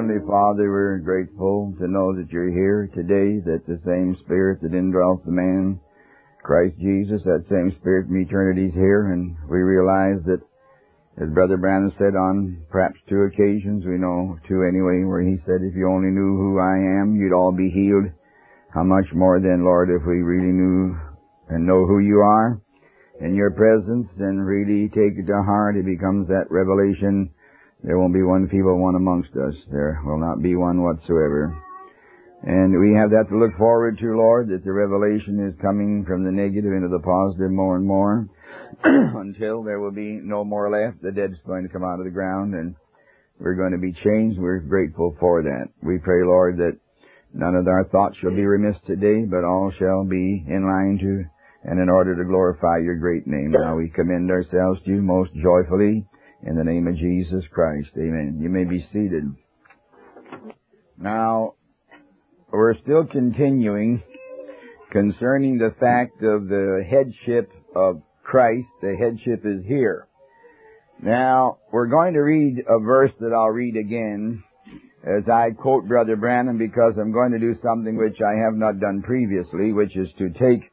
Heavenly Father, we're grateful to know that you're here today, that the same Spirit that indwells the man, Christ Jesus, that same Spirit from eternity is here, and we realize that, as Brother Branham said on perhaps 2 occasions, we know 2 anyway, where he said, if you only knew who I am, you'd all be healed. How much more then, Lord, if we really knew and know who you are in your presence and really take it to heart, it becomes that revelation. There won't be one feeble one amongst us. There will not be one whatsoever. And we have that to look forward to, Lord, that the revelation is coming from the negative into the positive more and more until there will be no more left. The dead's going to come out of the ground and we're going to be changed. We're grateful for that. We pray, Lord, that none of our thoughts shall be remiss today, but all shall be in line to and in order to glorify your great name. Now we commend ourselves to you most joyfully in the name of Jesus Christ. Amen. You may be seated. Now, we're still continuing concerning the fact of the headship of Christ. The headship is here. Now, we're going to read a verse that I'll read again as I quote Brother Branham, because I'm going to do something which I have not done previously, which is to take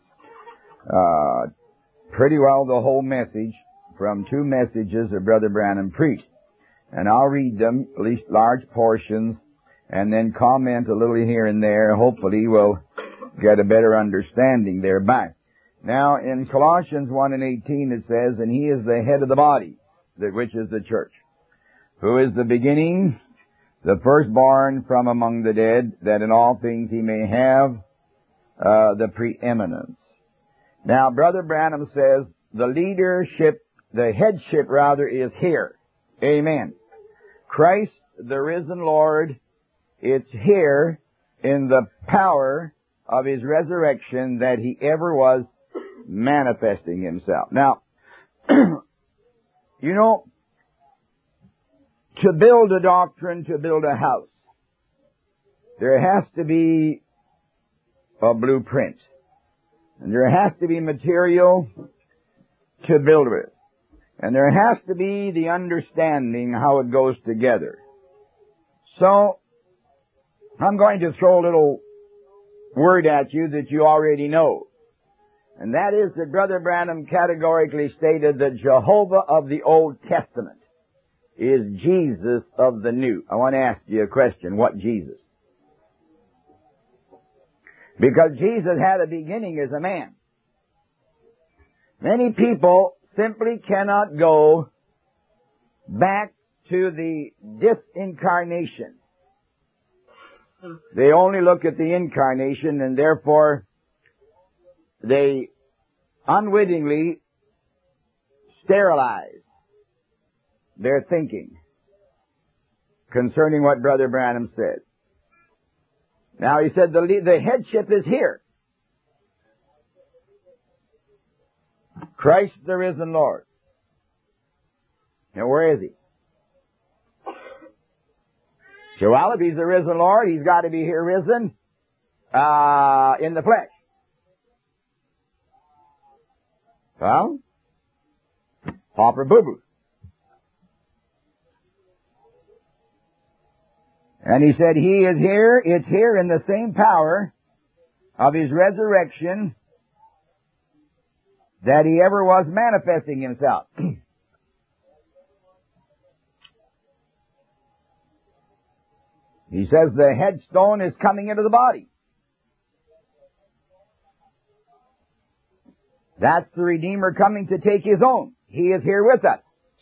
pretty well the whole message from 2 messages that Brother Branham preached. And I'll read them, at least large portions, and then comment a little here and there. Hopefully we'll get a better understanding thereby. Now, in Colossians 1 and 18 it says, and he is the head of the body, which is the church, who is the beginning, the firstborn from among the dead, that in all things he may have the preeminence. Now, Brother Branham says the leadership, the headship rather, is here. Amen. Christ, the risen Lord, it's here in the power of his resurrection that he ever was manifesting himself. Now, you know, to build a doctrine, to build a house, there has to be a blueprint. And there has to be material to build with. And there has to be the understanding how it goes together. So, I'm going to throw a little word at you that you already know. And that is that Brother Branham categorically stated that Jehovah of the Old Testament is Jesus of the New. I want to ask you a question. What Jesus? Because Jesus had a beginning as a man. Many people simply cannot go back to the disincarnation. They only look at the incarnation, and therefore they unwittingly sterilize their thinking concerning what Brother Branham said. Now, he said the headship is here. Christ the risen Lord. Now, where is he? So, well, if he's the risen Lord, he's got to be here risen in the flesh. Well, Pauper Boo-Boo. And he said, he is here, it's here in the same power of his resurrection that he ever was manifesting himself. He says the headstone is coming into the body. That's the Redeemer coming to take his own. He is here with us.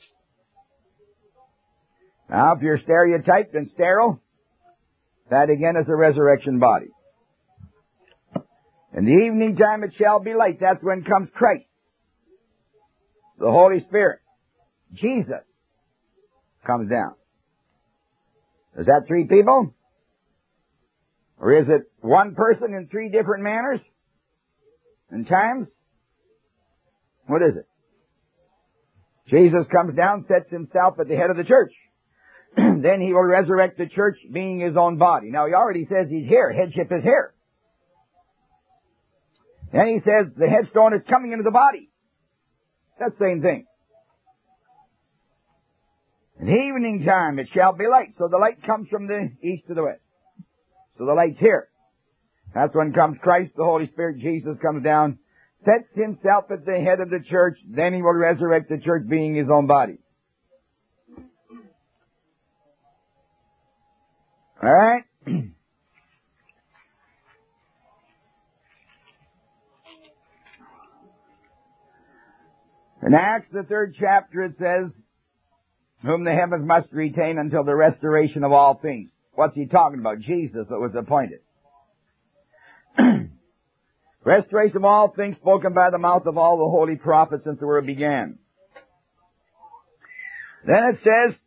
Now, if you're stereotyped and sterile, that again is a resurrection body. In the evening time it shall be light. That's when comes Christ, the Holy Spirit. Jesus comes down. Is that 3 people? Or is it one person in 3 different manners and times? What is it? Jesus comes down, sets himself at the head of the church. Then he will resurrect the church being his own body. Now he already says he's here. Headship is here. Then he says the headstone is coming into the body. That's the same thing. In the evening time it shall be light. So the light comes from the east to the west. So the light's here. That's when comes Christ, the Holy Spirit, Jesus comes down, sets himself at the head of the church, then he will resurrect the church being his own body. Alright? In Acts, the 3rd chapter, it says, whom the heavens must retain until the restoration of all things. What's he talking about? Jesus that was appointed. Restoration of all things spoken by the mouth of all the holy prophets since the world began. Then it says,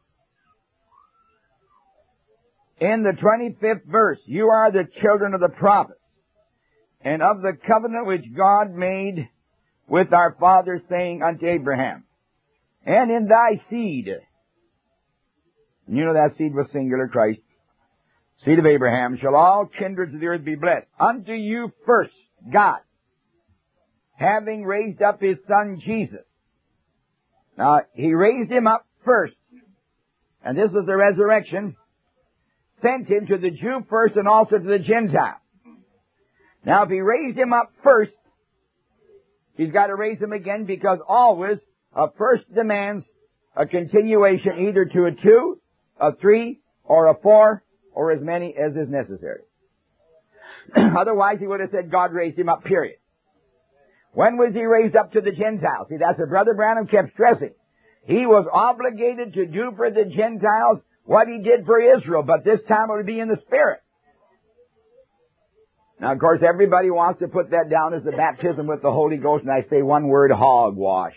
in the 25th verse, you are the children of the prophets, and of the covenant which God made with our fathers, saying unto Abraham, and in thy seed. And you know that seed was singular, Christ. Seed of Abraham, shall all kindreds of the earth be blessed. Unto you first, God, having raised up his son Jesus. Now, he raised him up first, and this was the resurrection, sent him to the Jew first and also to the Gentile. Now, if he raised him up first, he's got to raise him again, because always a first demands a continuation either to a 2, a 3, or a 4, or as many as is necessary. Otherwise, he would have said God raised him up, period. When was he raised up to the Gentiles? See, that's what Brother Branham kept stressing. He was obligated to do for the Gentiles what he did for Israel, but this time it would be in the Spirit. Now, of course, everybody wants to put that down as the baptism with the Holy Ghost, and I say one word, hogwash.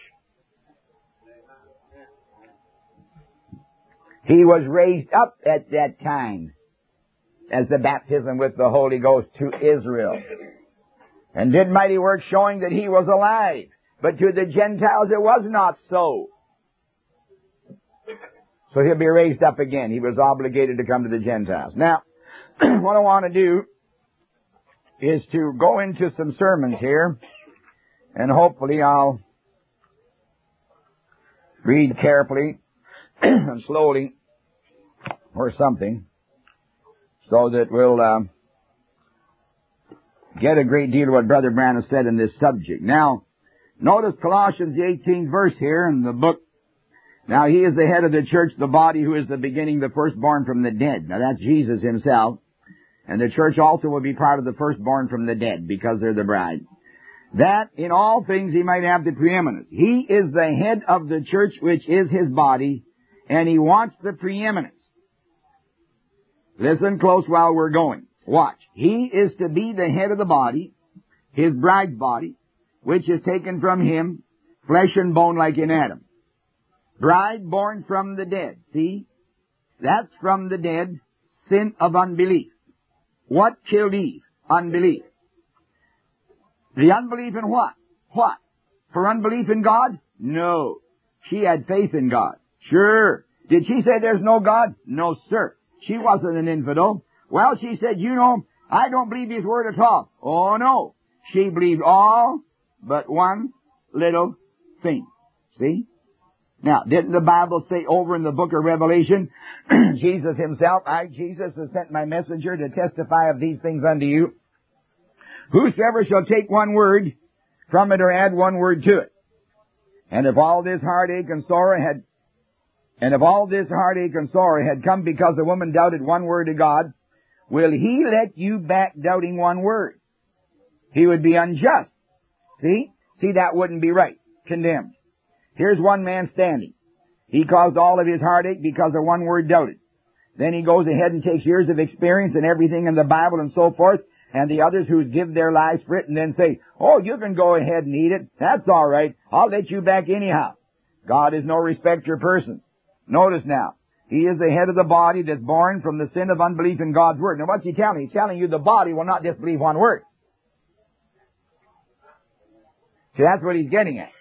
He was raised up at that time as the baptism with the Holy Ghost to Israel, and did mighty work showing that he was alive. But to the Gentiles it was not so. So he'll be raised up again. He was obligated to come to the Gentiles. Now, what I want to do is to go into some sermons here, and hopefully I'll read carefully and slowly or something, so that we'll get a great deal of what Brother Branham said in this subject. Now, notice Colossians the 18th verse here in the book. Now, he is the head of the church, the body, who is the beginning, the firstborn from the dead. Now, that's Jesus himself. And the church also will be part of the firstborn from the dead, because they're the bride. That in all things he might have the preeminence. He is the head of the church, which is his body, and he wants the preeminence. Listen close while we're going. Watch. He is to be the head of the body, his bride's body, which is taken from him, flesh and bone like in Adam. Bride born from the dead. See? That's from the dead, sin of unbelief. What killed Eve? Unbelief. The unbelief in what? What? For unbelief in God? No. She had faith in God. Sure. Did she say there's no God? No, sir. She wasn't an infidel. Well, she said, you know, I don't believe his word at all. Oh, no. She believed all but one little thing. See? Now, didn't the Bible say over in the book of Revelation, Jesus himself, I, Jesus, have sent my messenger to testify of these things unto you. Whosoever shall take one word from it or add one word to it. And if all this heartache and sorrow had come because a woman doubted one word of God, will he let you back doubting one word? He would be unjust. See, that wouldn't be right. Condemned. Here's one man standing. He caused all of his heartache because of one word doubted. Then he goes ahead and takes years of experience and everything in the Bible and so forth, and the others who give their lives for it and then say, oh, you can go ahead and eat it. That's all right. I'll let you back anyhow. God is no respecter of persons. Notice now, he is the head of the body that's born from the sin of unbelief in God's word. Now what's he telling you? He's telling you the body will not disbelieve one word. See, that's what he's getting at.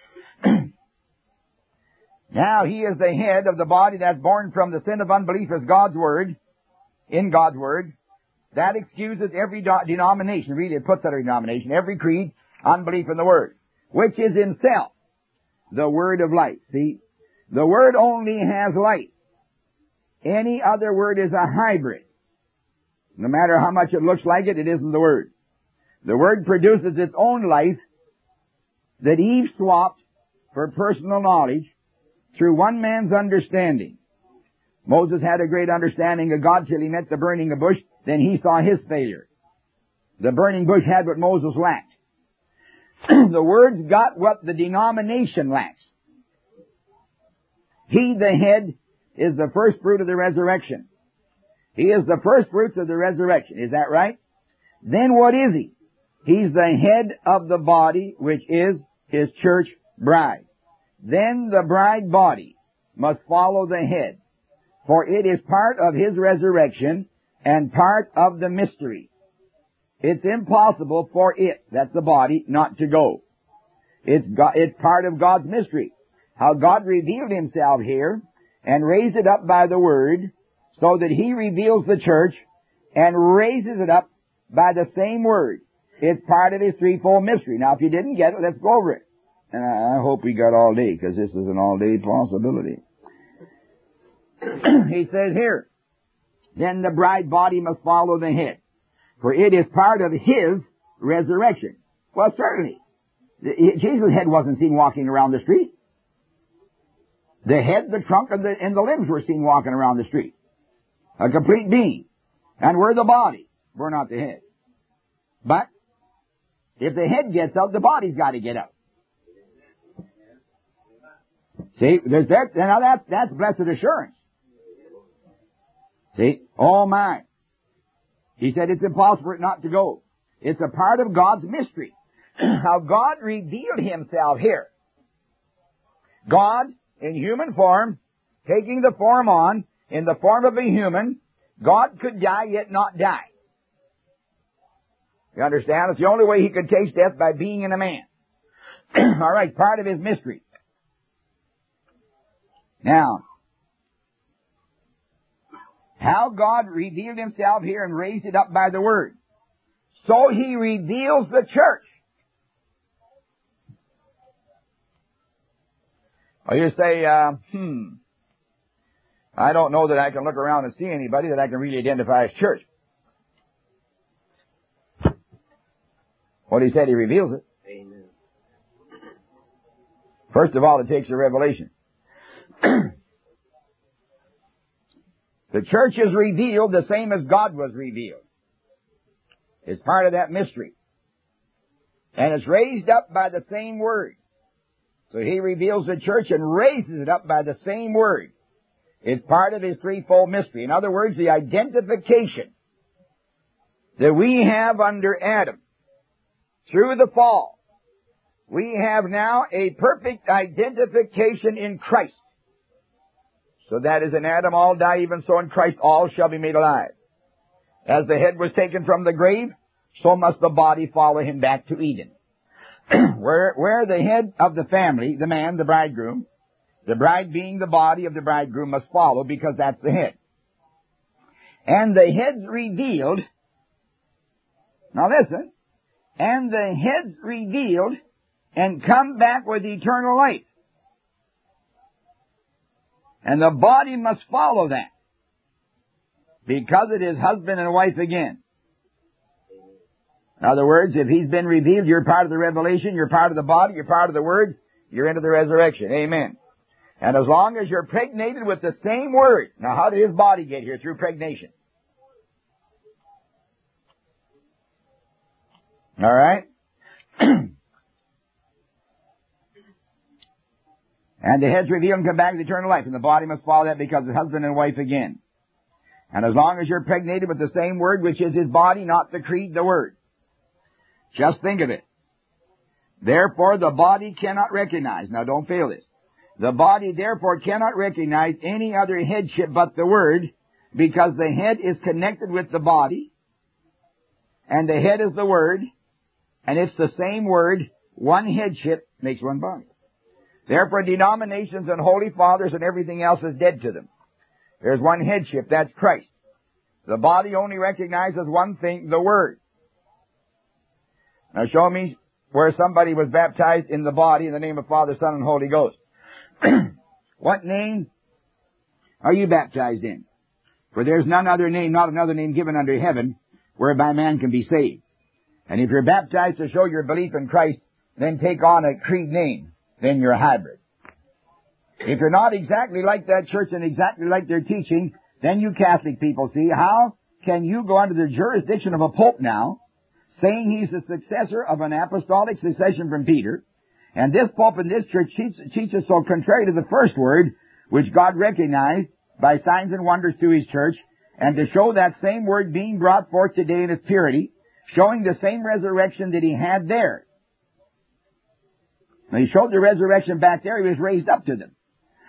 Now, he is the head of the body that's born from the sin of unbelief as God's word, in God's word. That excuses every denomination, really it puts out a denomination, every creed, unbelief in the word, which is in self the word of life. See, The Word only has life. Any other word is a hybrid. No matter how much it looks like it, it isn't the Word. The Word produces its own life that Eve swapped for personal knowledge through one man's understanding. Moses had a great understanding of God till he met the burning bush, then he saw his failure. The burning bush had what Moses lacked. The Word's got what the denomination lacks. He, the head, is the first fruit of the resurrection. He is the first fruits of the resurrection. Is that right? Then what is he? He's the head of the body, which is his church bride. Then the bride body must follow the head, for it is part of his resurrection and part of the mystery. It's impossible for it, that's the body, not to go. It's part of God's mystery. How God revealed himself here and raised it up by the Word, so that he reveals the church and raises it up by the same Word. It's part of his threefold mystery. Now, if you didn't get it, let's go over it. And I hope we got all day, because this is an all-day possibility. He says here, then the bride body must follow the head, for it is part of his resurrection. Well, certainly. Jesus' head wasn't seen walking around the street. The head, the trunk, and the limbs were seen walking around the street. A complete being. And we're the body. We're not the head. But if the head gets out, the body's got to get out. See, there's that. Now that's blessed assurance. See? Oh my. He said it's impossible for it not to go. It's a part of God's mystery. How God revealed himself here. God, in human form, taking the form on, in the form of a human, God could die yet not die. You understand? It's the only way he could taste death, by being in a man. All right, part of his mystery. Now, how God revealed himself here and raised it up by the Word. So he reveals the church. Well, you say, I don't know that I can look around and see anybody that I can really identify as church. What he said, he reveals it. Amen. First of all, it takes a revelation. The church is revealed the same as God was revealed. It's part of that mystery. And it's raised up by the same Word. So he reveals the church and raises it up by the same Word. It's part of his threefold mystery. In other words, the identification that we have under Adam through the fall, we have now a perfect identification in Christ. So that is in Adam all die, even so in Christ all shall be made alive. As the head was taken from the grave, so must the body follow him back to Eden. Where the head of the family, the man, the bridegroom, the bride being the body of the bridegroom, must follow, because that's the head. And the head's revealed, now listen, and the head's revealed and come back with eternal life. And the body must follow that, because it is husband and wife again. In other words, if he's been revealed, you're part of the revelation, you're part of the body, you're part of the Word, you're into the resurrection. Amen. And as long as you're pregnated with the same Word. Now, how did his body get here? Through pregnation. All right? And the head's revealed and come back to eternal life, and the body must follow that, because it's husband and wife again. And as long as you're pregnated with the same Word, which is his body, not the creed, the Word. Just think of it. Therefore, the body cannot recognize. Now, don't fail this. The body, therefore, cannot recognize any other headship but the Word, because the head is connected with the body, and the head is the Word, and it's the same Word. One headship makes one body. Therefore, denominations and holy fathers and everything else is dead to them. There's one headship, that's Christ. The body only recognizes one thing, the Word. Now show me where somebody was baptized in the body in the name of Father, Son, and Holy Ghost. What name are you baptized in? For there's none other name, not another name given under heaven, whereby man can be saved. And if you're baptized to show your belief in Christ, then take on a creed name. Then you're a hybrid. If you're not exactly like that church and exactly like their teaching, then you Catholic people see, how can you go under the jurisdiction of a pope now, saying he's the successor of an apostolic succession from Peter, and this pope in this church teaches so contrary to the first word, which God recognized by signs and wonders through his church, and to show that same word being brought forth today in its purity, showing the same resurrection that he had there. When he showed the resurrection back there, he was raised up to them.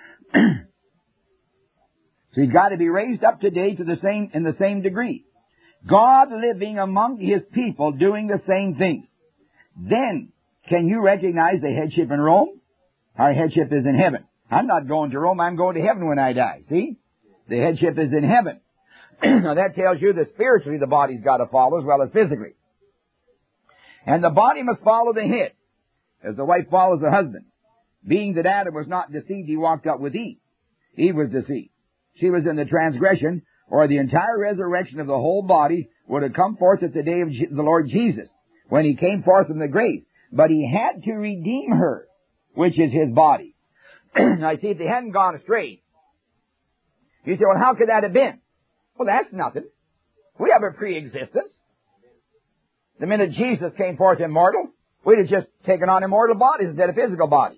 So he's got to be raised up today to in the same degree. God living among his people doing the same things. Then, can you recognize the headship in Rome? Our headship is in heaven. I'm not going to Rome, I'm going to heaven when I die. See? The headship is in heaven. Now that tells you that spiritually the body's got to follow as well as physically. And the body must follow the head, as the wife follows the husband. Being that Adam was not deceived, he walked up with Eve. Eve was deceived. She was in the transgression, or the entire resurrection of the whole body would have come forth at the day of the Lord Jesus, when he came forth from the grave. But he had to redeem her, which is his body. Now, see, if they hadn't gone astray, you say, well, how could that have been? Well, that's nothing. We have a pre-existence. The minute Jesus came forth immortal, we'd have just taken on immortal bodies instead of physical bodies.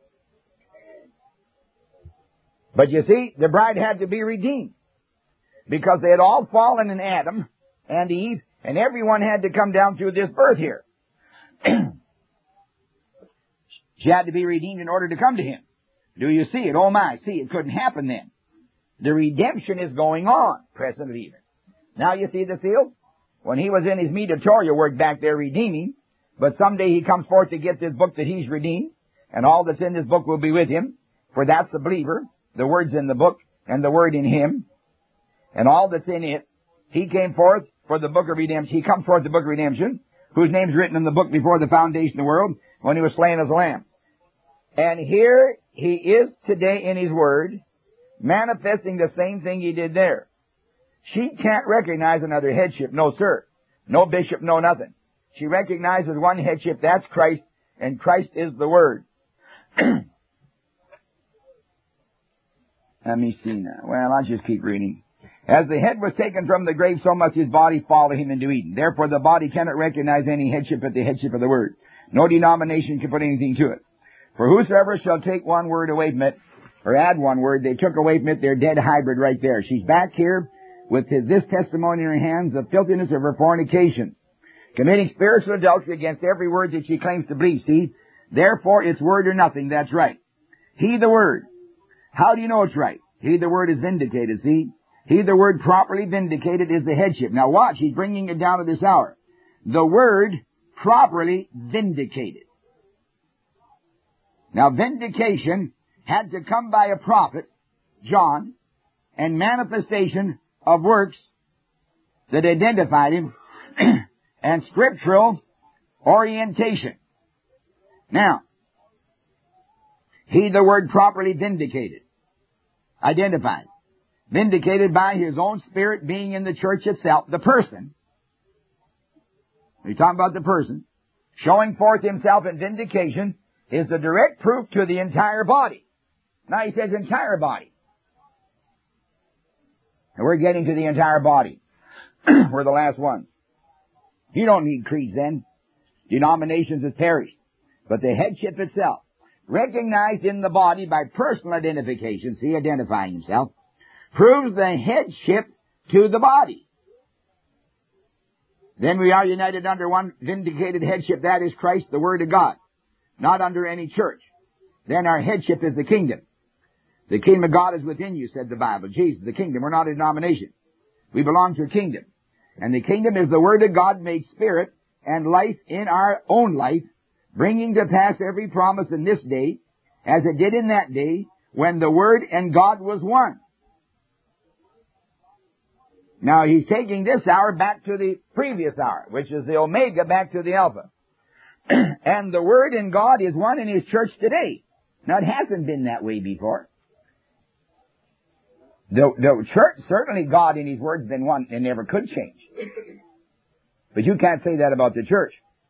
But you see, the bride had to be redeemed, because they had all fallen in Adam and Eve, and everyone had to come down through this birth here. She had to be redeemed in order to come to him. Do you see it? Oh my, see, it couldn't happen then. The redemption is going on, presently even. Now you see the seal? When he was in his mediatorial work back there redeeming, but someday he comes forth to get this book that he's redeemed, and all that's in this book will be with him, for that's the believer. The word's in the book, and the word in him, and all that's in it. He came forth for the book of redemption. He comes forth the book of redemption, whose name's written in the book before the foundation of the world, when he was slain as a lamb. And here he is today in his word, manifesting the same thing he did there. She can't recognize another headship. No, sir. No bishop, no nothing. She recognizes one headship, that's Christ, and Christ is the Word. Let me see now. Well, I'll just keep reading. As the head was taken from the grave, so must his body follow him into Eden. Therefore the body cannot recognize any headship but the headship of the Word. No denomination can put anything to it. For whosoever shall take one word away from it, or add one word, they took away from it their dead hybrid right there. She's back here with this testimony in her hands, the filthiness of her fornications, committing spiritual adultery against every word that she claims to believe. See? Therefore it's word or nothing. That's right. He the Word. How do you know it's right? He the Word is vindicated, see? He the Word properly vindicated is the headship. Now watch, he's bringing it down to this hour. The Word properly vindicated. Now vindication had to come by a prophet, John, and manifestation of works that identified him, and scriptural orientation. Now, he the Word properly vindicated, identified, vindicated by his own Spirit being in the church itself, the person. We're talking about the person. Showing forth himself in vindication is the direct proof to the entire body. Now he says entire body. And we're getting to the entire body. We're the last ones. You don't need creeds then. Denominations have perished. But the headship itself, recognized in the body by personal identification, see, identifying himself, proves the headship to the body. Then we are united under one vindicated headship, that is Christ, the Word of God, not under any church. Then our headship is the kingdom. The kingdom of God is within you, said the Bible. Jesus, the kingdom. We're not a denomination. We belong to a kingdom. And the kingdom is the Word of God made spirit and life in our own life, bringing to pass every promise in this day, as it did in that day, when the Word and God was one. Now he's taking this hour back to the previous hour, which is the Omega back to the Alpha. And the Word and God is one in His church today. Now it hasn't been that way before. The church, certainly God in His Word has been one and never could change. But you can't say that about the church.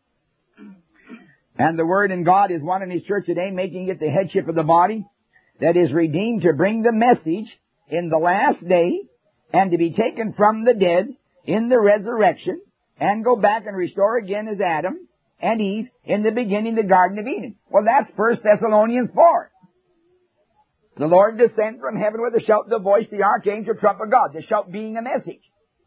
And the Word in God is one in His church today, making it the headship of the body that is redeemed to bring the message in the last day and to be taken from the dead in the resurrection and go back and restore again as Adam and Eve in the beginning, the Garden of Eden. Well, that's 1 Thessalonians 4. The Lord descended from heaven with a shout, the voice, the archangel, trump of God. The shout being a message.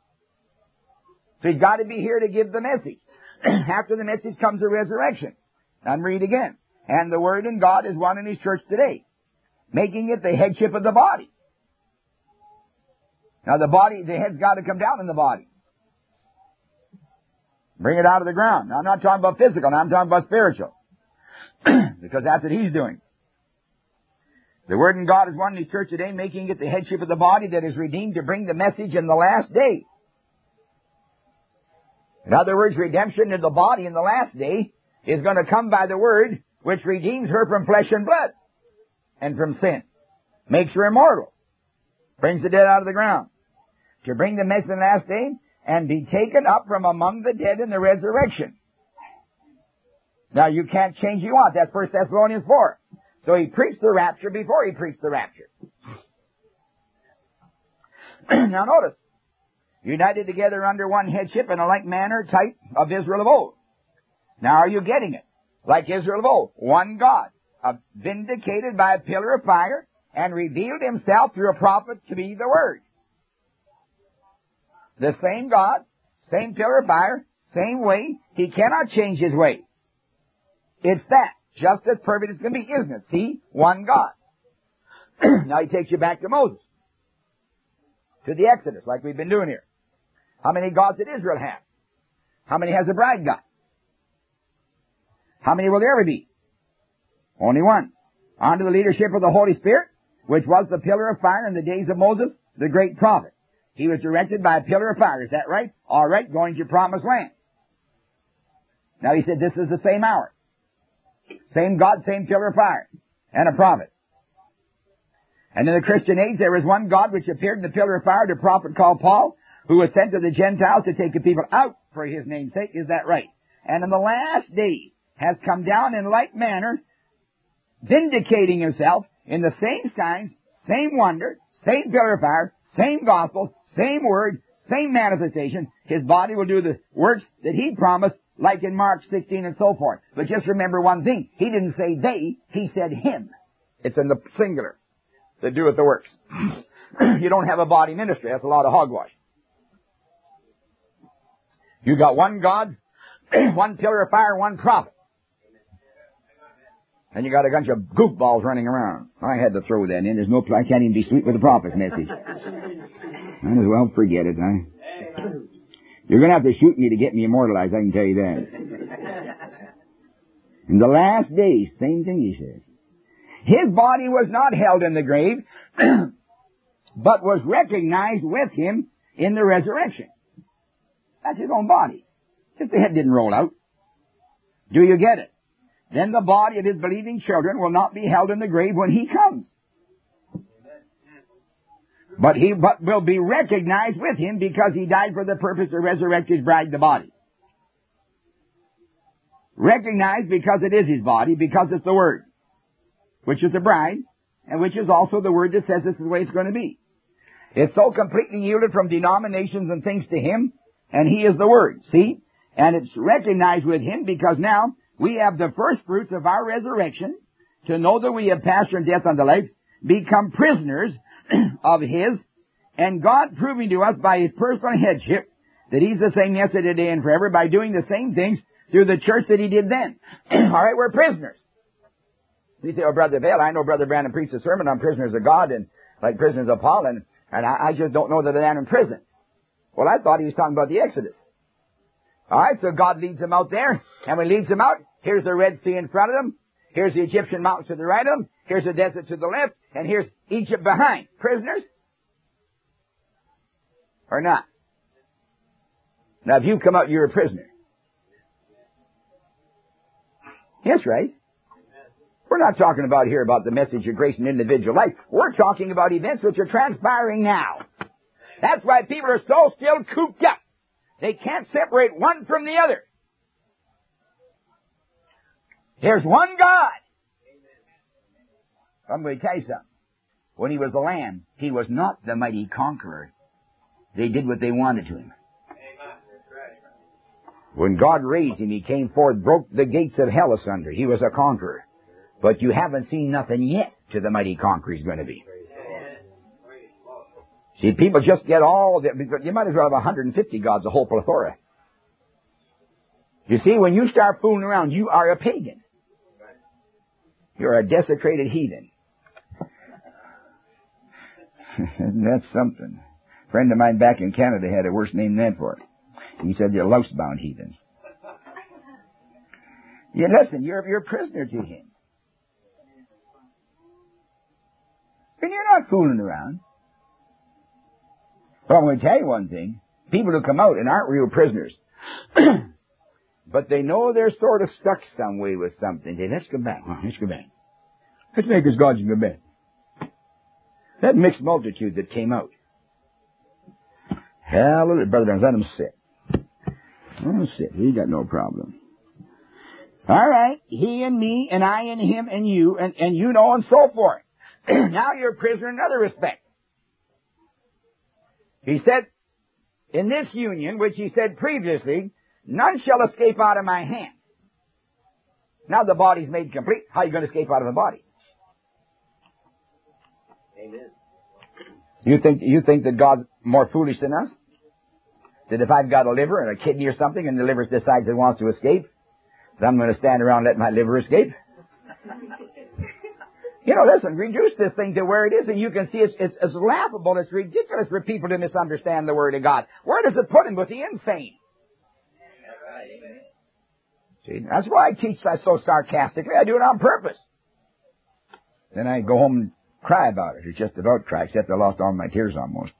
So He's got to be here to give the message. After the message comes the resurrection. And read again. And the Word in God is one in His church today, making it the headship of the body. Now the head's got to come down in the body. Bring it out of the ground. Now I'm not talking about physical, now I'm talking about spiritual. Because that's what He's doing. The Word in God is one in His church today, making it the headship of the body that is redeemed to bring the message in the last day. In other words, redemption in the body in the last day is going to come by the Word, which redeems her from flesh and blood and from sin. Makes her immortal. Brings the dead out of the ground. To bring the message in the last day and be taken up from among the dead in the resurrection. Now you can't change you want. That's 1 Thessalonians 4. So He preached the rapture before He preached the rapture. Now notice. United together under one headship in a like manner type of Israel of old. Now are you getting it? Like Israel of old. One God. Vindicated by a pillar of fire and revealed Himself through a prophet to be the Word. The same God, same pillar of fire, same way. He cannot change His way. It's that. Just as perfect as can be, isn't it? See? One God. Now He takes you back to Moses. To the Exodus, like we've been doing here. How many gods did Israel have? How many has the bride got? How many will there ever be? Only one. Under the leadership of the Holy Spirit, which was the pillar of fire in the days of Moses, the great prophet. He was directed by a pillar of fire. Is that right? All right, going to your promised land. Now He said this is the same hour. Same God, same pillar of fire. And a prophet. And in the Christian age, there is one God which appeared in the pillar of fire to a prophet called Paul, who was sent to the Gentiles to take the people out for His name's sake. Is that right? And in the last days has come down in like manner, vindicating Himself in the same signs, same wonder, same pillar of fire, same gospel, same word, same manifestation. His body will do the works that He promised, like in Mark 16 and so forth. But just remember one thing. He didn't say they, He said Him. It's in the singular that doeth the works. You don't have a body ministry. That's a lot of hogwash. You got one God, one pillar of fire, one prophet. And you got a bunch of goofballs running around. I had to throw that in. There's no, I can't even be sweet with the prophet's message. Might as well forget it, You're going to have to shoot me to get me immortalized, I can tell you that. In the last days, same thing He says. His body was not held in the grave, but was recognized with Him in the resurrection. That's His own body. Just the head didn't roll out. Do you get it? Then the body of His believing children will not be held in the grave when He comes. But will be recognized with Him because He died for the purpose to resurrect His bride, the body. Recognized because it is His body, because it's the Word, which is the bride, and which is also the Word that says this is the way it's going to be. It's so completely yielded from denominations and things to Him, and He is the Word, see? And it's recognized with Him because now we have the first fruits of our resurrection to know that we have passed from death unto life, become prisoners of His, and God proving to us by His personal headship that He's the same yesterday, today, and forever by doing the same things through the church that He did then. All right, we're prisoners. You say, oh, Brother Vail, I know Brother Brandon preached a sermon on prisoners of God and like prisoners of Paul, and I just don't know that they're in prison. Well, I thought he was talking about the Exodus. All right, so God leads them out there, and when He leads them out, here's the Red Sea in front of them, here's the Egyptian mountains to the right of them, here's the desert to the left, and here's Egypt behind. Prisoners? Or not? Now, if you come out, you're a prisoner. Yes, right? We're not talking about here about the message of grace in individual life. We're talking about events which are transpiring now. That's why people are so still cooped up. They can't separate one from the other. There's one God. I'm going to tell you something. When he was the Lamb, he was not the mighty conqueror. They did what they wanted to him. When God raised him, he came forth, broke the gates of hell asunder. He was a conqueror. But you haven't seen nothing yet to the mighty conqueror he's going to be. See, people just get all the... You might as well have 150 gods, a whole plethora. You see, when you start fooling around, you are a pagan. You're a desecrated heathen. That's something. A friend of mine back in Canada had a worse name than that for it. He said, you're lousebound heathens. Yeah, listen, you're a prisoner to him. And you're not fooling around. Well, I'm going to tell you one thing. People who come out and aren't real prisoners, but they know they're sort of stuck some way with something. They say, let's go back. Let's go back. Let's make us gods and go back. That mixed multitude that came out. Hallelujah. Brother Burns, let him sit. Let him sit. He got no problem. All right. He and me, and I and him and you, and you know, and so forth. Now you're a prisoner in another respect. He said, in this union, which he said previously, none shall escape out of my hand. Now the body's made complete. How are you going to escape out of the body? Amen. You think that God's more foolish than us? That if I've got a liver and a kidney or something and the liver decides it wants to escape, that I'm going to stand around and let my liver escape? You know, listen, reduce this thing to where it is and you can see it's laughable, it's ridiculous for people to misunderstand the Word of God. Where does it put him with the insane? See, that's why I teach that so sarcastically. I do it on purpose. Then I go home and cry about it. It's just about cry, except I lost all my tears almost.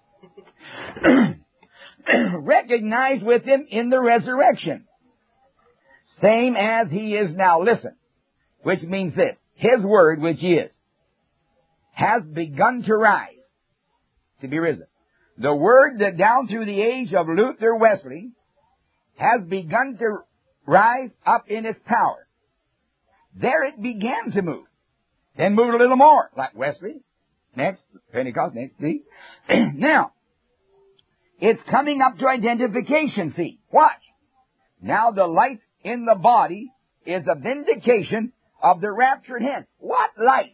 Recognized with him in the resurrection. Same as he is now. Listen, which means this. His word, which is, has begun to rise, to be risen. The word that down through the age of Luther Wesley has begun to rise up in its power. There it began to move. Then moved a little more, like Wesley. Next, Pentecost, next, see? Now, it's coming up to identification, see? Watch. Now the life in the body is a vindication of the raptured hen. What life?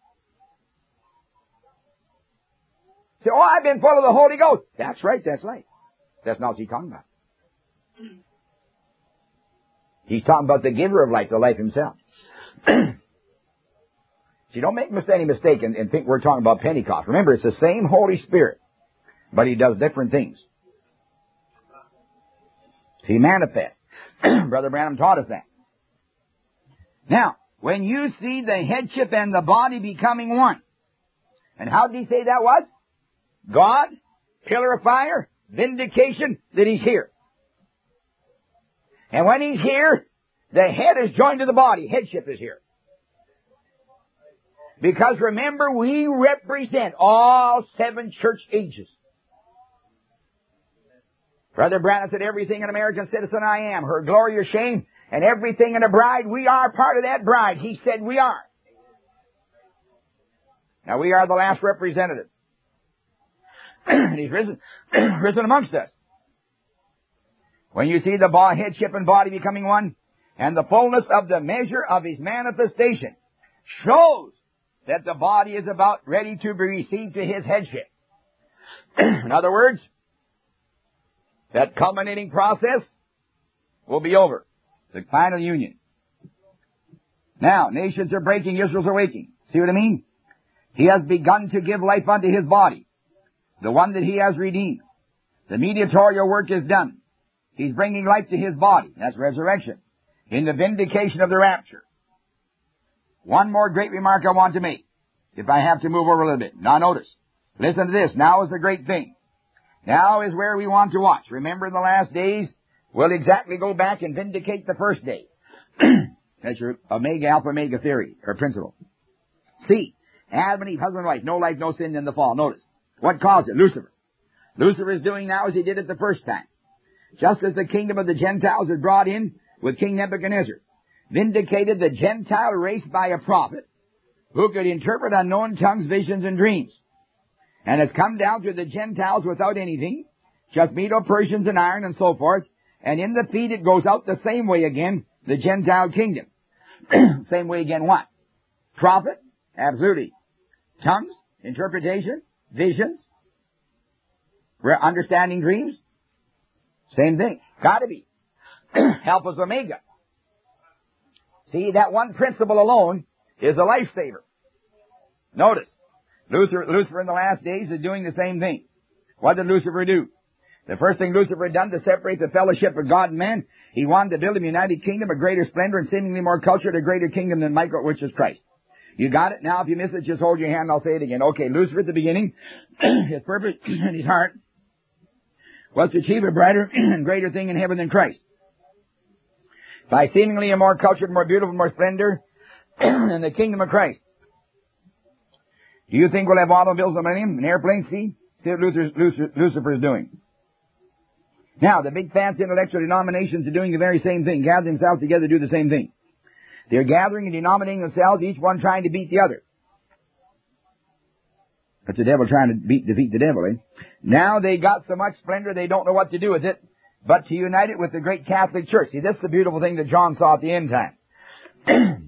Say, oh, I've been full of the Holy Ghost. That's right, that's life. That's not what he's talking about. He's talking about the giver of life, the life himself. See, don't make any mistake and think we're talking about Pentecost. Remember, it's the same Holy Spirit, but he does different things. He manifests. Brother Branham taught us that. Now, when you see the headship and the body becoming one, and how did he say that was? God, pillar of fire, vindication that he's here. And when he's here, the head is joined to the body. Headship is here. Because remember, we represent all 7 church ages. Brother Branham said, everything an American citizen I am, her glory or shame, and everything in a bride, we are part of that bride. He said we are. Now we are the last representative. And he's risen amongst us. When you see the headship and body becoming one, and the fullness of the measure of his manifestation shows that the body is about ready to be received to his headship. In other words, that culminating process will be over. The final union. Now, nations are breaking, Israel's awaking. See what I mean? He has begun to give life unto his body, the one that he has redeemed. The mediatorial work is done. He's bringing life to his body. That's resurrection. In the vindication of the rapture. One more great remark I want to make, if I have to move over a little bit. Now notice. Listen to this. Now is the great thing. Now is where we want to watch. Remember, in the last days, we'll exactly go back and vindicate the first day. That's your omega, alpha, omega theory, or principle. C, Adam and Eve, husband and wife, no life, no sin in the fall. Notice. What caused it? Lucifer. Lucifer is doing now as he did it the first time. Just as the kingdom of the Gentiles was brought in with King Nebuchadnezzar, vindicated the Gentile race by a prophet who could interpret unknown tongues, visions, and dreams. And has come down to the Gentiles without anything, just Medo-Persians and iron and so forth, and in the feed it goes out the same way again, the Gentile kingdom. Same way again what? Prophet? Absolutely. Tongues? Interpretation? Visions? Understanding dreams? Same thing. Gotta be. Alpha's Omega. See, that one principle alone is a lifesaver. Notice, Lucifer in the last days is doing the same thing. What did Lucifer do? The first thing Lucifer had done to separate the fellowship of God and man, he wanted to build a united kingdom of greater splendor and seemingly more culture, a greater kingdom than Michael, which is Christ. You got it? Now, if you miss it, just hold your hand. I'll say it again. Okay, Lucifer at the beginning, his purpose in his heart was to achieve a brighter and greater thing in heaven than Christ. By seemingly a more cultured, more beautiful, more splendor in the kingdom of Christ. Do you think we'll have automobiles and millennium and airplanes? See what Lucifer is doing. Now, the big fancy intellectual denominations are doing the very same thing, gathering themselves together to do the same thing. They're gathering and denominating themselves, each one trying to beat the other. That's the devil trying to defeat the devil, eh? Now they got so much splendor they don't know what to do with it, but to unite it with the great Catholic Church. See, this is the beautiful thing that John saw at the end time.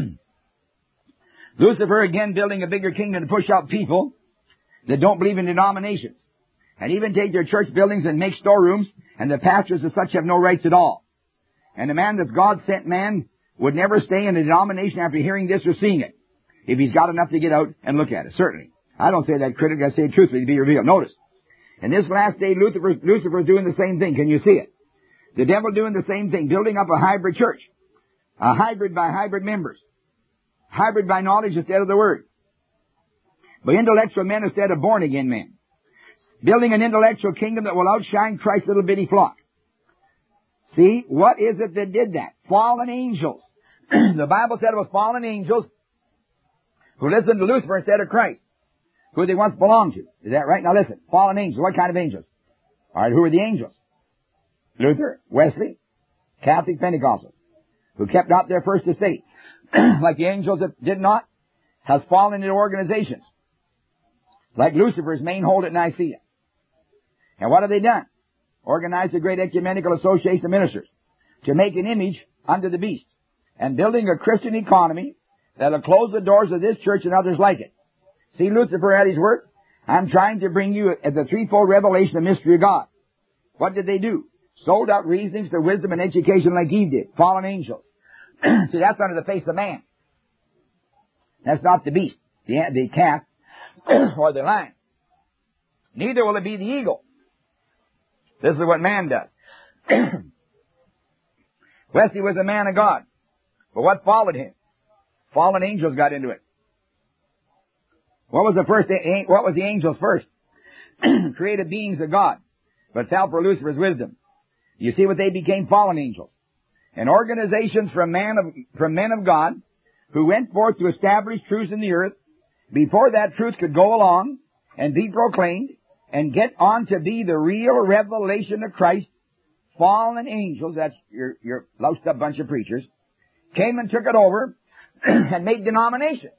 Lucifer again building a bigger kingdom to push out people that don't believe in denominations, and even take their church buildings and make storerooms, and the pastors as such have no rights at all. And a man that's God-sent man would never stay in a denomination after hearing this or seeing it, if he's got enough to get out and look at it, certainly. I don't say that critically, I say it truthfully to be revealed. Notice, in this last day, Lucifer is doing the same thing. Can you see it? The devil doing the same thing, building up a hybrid church. A hybrid by hybrid members. Hybrid by knowledge instead of the word. By intellectual men instead of born-again men. Building an intellectual kingdom that will outshine Christ's little bitty flock. See, what is it that did that? Fallen angels. The Bible said it was fallen angels who listened to Lucifer instead of Christ, who they once belonged to. Is that right? Now listen, fallen angels. What kind of angels? All right, who were the angels? Luther, Wesley, Catholic Pentecostals, who kept out their first estate. Like the angels that did not, has fallen into organizations. Like Lucifer's main hold at Nicaea. And what have they done? Organized a great ecumenical association of ministers to make an image unto the beast, and building a Christian economy that'll close the doors of this church and others like it. See Lucifer at his work? I'm trying to bring you the threefold revelation of mystery of God. What did they do? Sold out reasonings to wisdom and education like Eve did. Fallen angels. See, that's under the face of man. That's not the beast, the calf, or the lion. Neither will it be the eagle. This is what man does. Wesley was a man of God. But what followed him? Fallen angels got into it. What was the angels first? Created beings of God, but fell for Lucifer's wisdom. You see what they became? Fallen angels. And organizations from men of God who went forth to establish truth in the earth before that truth could go along and be proclaimed and get on to be the real revelation of Christ. Fallen angels, that's your loused up bunch of preachers, came and took it over and made denominations.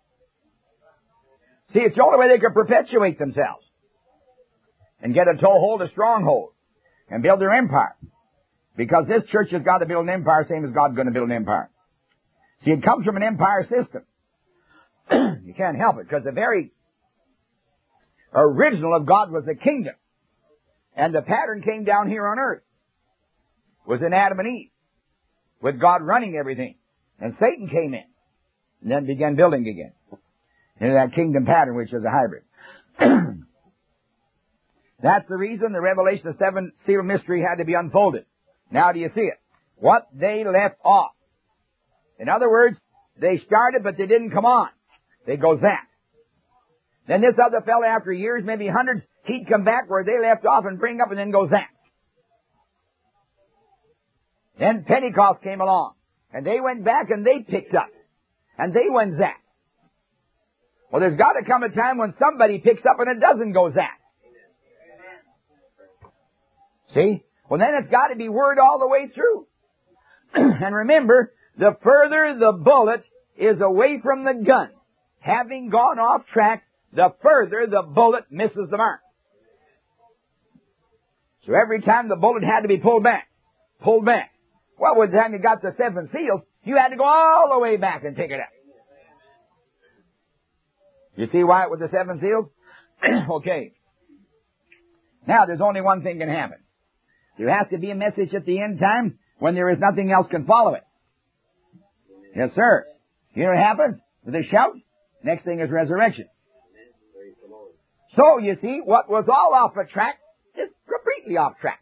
See, it's the only way they could perpetuate themselves and get a toehold, a stronghold, and build their empire. Because this church has got to build an empire, same as God's going to build an empire. See, it comes from an empire system. You can't help it, because the very original of God was the kingdom. And the pattern came down here on earth. Was in Adam and Eve, with God running everything. And Satan came in, and then began building again into that kingdom pattern, which is a hybrid. That's the reason the revelation of seven seal mystery had to be unfolded. Now do you see it? What they left off. In other words, they started, but they didn't come on. They go zap. Then this other fellow, after years, maybe hundreds, he'd come back where they left off and bring up and then go zap. Then Pentecost came along, And they went back and they picked up. And they went zap. Well, there's got to come a time when somebody picks up and it doesn't go zap. See? Well, then it's got to be word all the way through. And remember, the further the bullet is away from the gun, having gone off track, the further the bullet misses the mark. So every time the bullet had to be pulled back. Well, by the time you got to 7 seals, you had to go all the way back and pick it up. You see why it was the 7 seals? Okay. Now, there's only one thing can happen. There has to be a message at the end time when there is nothing else can follow it. Yes, sir. You know what happens? With a shout, next thing is resurrection. So, you see, what was all off a track is completely off track.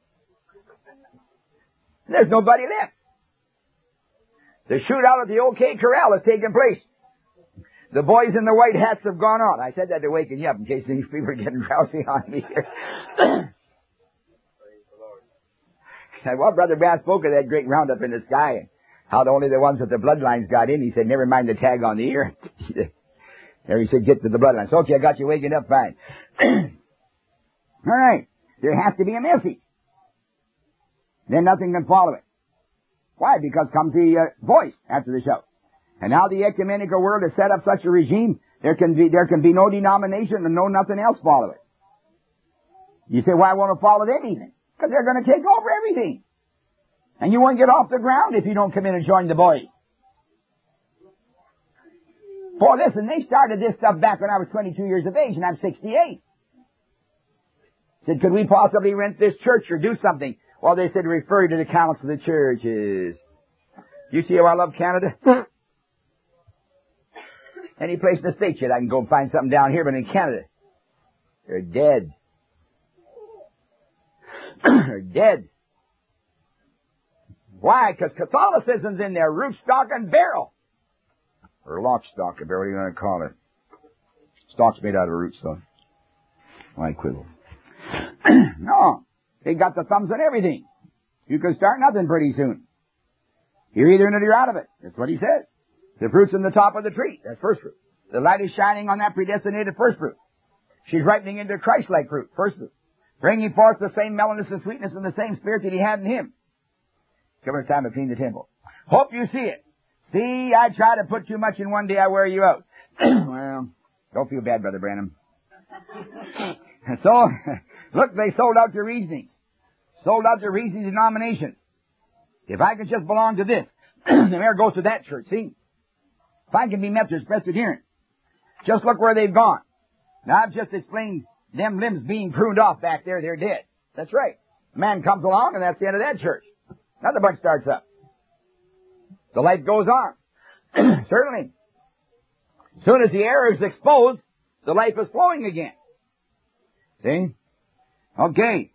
There's nobody left. The shootout at the OK Corral has taken place. The boys in the white hats have gone on. I said that to waken you up in case these people are getting drowsy on me here. Well, Brother Bass spoke of that great roundup in the sky and how only the ones with the bloodlines got in. He said, never mind the tag on the ear. There he said, get to the bloodlines. Okay, I got you waking up fine. All right. There has to be a message. Then nothing can follow it. Why? Because comes the voice after the show. And now the ecumenical world has set up such a regime, there can be no denomination and no nothing else follow it. You say, why won't it follow them even? Because they're going to take over everything. And you won't get off the ground if you don't come in and join the boys. Boy, listen, they started this stuff back when I was 22 years of age and I'm 68. Said, could we possibly rent this church or do something? Well, they said, refer to the council of the churches. You see how I love Canada? Any place in the States yet I can go find something down here, but in Canada, they're dead. They're dead. Why? Because Catholicism's in there, root, stock, and barrel. Or lock, stock, or barrel, what are you going to call it? Stock's made out of root stock. Why quibble? No. They got the thumbs on everything. You can start nothing pretty soon. You're either in it or you're out of it. That's what he says. The fruit's in the top of the tree. That's first fruit. The light is shining on that predestinated first fruit. She's ripening into Christ-like fruit, first fruit. Bringing forth the same mellowness and sweetness and the same spirit that he had in him. Come it's time to clean the temple. Hope you see it. See, I try to put too much in one day, I wear you out. Well, don't feel bad, Brother Branham. So, look, they sold out your reasonings. Sold out your reasoning denominations. If I could just belong to this, the mayor goes to that church, see? If I can be Methodist, Presbyterian, just look where they've gone. Now, I've just explained them limbs being pruned off back there, they're dead. That's right. A man comes along and that's the end of that church. Another bunch starts up. The life goes on. Certainly. As soon as the error is exposed, the life is flowing again. See? Okay.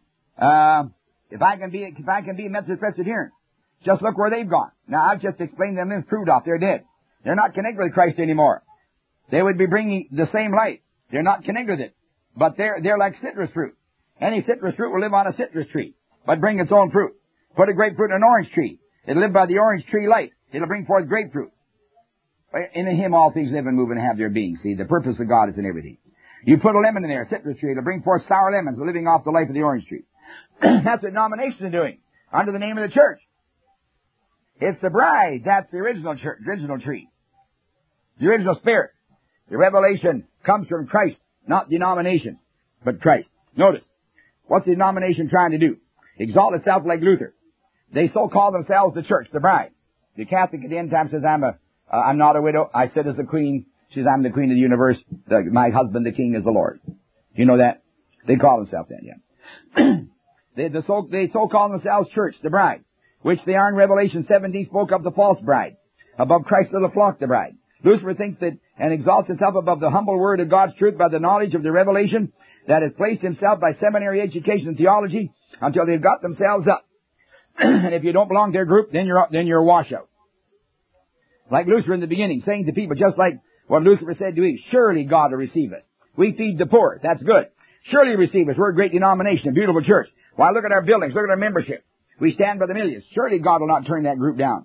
If I can be a Methodist Presbyterian, just look where they've gone. Now, I've just explained them limbs proved off. They're dead. They're not connected with Christ anymore. They would be bringing the same light. They're not connected with it. But they're like citrus fruit. Any citrus fruit will live on a citrus tree, but bring its own fruit. Put a grapefruit in an orange tree. It'll live by the orange tree light. It'll bring forth grapefruit. In him all things live and move and have their being. See, the purpose of God is in everything. You put a lemon in there, a citrus tree, it'll bring forth sour lemons, living off the life of the orange tree. That's what denominations are doing, under the name of the church. It's the bride. That's the original church, original tree. The original spirit. The revelation comes from Christ, not denominations, but Christ. Notice, what's the denomination trying to do? Exalt itself like Luther. They so call themselves the church, the bride. The Catholic at the end time says, I'm not a widow. I sit as a queen. She says, I'm the queen of the universe. My husband, the king, is the Lord. You know that? They call themselves that, yeah. They so call themselves church, the bride, which they are in Revelation 17 spoke of the false bride. Above Christ's little flock, the bride. Lucifer thinks that and exalts himself above the humble word of God's truth by the knowledge of the revelation that has placed himself by seminary education and theology until they've got themselves up. And if you don't belong to their group, then you're a washout. Like Lucifer in the beginning, saying to people just like what Lucifer said to Eve, surely God will receive us. We feed the poor. That's good. Surely receive us. We're a great denomination, a beautiful church. Why, look at our buildings. Look at our membership. We stand by the millions. Surely God will not turn that group down.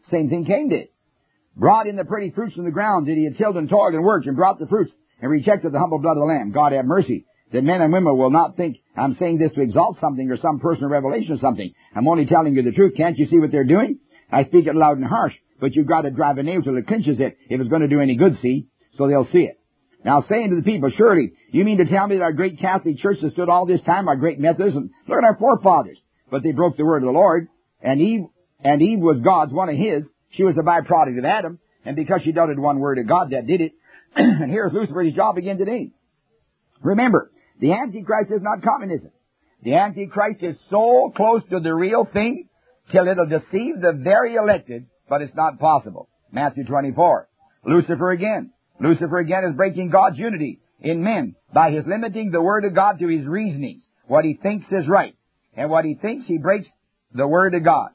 Same thing Cain did. Brought in the pretty fruits from the ground that he had tilled and toiled and worked, and brought the fruits, and rejected the humble blood of the Lamb. God have mercy, that men and women will not think I'm saying this to exalt something or some personal revelation or something. I'm only telling you the truth. Can't you see what they're doing? I speak it loud and harsh, but you've got to drive a nail till it clinches it if it's going to do any good, see? So they'll see it. Now, saying to the people, surely, you mean to tell me that our great Catholic Church that stood all this time, our great Methodists, and look at our forefathers, but they broke the word of the Lord, and Eve was God's, one of His. She was a byproduct of Adam, and because she doubted one word of God, that did it. And here's Lucifer's job again today. Remember, the Antichrist is not communism. The Antichrist is so close to the real thing till it'll deceive the very elected, but it's not possible. Matthew 24. Lucifer again is breaking God's unity in men by his limiting the Word of God to his reasonings. What he thinks is right. And what he thinks, he breaks the Word of God.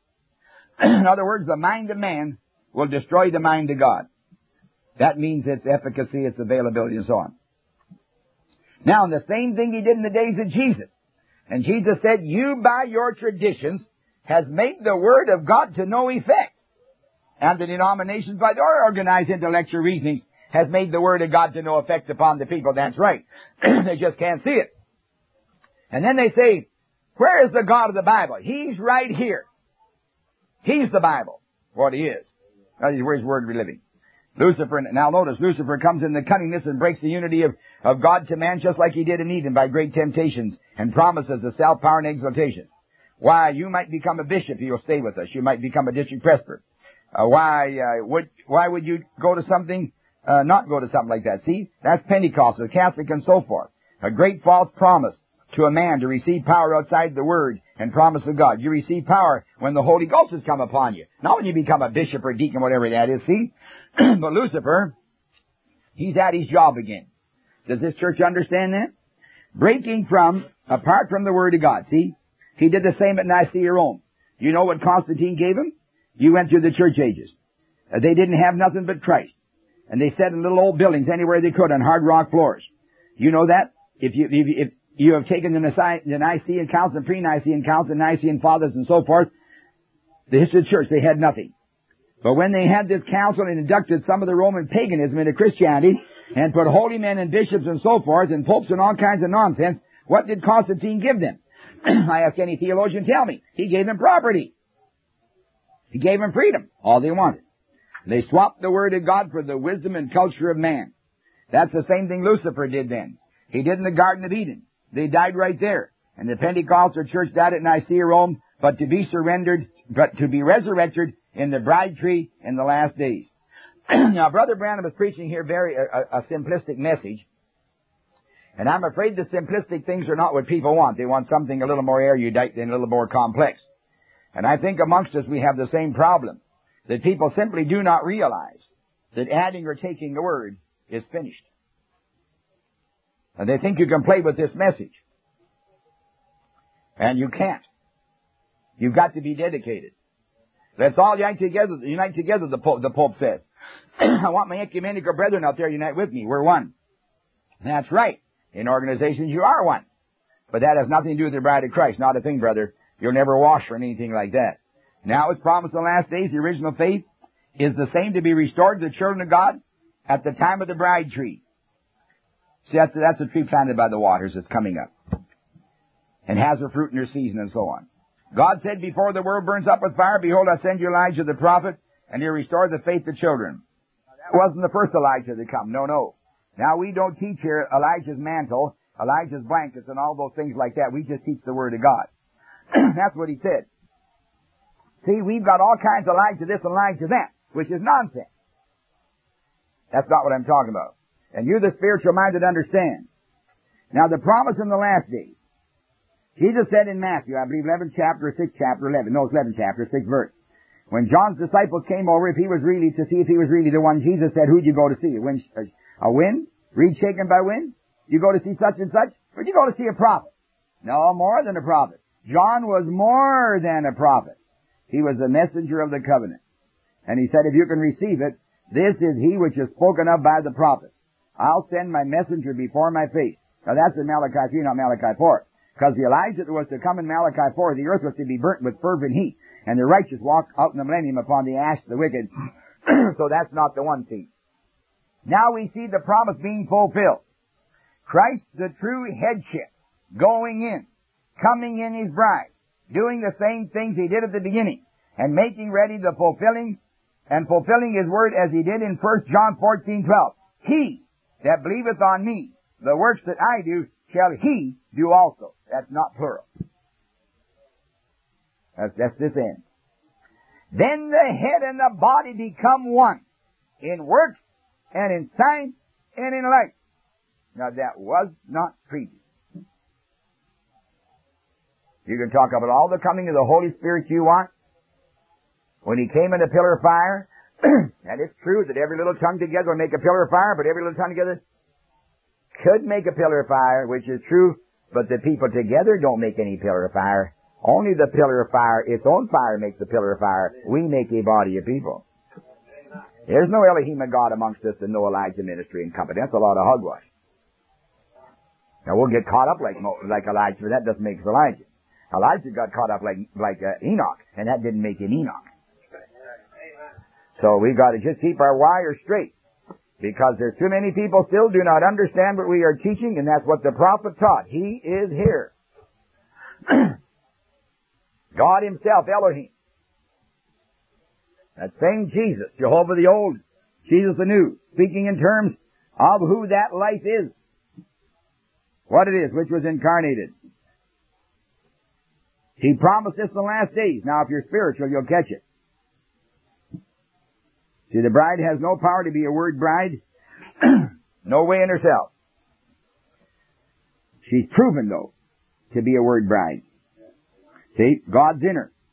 In other words, the mind of man will destroy the mind of God. That means its efficacy, its availability, and so on. Now, the same thing he did in the days of Jesus. And Jesus said, you by your traditions has made the Word of God to no effect. And the denominations by their organized intellectual reasonings has made the Word of God to no effect upon the people. That's right. They just can't see it. And then they say, where is the God of the Bible? He's right here. He's the Bible. What he is. That is where his word be living. Lucifer, now notice, Lucifer comes in the cunningness and breaks the unity of God to man just like he did in Eden by great temptations and promises of self-power and exaltation. Why, you might become a bishop, you'll stay with us. You might become a district presbyter. Why would you go to something, not go to something like that? See, that's Pentecostal, Catholic, and so forth. A great false promise to a man to receive power outside the Word and promise of God. You receive power when the Holy Ghost has come upon you. Not when you become a bishop or deacon, whatever that is, see? But Lucifer, he's at his job again. Does this church understand that? Breaking from, apart from the Word of God, see? He did the same at Nicaea, Rome. You know what Constantine gave him? You went through the church ages. They didn't have nothing but Christ. And they sat in little old buildings anywhere they could on hard rock floors. You know that? If you have taken the Nicene Council and pre-Nicene Council and Nicene Fathers and so forth, the history of the church, they had nothing. But when they had this council and inducted some of the Roman paganism into Christianity and put holy men and bishops and so forth and popes and all kinds of nonsense, what did Constantine give them? I ask any theologian, tell me. He gave them property. He gave them freedom. All they wanted. They swapped the Word of God for the wisdom and culture of man. That's the same thing Lucifer did then. He did in the Garden of Eden. They died right there. And the Pentecostal church died at Nicaea, Rome, but to be resurrected in the bride tree in the last days. Now, Brother Branham is preaching here a simplistic message. And I'm afraid the simplistic things are not what people want. They want something a little more erudite and a little more complex. And I think amongst us we have the same problem. That people simply do not realize that adding or taking the Word is finished. And they think you can play with this message. And you can't. You've got to be dedicated. Let's all unite together, the Pope says. I want my ecumenical brethren out there to unite with me. We're one. That's right. In organizations you are one. But that has nothing to do with the bride of Christ. Not a thing, brother. You'll never wash or anything like that. Now it's promised in the last days, the original faith is the same to be restored to the children of God at the time of the bride tree. See, that's a tree planted by the waters that's coming up. And has her fruit in her season and so on. God said, before the world burns up with fire, behold, I send you Elijah the prophet, and he'll restore the faith of children. That wasn't the first Elijah to come. No. Now we don't teach here Elijah's mantle, Elijah's blankets, and all those things like that. We just teach the Word of God. That's what he said. See, we've got all kinds of Elijah this and Elijah that, which is nonsense. That's not what I'm talking about. And you, the spiritual-minded, understand. Now, the promise in the last days. Jesus said in Matthew, I believe 11th chapter, 6th chapter, 11th chapter, 6th verse. When John's disciples came over, to see if he was really the one, Jesus said, who'd you go to see? A wind? Reed shaken by winds? You go to see such and such? Or you go to see a prophet? No, more than a prophet. John was more than a prophet. He was the messenger of the covenant. And he said, if you can receive it, this is he which is spoken of by the prophets. I'll send my messenger before my face. Now that's in Malachi 3, not Malachi 4. Because the Elijah that was to come in Malachi 4, the earth was to be burnt with fervent heat, and the righteous walk out in the millennium upon the ash of the wicked. So that's not the one thing. Now we see the promise being fulfilled. Christ, the true headship, going in, coming in his bride, doing the same things he did at the beginning, and making ready the fulfilling his word as he did in 1 John 14:12. He that believeth on me, the works that I do, shall he do also. That's not plural. That's this end. Then the head and the body become one, in works and in sign and in light. Now that was not previous. You can talk about all the coming of the Holy Spirit you want. When he came in a pillar of fire, and it's true that every little tongue together will make a pillar of fire, but every little tongue together could make a pillar of fire, which is true, but the people together don't make any pillar of fire. Only the pillar of fire, its own fire makes a pillar of fire. We make a body of people. There's no Elohim of God amongst us and no Elijah ministry and company. That's a lot of hogwash. Now we'll get caught up like Elijah, but that doesn't make us Elijah. Elijah got caught up like Enoch, and that didn't make him Enoch. So we got to just keep our wires straight, because there's too many people still do not understand what we are teaching, and that's what the prophet taught. He is here. God himself, Elohim. That same Jesus, Jehovah the old, Jesus the new, speaking in terms of who that life is. What it is, which was incarnated. He promised this in the last days. Now if you're spiritual, you'll catch it. See, the bride has no power to be a word bride. No way in herself. She's proven, though, to be a word bride. See, God's in her.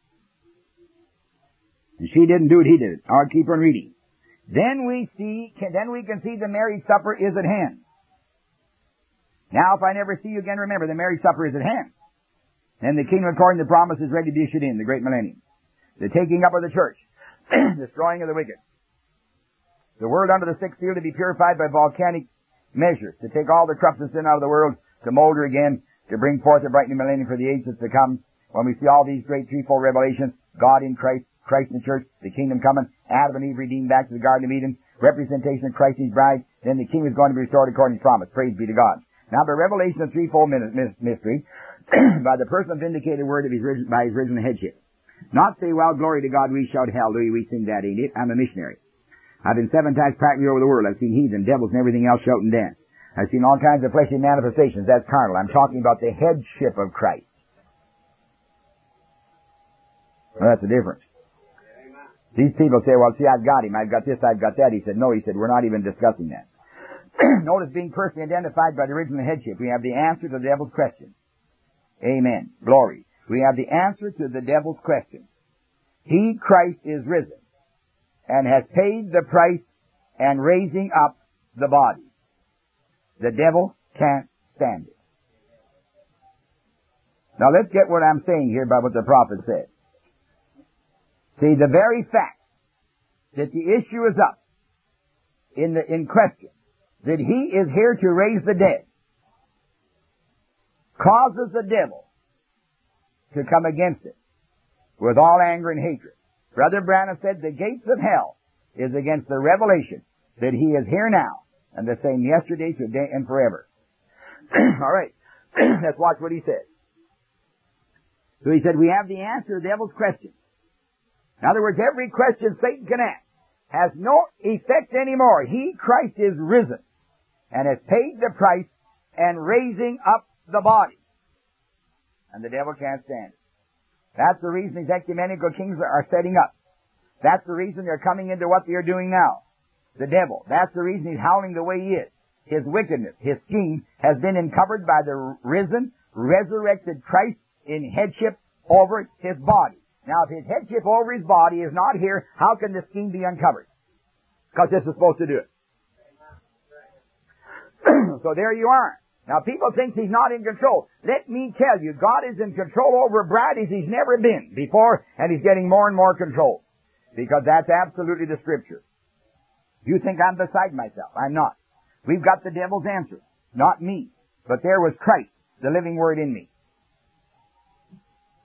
And she didn't do it, he did it. I'll keep on reading. Then we can see the marriage supper is at hand. Now, if I never see you again, remember, the marriage supper is at hand. And the kingdom according to the promise is ready to be issued in, the great millennium. The taking up of the church. Destroying of the wicked. The world under the sixth seal to be purified by volcanic measures. To take all the corruption sin out of the world, to mold her again, to bring forth a brightening millennium for the age that's to come. When we see all these great threefold revelations, God in Christ, Christ in the church, the kingdom coming, Adam and Eve redeemed back to the Garden of Eden, representation of Christ and his bride, then the kingdom is going to be restored according to promise. Praise be to God. Now, by revelation of threefold mystery, by the personal vindicated word of by his original headship. Not say, well, glory to God, we shout hallelujah, we sing that, ain't it? I'm a missionary. I've been 7 times practically over the world. I've seen heathen, devils, and everything else shout and dance. I've seen all kinds of fleshly manifestations. That's carnal. I'm talking about the headship of Christ. Well, that's the difference. These people say, well, see, I've got him. I've got this, I've got that. He said, no, he said, we're not even discussing that. Notice being personally identified by the original headship. We have the answer to the devil's questions. Amen. Glory. We have the answer to the devil's questions. He, Christ, is risen and has paid the price and raising up the body. The devil can't stand it. Now let's get what I'm saying here by what the prophet said. See, the very fact that the issue is up in question, that he is here to raise the dead, causes the devil to come against it with all anger and hatred. Brother Branham said the gates of hell is against the revelation that he is here now and the same yesterday, today, and forever. All right. Let's watch what he said. So he said, we have the answer to the devil's questions. In other words, every question Satan can ask has no effect anymore. He, Christ, is risen and has paid the price and raising up the body. And the devil can't stand it. That's the reason these ecumenical kings are setting up. That's the reason they're coming into what they're doing now. The devil. That's the reason he's howling the way he is. His wickedness, his scheme, has been uncovered by the risen, resurrected Christ in headship over his body. Now, if his headship over his body is not here, how can the scheme be uncovered? Because this is supposed to do it. So there you are. Now, people think he's not in control. Let me tell you, God is in control over a bride as he's never been before, and he's getting more and more control. Because that's absolutely the Scripture. You think I'm beside myself. I'm not. We've got the devil's answer. Not me. But there was Christ, the living Word in me.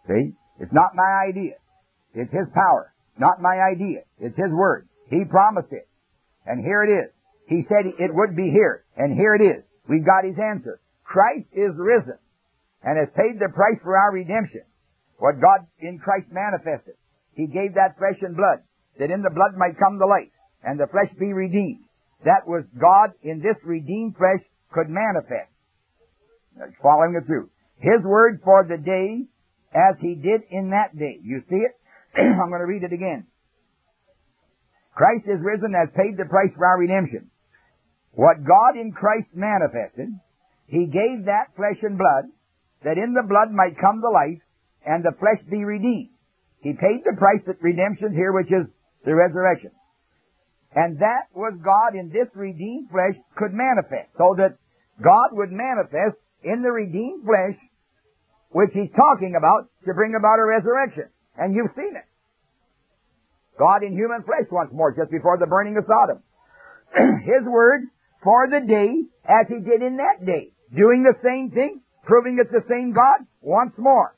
See? It's not my idea. It's His power. Not my idea. It's His Word. He promised it. And here it is. He said it would be here. And here it is. We've got His answer. Christ is risen and has paid the price for our redemption. What God in Christ manifested. He gave that flesh and blood, that in the blood might come the life, and the flesh be redeemed. That was God in this redeemed flesh could manifest. Following it through. His word for the day as He did in that day. You see it? I'm going to read it again. Christ is risen, has paid the price for our redemption. What God in Christ manifested, He gave that flesh and blood, that in the blood might come the life, and the flesh be redeemed. He paid the price that redemption here, which is the resurrection. And that was God in this redeemed flesh could manifest, so that God would manifest in the redeemed flesh, which He's talking about, to bring about a resurrection. And you've seen it. God in human flesh once more, just before the burning of Sodom. His word for the day as He did in that day. Doing the same thing, proving it's the same God once more.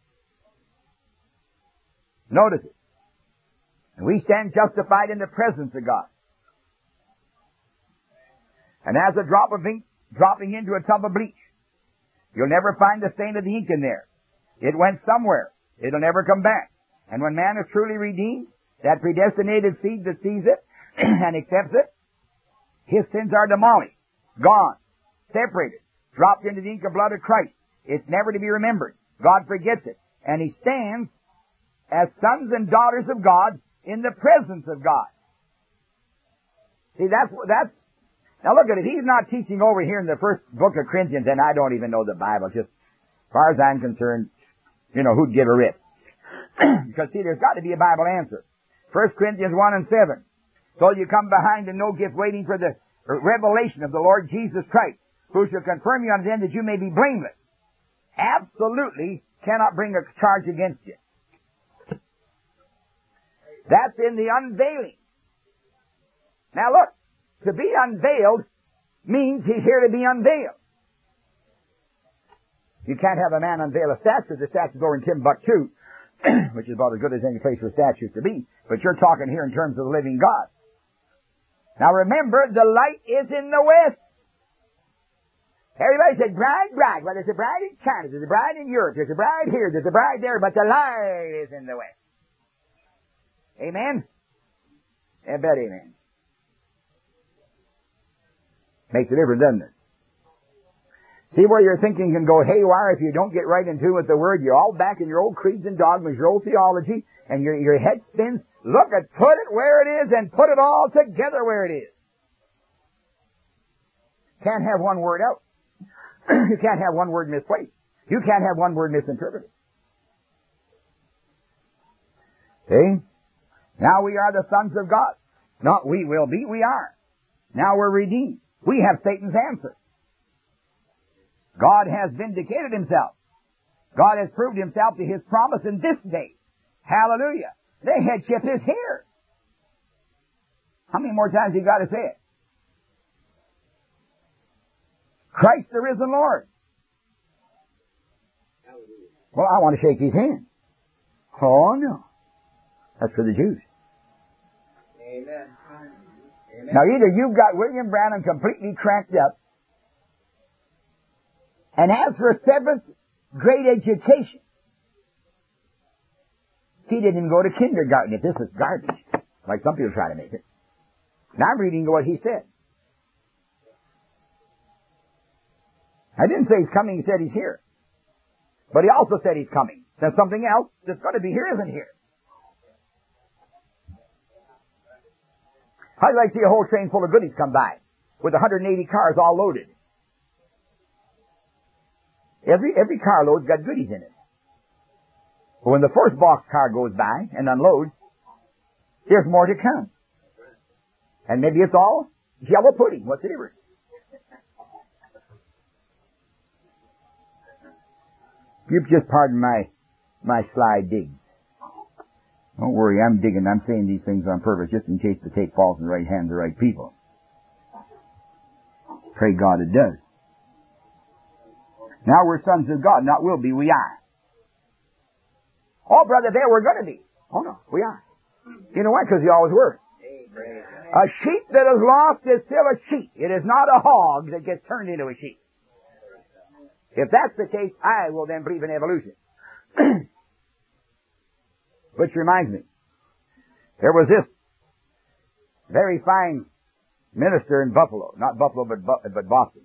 Notice it. And we stand justified in the presence of God. And as a drop of ink dropping into a tub of bleach, you'll never find the stain of the ink in there. It went somewhere. It'll never come back. And when man is truly redeemed, that predestinated seed that sees it and accepts it, his sins are demolished, gone, separated, dropped into the ink of blood of Christ. It's never to be remembered. God forgets it. And he stands as sons and daughters of God in the presence of God. See, that's, now look at it. He's not teaching over here in the first book of Corinthians, and I don't even know the Bible. Just, as far as I'm concerned, who'd give a rip? Because see, there's got to be a Bible answer. 1 Corinthians 1 and 7. So you come behind and no gift waiting for the revelation of the Lord Jesus Christ, who shall confirm you unto the end that you may be blameless. Absolutely cannot bring a charge against you. That's in the unveiling. Now look, to be unveiled means he's here to be unveiled. You can't have a man unveil a statue. The statue's over in Timbuktu, which is about as good as any place for statues to be. But you're talking here in terms of the living God. Now remember, the light is in the west. Everybody said, bride, bride. Well, there's a bride in Canada, there's a bride in Europe, there's a bride here, there's a bride there, but the light is in the west. Amen? I bet amen. Makes a difference, doesn't it? See where your thinking can go haywire if you don't get right in tune with the Word. You're all back in your old creeds and dogmas, your old theology, and your head spins. Look at, put it where it is and put it all together where it is. Can't have one word out. You can't have one word misplaced. You can't have one word misinterpreted. See? Now we are the sons of God. Not we will be, we are. Now we're redeemed. We have Satan's answer. God has vindicated Himself. God has proved Himself to His promise in this day. Hallelujah. The headship is here. How many more times you got to say it? Christ the risen Lord. Well, I want to shake His hand. Oh, no. That's for the Jews. Amen. Amen. Now, either you've got William Branham completely cracked up, and as for seventh grade education, he didn't go to kindergarten. If this is garbage, like some people try to make it. And I'm reading what he said. I didn't say he's coming, he said he's here. But he also said he's coming. There's something else that's going to be here isn't here. How do you like to see a whole train full of goodies come by with 180 cars all loaded? Every carload's got goodies in it. But when the first boxcar goes by and unloads, there's more to come. And maybe it's all jello pudding. What's the difference? You just pardon my sly digs. Don't worry, I'm digging. I'm saying these things on purpose just in case the tape falls in the right hands of the right people. Pray God it does. Now we're sons of God, not will be, we are. Oh, Brother Bill, we're going to be. Oh, no, we are. You know why? Because you always were. A sheep that is lost is still a sheep. It is not a hog that gets turned into a sheep. If that's the case, I will then believe in evolution. Which reminds me, there was this very fine minister in Buffalo. Not Buffalo, but Boston.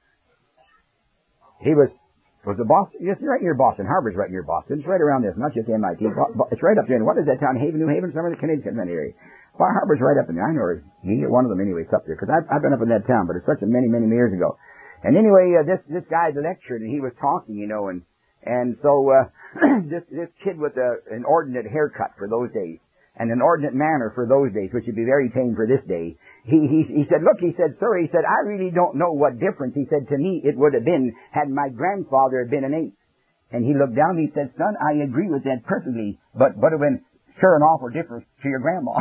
He was it Boston? Yes, right near Boston. Harvard's right near Boston. It's right around this, not just MIT. It's right up there. And what is that town? Haven, New Haven? Some of the Canadian area. Well, Harvard's right up in there. I know he one of them anyway. It's up there. Because I've been up in that town, but it's such a many years ago. And anyway, this guy lectured, and he was talking, you know, and so this kid with an ordinate haircut for those days, and an ordinate manner for those days, which would be very tame for this day. He said, look, he said, sir, he said, I really don't know what difference, he said, to me it would have been had my grandfather had been an ape. And he looked down and he said, son, I agree with that perfectly, but it would have been sure an awful difference to your grandma.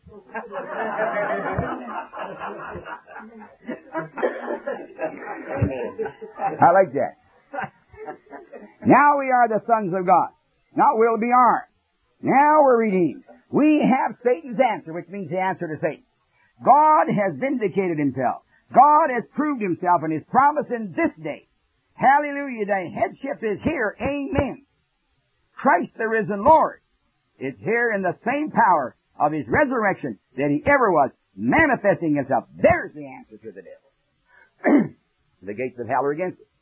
I like that. Now we are the sons of God. Now we'll be ours. Now we're redeemed. We have Satan's answer, which means the answer to Satan. God has vindicated himself. God has proved himself in his promise in this day. Hallelujah. The headship is here. Amen. Christ the risen Lord is here in the same power of his resurrection that he ever was, manifesting himself. There's the answer to the devil. The gates of hell are against it.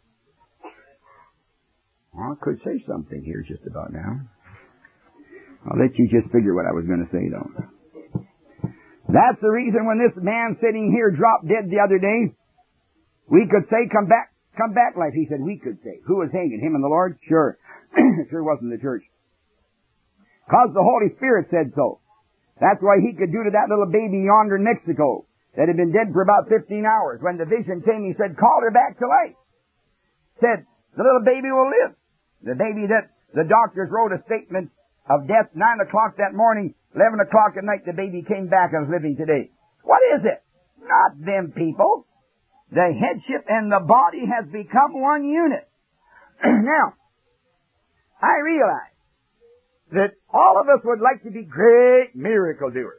Well, I could say something here just about now. I'll let you just figure what I was going to say, though. That's the reason when this man sitting here dropped dead the other day, we could say, come back life. He said, we could say. Who was hanging? Him and the Lord? Sure. It sure wasn't the church. Because the Holy Spirit said so. That's why he could do to that little baby yonder in Mexico that had been dead for about 15 hours. When the vision came, he said, call her back to life. Said, the little baby will live. The baby that the doctors wrote a statement of death 9 o'clock that morning, 11 o'clock at night, the baby came back and is living today. What is it? Not them people. The headship and the body has become one unit. Now, I realize that all of us would like to be great miracle doers.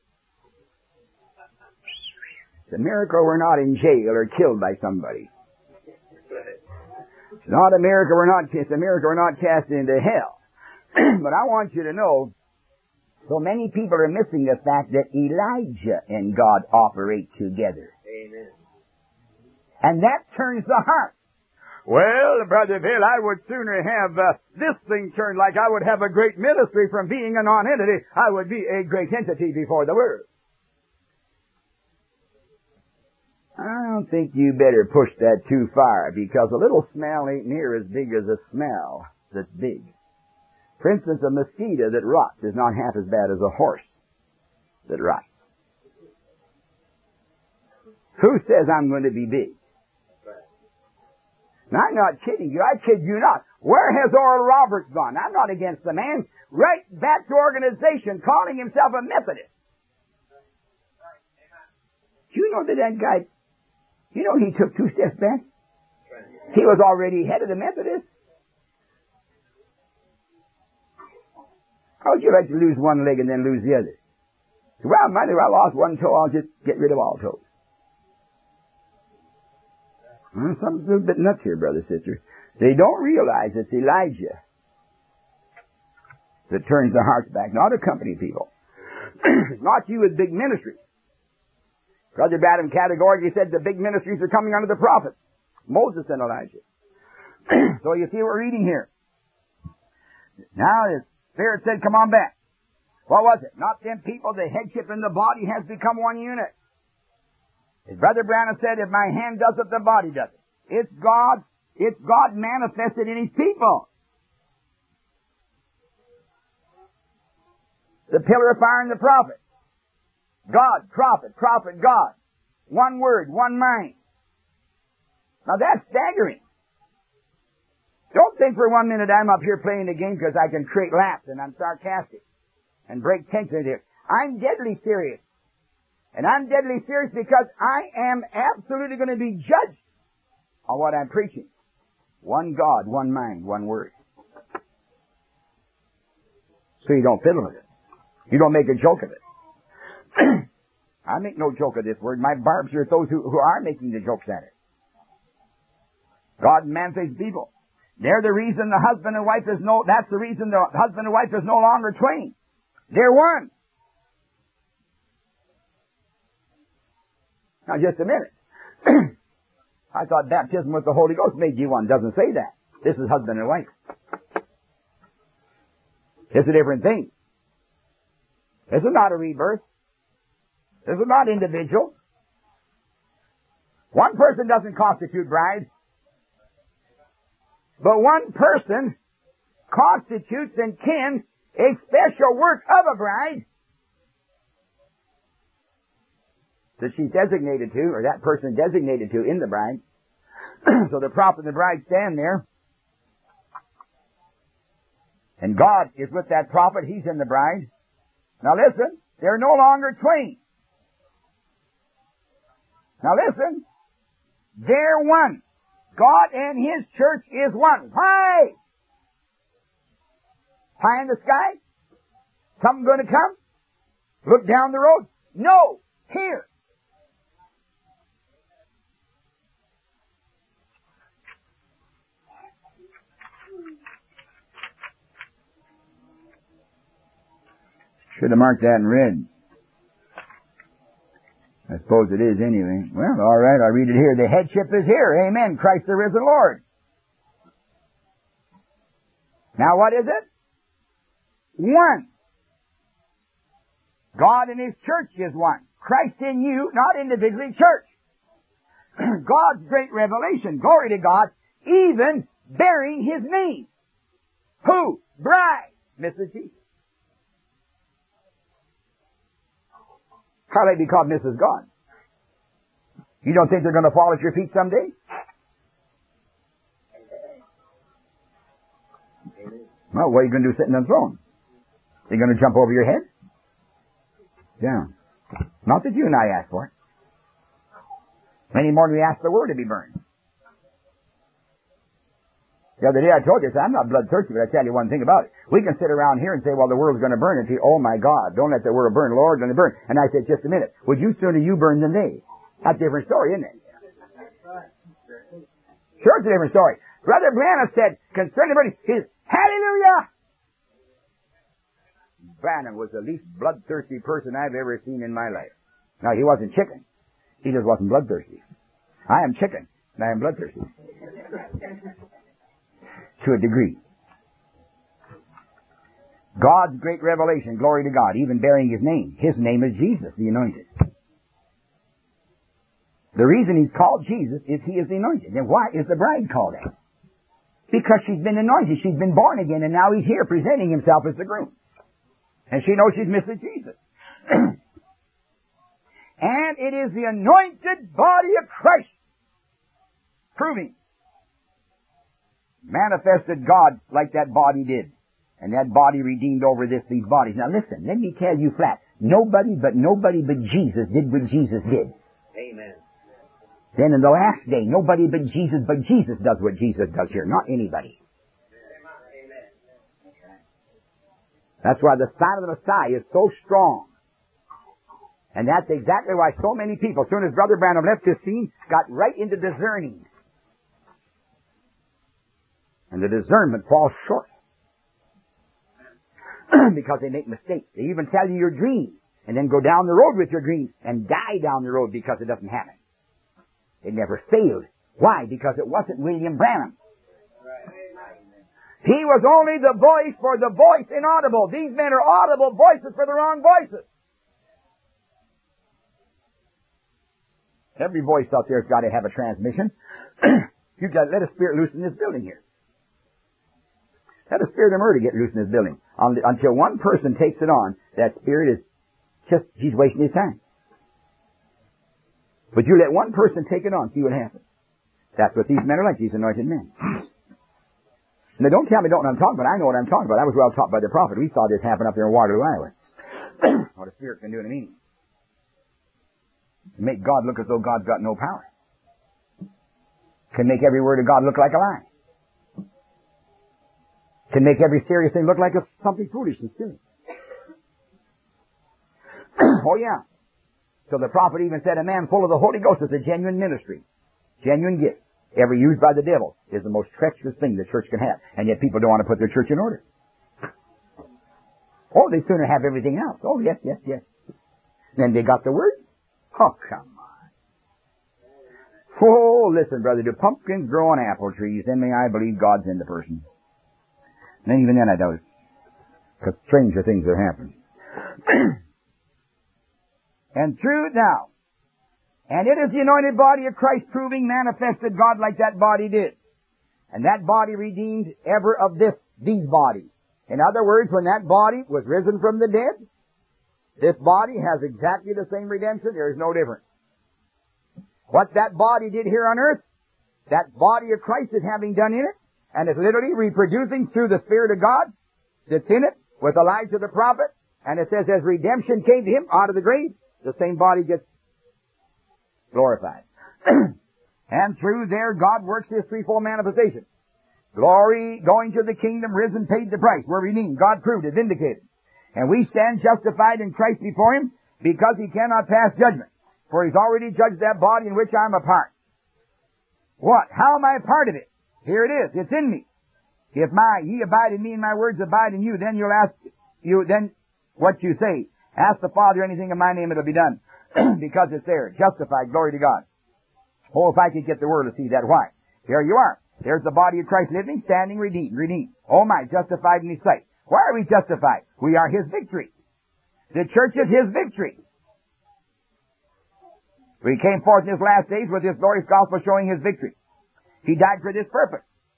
It's a miracle we're not in jail or killed by somebody. It's not a miracle it's a miracle we're not cast into hell. But I want you to know, so many people are missing the fact that Elijah and God operate together. Amen. And that turns the heart. Well, Brother Bill, I would sooner have this thing turned like I would have a great ministry from being a non-entity. I would be a great entity before the world. I don't think you better push that too far, because a little smell ain't near as big as a smell that's big. For instance, a mosquito that rots is not half as bad as a horse that rots. Who says I'm going to be big? Now, I'm not kidding you. I kid you not. Where has Oral Roberts gone? I'm not against the man. Right back to organization, calling himself a Methodist. Do you know that guy, he took 2 steps back? He was already head of the Methodists. How would you like to lose one leg and then lose the other? Well, I lost one toe, I'll just get rid of all toes. Well, something's a little bit nuts here, brother, sister. They don't realize it's Elijah that turns the hearts back, not a company people. Not you with big ministries. Brother Branham categorically said the big ministries are coming under the prophets. Moses and Elijah. So you see what we're reading here. Now the Spirit said, come on back. What was it? Not them people, the headship in the body has become one unit. As Brother Branham said, if my hand does it, the body does it. It's God manifested in His people. The pillar of fire and the prophet. God, prophet, prophet, God. One word, one mind. Now that's staggering. Don't think for 1 minute I'm up here playing the game because I can create laughs and I'm sarcastic and break tension here. I'm deadly serious. And I'm deadly serious because I am absolutely going to be judged on what I'm preaching. One God, one mind, one word. So you don't fiddle with it. You don't make a joke of it. I make no joke of this word. My barbs are those who are making the jokes at it. God and man face people. They're the reason the husband and wife that's the reason the husband and wife is no longer twain. They're one. Now just a minute. I thought baptism with the Holy Ghost made you one. Doesn't say that. This is husband and wife. It's a different thing. This is not a rebirth. This is not individual. One person doesn't constitute bride. But one person constitutes and can a special work of a bride that she's designated to, or that person is designated to in the bride. So the prophet and the bride stand there. And God is with that prophet. He's in the bride. Now listen, they're no longer twain. Now listen, they're one. God and His church is one. Why? High in the sky? Something going to come? Look down the road? No, here. Should have marked that in red. I suppose it is anyway. Well, all right, I'll read it here. The headship is here. Amen. Christ the risen Lord. Now what is it? One. God and His church is one. Christ in you, not individually, church. God's great revelation, glory to God, even bearing His name. Who? Bride. Mrs. Jesus. How may be called Mrs. God? You don't think they're going to fall at your feet someday? Well, what are you going to do sitting on the throne? They're going to jump over your head? Yeah. Not that you and I asked for it. Any more than we asked the Word to be burned. The other day I told you, I said, I'm not bloodthirsty, but I tell you one thing about it. We can sit around here and say, well, the world's going to burn. And say, oh my God, don't let the world burn. Lord's going to burn. And I said, just a minute. Would you sooner you burn than they? That's a different story, isn't it? Sure, it's a different story. Brother Branham said, concerning burning, his hallelujah! Branham was the least bloodthirsty person I've ever seen in my life. Now, he wasn't chicken. He just wasn't bloodthirsty. I am chicken, and I am bloodthirsty. To a degree. God's great revelation, glory to God, even bearing His name. His name is Jesus, the Anointed. The reason He's called Jesus is He is the Anointed. Then why is the bride called that? Because she's been anointed, she's been born again, and now He's here presenting Himself as the groom. And she knows she's Mrs. Jesus. And it is the anointed body of Christ proving manifested God like that body did. And that body redeemed over these bodies. Now listen, let me tell you flat. Nobody but Jesus did what Jesus did. Amen. Then in the last day, nobody but Jesus does what Jesus does here. Not anybody. Amen. That's why the sign of the Messiah is so strong. And that's exactly why so many people, as soon as Brother Branham left this scene, got right into discerning. And the discernment falls short. Because they make mistakes. They even tell you your dream, and then go down the road with your dream, and die down the road because it doesn't happen. It never failed. Why? Because it wasn't William Branham. He was only the voice for the voice inaudible. These men are audible voices for the wrong voices. Every voice out there has got to have a transmission. You've got to let a spirit loose in this building here. Let a spirit of murder get loose in this building. Until one person takes it on, that spirit is just, he's wasting his time. But you let one person take it on, see what happens. That's what these men are like, these anointed men. Now don't tell me don't know what I'm talking about. I know what I'm talking about. I was well taught by the prophet. We saw this happen up there in Waterloo, Iowa. What a spirit can do in a meeting. Make God look as though God's got no power. Can make every word of God look like a lie. Can make every serious thing look like it's something foolish and silly. Oh yeah. So the prophet even said a man full of the Holy Ghost is a genuine ministry. Genuine gift. Ever used by the devil is the most treacherous thing the church can have. And yet people don't want to put their church in order. Oh, they sooner have everything else. Oh, yes, yes, yes. Then they got the word. Oh, come on. Oh, listen, brother, do pumpkins grow on apple trees? Then may I believe God's in the person. And even then I doubt it. Because stranger things have happened. And true now. And it is the anointed body of Christ proving manifested God like that body did. And that body redeemed ever of these bodies. In other words, when that body was risen from the dead, this body has exactly the same redemption. There is no difference. What that body did here on earth, that body of Christ is having done in it, and is literally reproducing through the Spirit of God that's in it with Elijah the prophet. And it says as redemption came to him out of the grave, the same body gets glorified. And through there, God works His threefold manifestation. Glory, going to the kingdom, risen, paid the price. We're redeemed. God proved it, vindicated. And we stand justified in Christ before Him because He cannot pass judgment. For He's already judged that body in which I'm a part. What? How am I a part of it? Here it is. It's in me. If ye abide in me and my words abide in you, then you'll ask then what you say. Ask the Father anything in my name, it'll be done. Because it's there. Justified. Glory to God. Oh, if I could get the word to see that. Why? Here you are. There's the body of Christ living, standing, redeemed. Oh my, justified in His sight. Why are we justified? We are His victory. The church is His victory. We came forth in His last days with His glorious gospel showing His victory. He died for this purpose.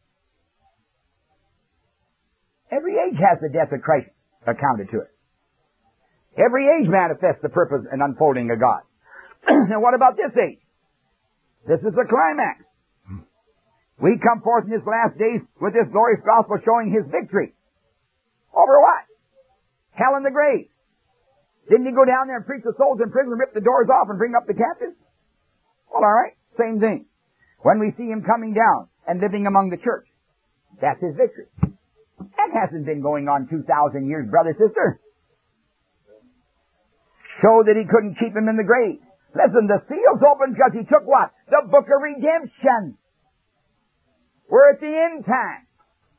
Every age has the death of Christ accounted to it. Every age manifests the purpose and unfolding of God. Now what about this age? This is the climax. We come forth in His last days with this glorious gospel showing His victory. Over what? Hell and the grave. Didn't He go down there and preach the souls in prison and rip the doors off and bring up the captives? Well, alright. Same thing. When we see Him coming down and living among the church, that's His victory. That hasn't been going on 2,000 years, brother, sister. Show that He couldn't keep him in the grave. Listen, the seal's open because He took what? The book of redemption. We're at the end time.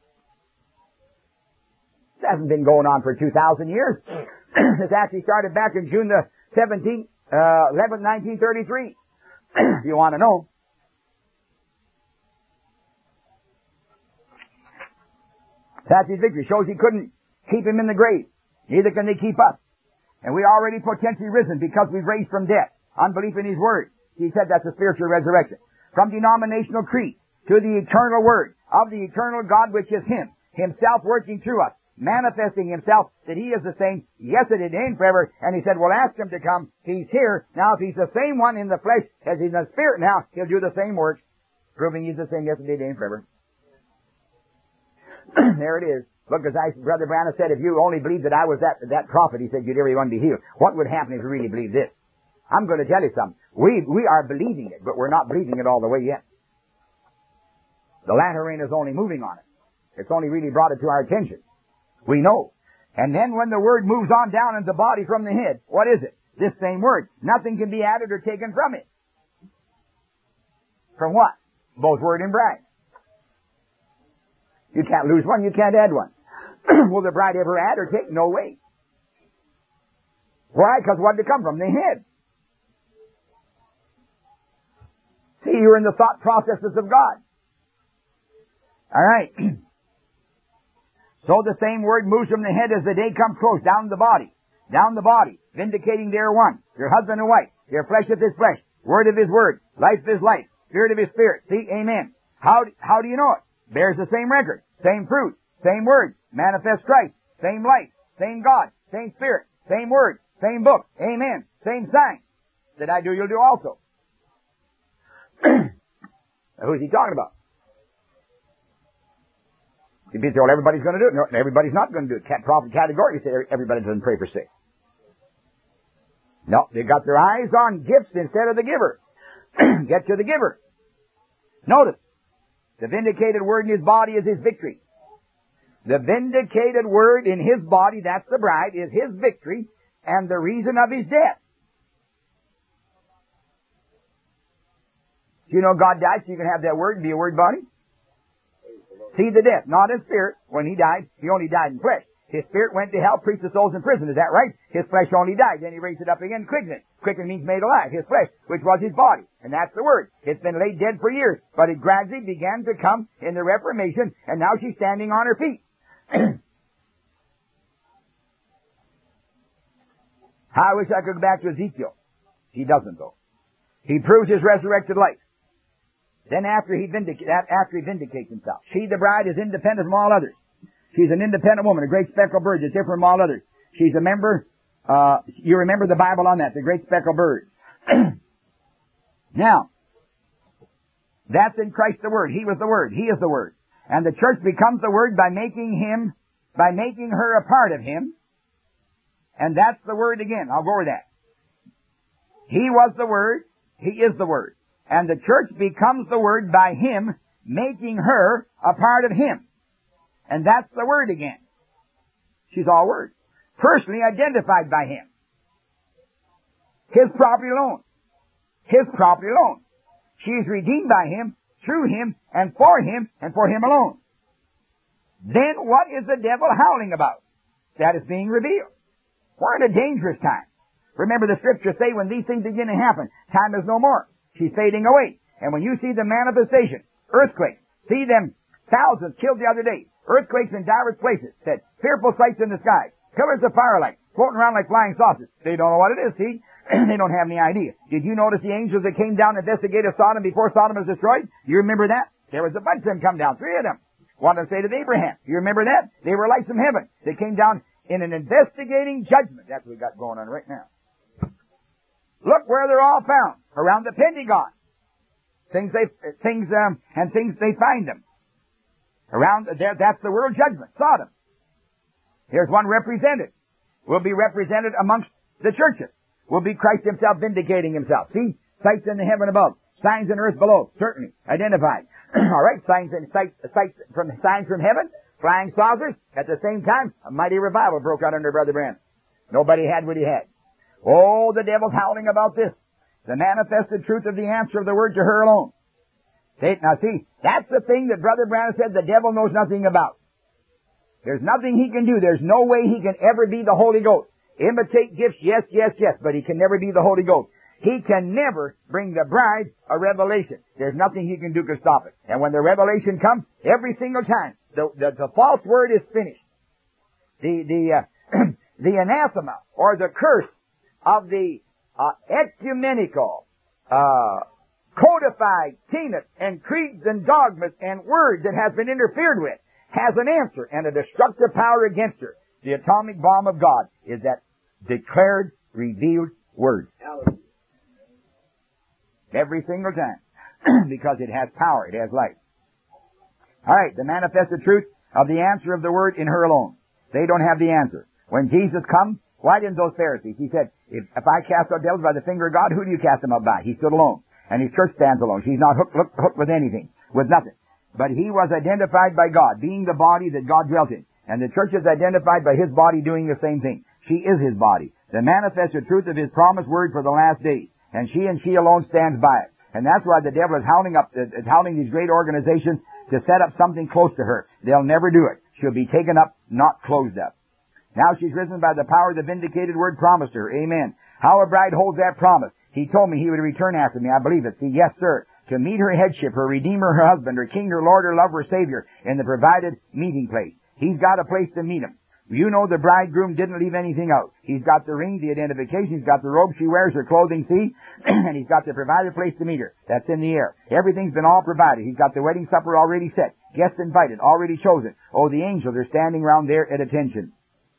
This hasn't been going on for 2,000 years. This actually started back in June the 17th, 11th, 1933. If you want to know. That's His victory. Shows He couldn't keep him in the grave. Neither can they keep us. And we already potentially risen because we've raised from death. Unbelief in His Word. He said that's a spiritual resurrection. From denominational creeds to the eternal Word of the eternal God which is Him. Himself working through us. Manifesting Himself that He is the same yesterday, today, and forever. And He said, well, ask Him to come. He's here. Now, if He's the same one in the flesh as He's in the Spirit now, He'll do the same works. Proving He's the same yesterday, today, and forever. There it is. Look, as Brother Branham said, if you only believed that I was that prophet, he said, you'd everyone be healed. What would happen if you really believed this? I'm going to tell you something. We are believing it, but we're not believing it all the way yet. The latter rain is only moving on it. It's only really brought it to our attention. We know. And then when the word moves on down into the body from the head, what is it? This same word. Nothing can be added or taken from it. From what? Both word and bride. You can't lose one, you can't add one. Will the bride ever add or take? No way. Why? Because what did it come from? The head. See, you're in the thought processes of God. Alright. So the same word moves from the head as the day comes close, down the body. Down the body. Vindicating they are one. They're husband and wife. They're flesh of His flesh. Word of His word. Life of His life. Spirit of His spirit. See? Amen. How do you know it? Bears the same record. Same fruit. Same word. Manifest Christ. Same life. Same God. Same Spirit. Same word. Same book. Amen. Same sign. That I do, you'll do also. Who's He talking about? You'd be told everybody's going to do it. No, everybody's not going to do it. Prophet category, you say everybody doesn't pray for sick. No, they got their eyes on gifts instead of the giver. Get to the giver. Notice, the vindicated word in His body is His victory. The vindicated Word in His body, that's the bride, is His victory and the reason of His death. Do you know God died so you can have that Word and be a Word body? See the death, not in spirit. When He died, He only died in flesh. His spirit went to hell, preached the souls in prison. Is that right? His flesh only died. Then He raised it up again, quickened it. Quickened means made alive. His flesh, which was His body. And that's the Word. It's been laid dead for years. But it gradually began to come in the Reformation, and now she's standing on her feet. I wish I could go back to Ezekiel. He doesn't, though. He proves His resurrected life. Then after he vindicates Himself. She, the bride, is independent from all others. She's an independent woman, a great speckled bird that's different from all others. She's a member, you remember the Bible on that, the great speckled bird. Now, that's in Christ the Word. He was the Word. He is the Word. And the church becomes the Word by making her a part of Him. And that's the Word again. I'll go over that. He was the Word. He is the Word. And the church becomes the Word by Him making her a part of Him. And that's the Word again. She's all Word. Personally identified by Him. His property alone. His property alone. She is redeemed by Him, through Him, and for Him alone. Then what is the devil howling about? That is being revealed. We're in a dangerous time. Remember the scriptures say when these things begin to happen, time is no more. She's fading away. And when you see the manifestation, earthquakes, see them thousands killed the other day, earthquakes in diverse places, said fearful sights in the sky, pillars of firelight, floating around like flying saucers. They don't know what it is, see? They don't have any idea. Did you notice the angels that came down and investigated Sodom before Sodom was destroyed? You remember that? There was a bunch of them come down, 3 of them. What did I say to Abraham? You remember that? They were lights from heaven. They came down in an investigating judgment. That's what we got going on right now. Look where they're all found. Around the Pentagon. Things they find them. Around there, that's the world judgment. Sodom. Here's one represented. Will be represented amongst the churches. Will be Christ Himself vindicating Himself. See? Sights in the heaven above. Signs in earth below. Certainly. Identified. Alright, signs from heaven. Flying saucers. At the same time, a mighty revival broke out under Brother Branham. Nobody had what he had. Oh, the devil's howling about this. The manifested truth of the answer of the Word to her alone. Now see, that's the thing that Brother Branham said the devil knows nothing about. There's nothing he can do. There's no way he can ever be the Holy Ghost. Imitate gifts, yes, but he can never be the Holy Ghost. He can never bring the bride a revelation. There's nothing he can do to stop it. And when the revelation comes, every single time, the false word is finished. The anathema, or the curse of the ecumenical, codified tenets and creeds and dogmas and words that has been interfered with, has an answer and a destructive power against her. The atomic bomb of God is that declared, revealed Word. Every single time. Because it has power, it has life. Alright, the manifested truth of the answer of the Word in her alone. They don't have the answer. When Jesus comes, why didn't those Pharisees? He said, if I cast out devils by the finger of God, who do you cast them out by? He stood alone. And His church stands alone. She's not hooked with anything, with nothing. But He was identified by God, being the body that God dwelt in. And the church is identified by His body doing the same thing. She is His body. The manifested truth of His promised word for the last days. And she alone stands by it. And that's why the devil is howling these great organizations to set up something close to her. They'll never do it. She'll be taken up, not closed up. Now she's risen by the power of the vindicated word promised her. Amen. How a bride holds that promise. He told me He would return after me. I believe it. See, yes, sir. To meet her headship, her Redeemer, her husband, her King, her Lord, her lover, her Savior, in the provided meeting place. He's got a place to meet Him. You know the bridegroom didn't leave anything out. He's got the ring, the identification, He's got the robe she wears, her clothing, see? And He's got the provided place to meet her. That's in the air. Everything's been all provided. He's got the wedding supper already set. Guests invited, already chosen. Oh, the angels are standing around there at attention.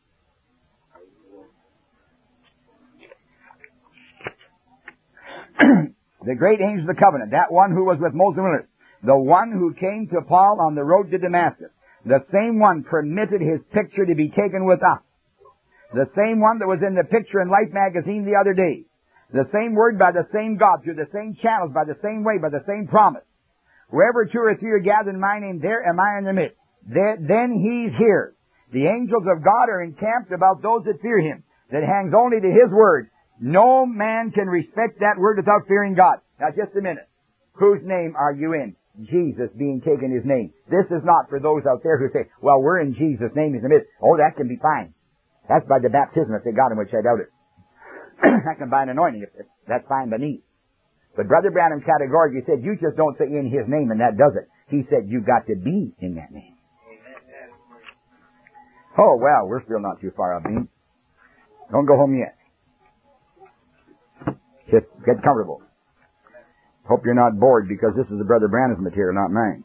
The great angel of the covenant, that one who was with Moses, the one who came to Paul on the road to Damascus, the same one permitted his picture to be taken with us. The same one that was in the Picture in Life magazine the other day. The same word by the same God, through the same channels, by the same way, by the same promise. Wherever 2 or 3 are gathered in my name, there am I in the midst. then He's here. The angels of God are encamped about those that fear Him, that hangs only to His word. No man can respect that word without fearing God. Now just a minute. Whose name are you in? Jesus being taken His name. This is not for those out there who say, well, we're in Jesus' name He's in the midst. Oh, that can be fine. That's by the baptism if they got Him, which I doubt it. That can by an anointing if that's fine by me. But Brother Branham categorically said, you just don't say in His name and that does it. He said, you got to be in that name. Oh, well, we're still not too far up, Dean. Don't go home yet. Just get comfortable. Hope you're not bored because this is the Brother Branham's material, not mine.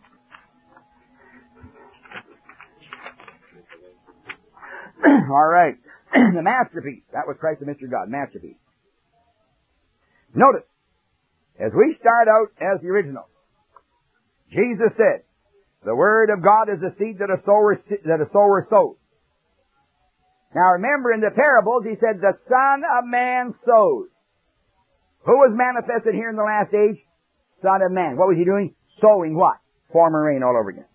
All right. The masterpiece. That was Christ the Mystery God. Masterpiece. Notice, as we start out as the original, Jesus said, the Word of God is the seed that a sower sows. Now remember in the parables, He said, the Son of Man sows. Who was manifested here in the last age? Son of Man. What was He doing? Sowing what? Former rain all over again.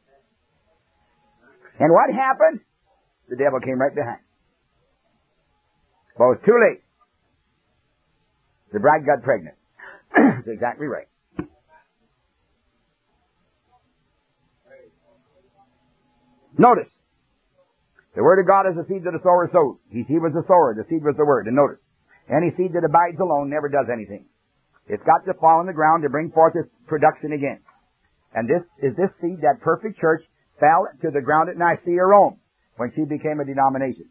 And what happened? The devil came right behind. Well, it was too late. The bride got pregnant. That's exactly right. Notice, the Word of God is the seed that the sower sows. He was the sower. The seed was the Word. And notice, any seed that abides alone never does anything. It's got to fall on the ground to bring forth its production again. And this seed, that perfect church, fell to the ground at Nicaea, Rome, when she became a denomination.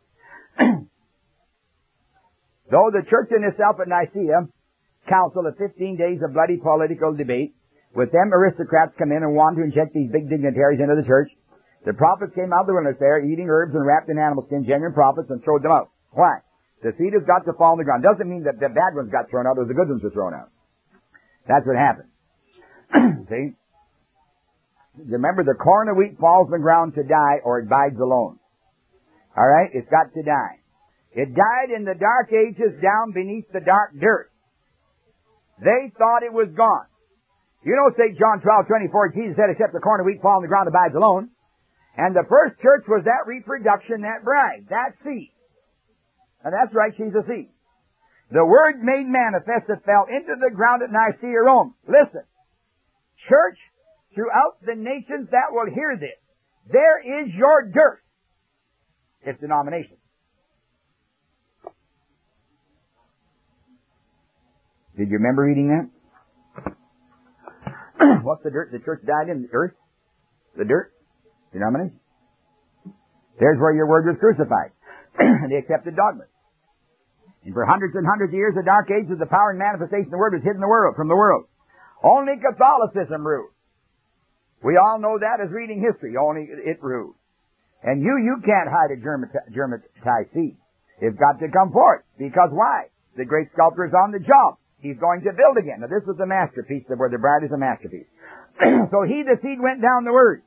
Though the church in itself at Nicaea council of 15 days of bloody political debate, with them aristocrats come in and want to inject these big dignitaries into the church, the prophets came out of the wilderness there, eating herbs and wrapped in animal skin, genuine prophets, and throwed them out. Why? The seed has got to fall on the ground. Doesn't mean that the bad ones got thrown out, or the good ones were thrown out. That's what happened. See? Remember, the corn of wheat falls on the ground to die, or it abides alone. Alright? It's got to die. It died in the dark ages down beneath the dark dirt. They thought it was gone. You know, St. John 12:24, Jesus said, except the corn of wheat fall on the ground abides alone. And the first church was that reproduction, that bride, that seed. And that's right, she's a seed. The Word made manifest that fell into the ground at Nicaea, Rome. Listen, church, throughout the nations that will hear this, there is your dirt. It's denomination. Did you remember reading that? What's the dirt the church died in? The earth? The dirt? Denomination. There's where your word was crucified. They accepted dogmas. And for hundreds and hundreds of years, the dark ages, the power and manifestation of the word was hidden from the world. Only Catholicism ruled. We all know that as reading history. Only it ruled. And you can't hide a Germatized seed. It's got to come forth. Because why? The great sculptor is on the job. He's going to build again. Now this is the masterpiece, where the bride is a masterpiece. So the seed went down the word.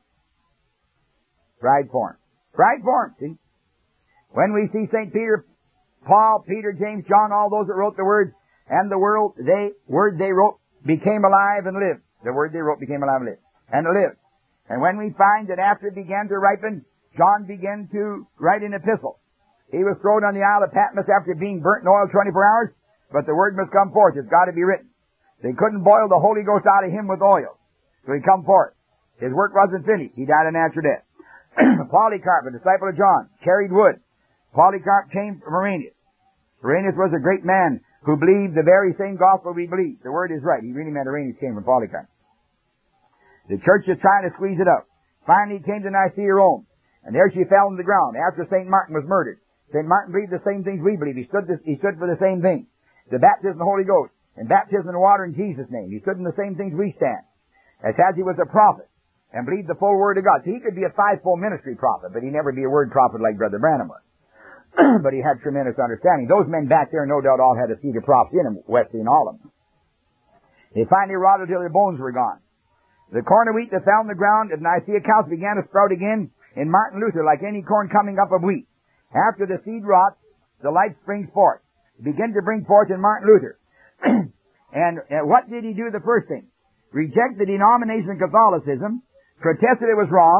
Bride form. Bride form, see? When we see St. Peter, Paul, Peter, James, John, all those that wrote the word, and the word they wrote became alive and lived. The word they wrote became alive and lived. And lived. And when we find that after it began to ripen, John began to write an epistle. He was thrown on the Isle of Patmos after being burnt in oil 24 hours, but the word must come forth. It's got to be written. They couldn't boil the Holy Ghost out of him with oil. So he come forth. His work wasn't finished. He died a natural death. Polycarp, a disciple of John, carried wood. Polycarp came from Irenaeus. Irenaeus was a great man who believed the very same gospel we believe. The word is right. He really meant Irenaeus came from Polycarp. The church is trying to squeeze it out. Finally, he came to Nicaea, Rome. And there she fell on the ground after St. Martin was murdered. St. Martin believed the same things we believe. He stood for the same thing. The baptism of the Holy Ghost and baptism in water in Jesus' name. He stood in the same things we stand. As he was a prophet and believed the full word of God. So he could be a fivefold ministry prophet, but he'd never be a word prophet like Brother Branham was. But he had tremendous understanding. Those men back there no doubt all had a seed of prophecy in them, Wesley and all of them. They finally rotted till their bones were gone. The corn of wheat that fell on the ground at Nicaea Council began to sprout again in Martin Luther like any corn coming up of wheat. After the seed rots, the life springs forth. It began to bring forth in Martin Luther. And what did he do the first thing? Reject the denomination of Catholicism, protested it was wrong,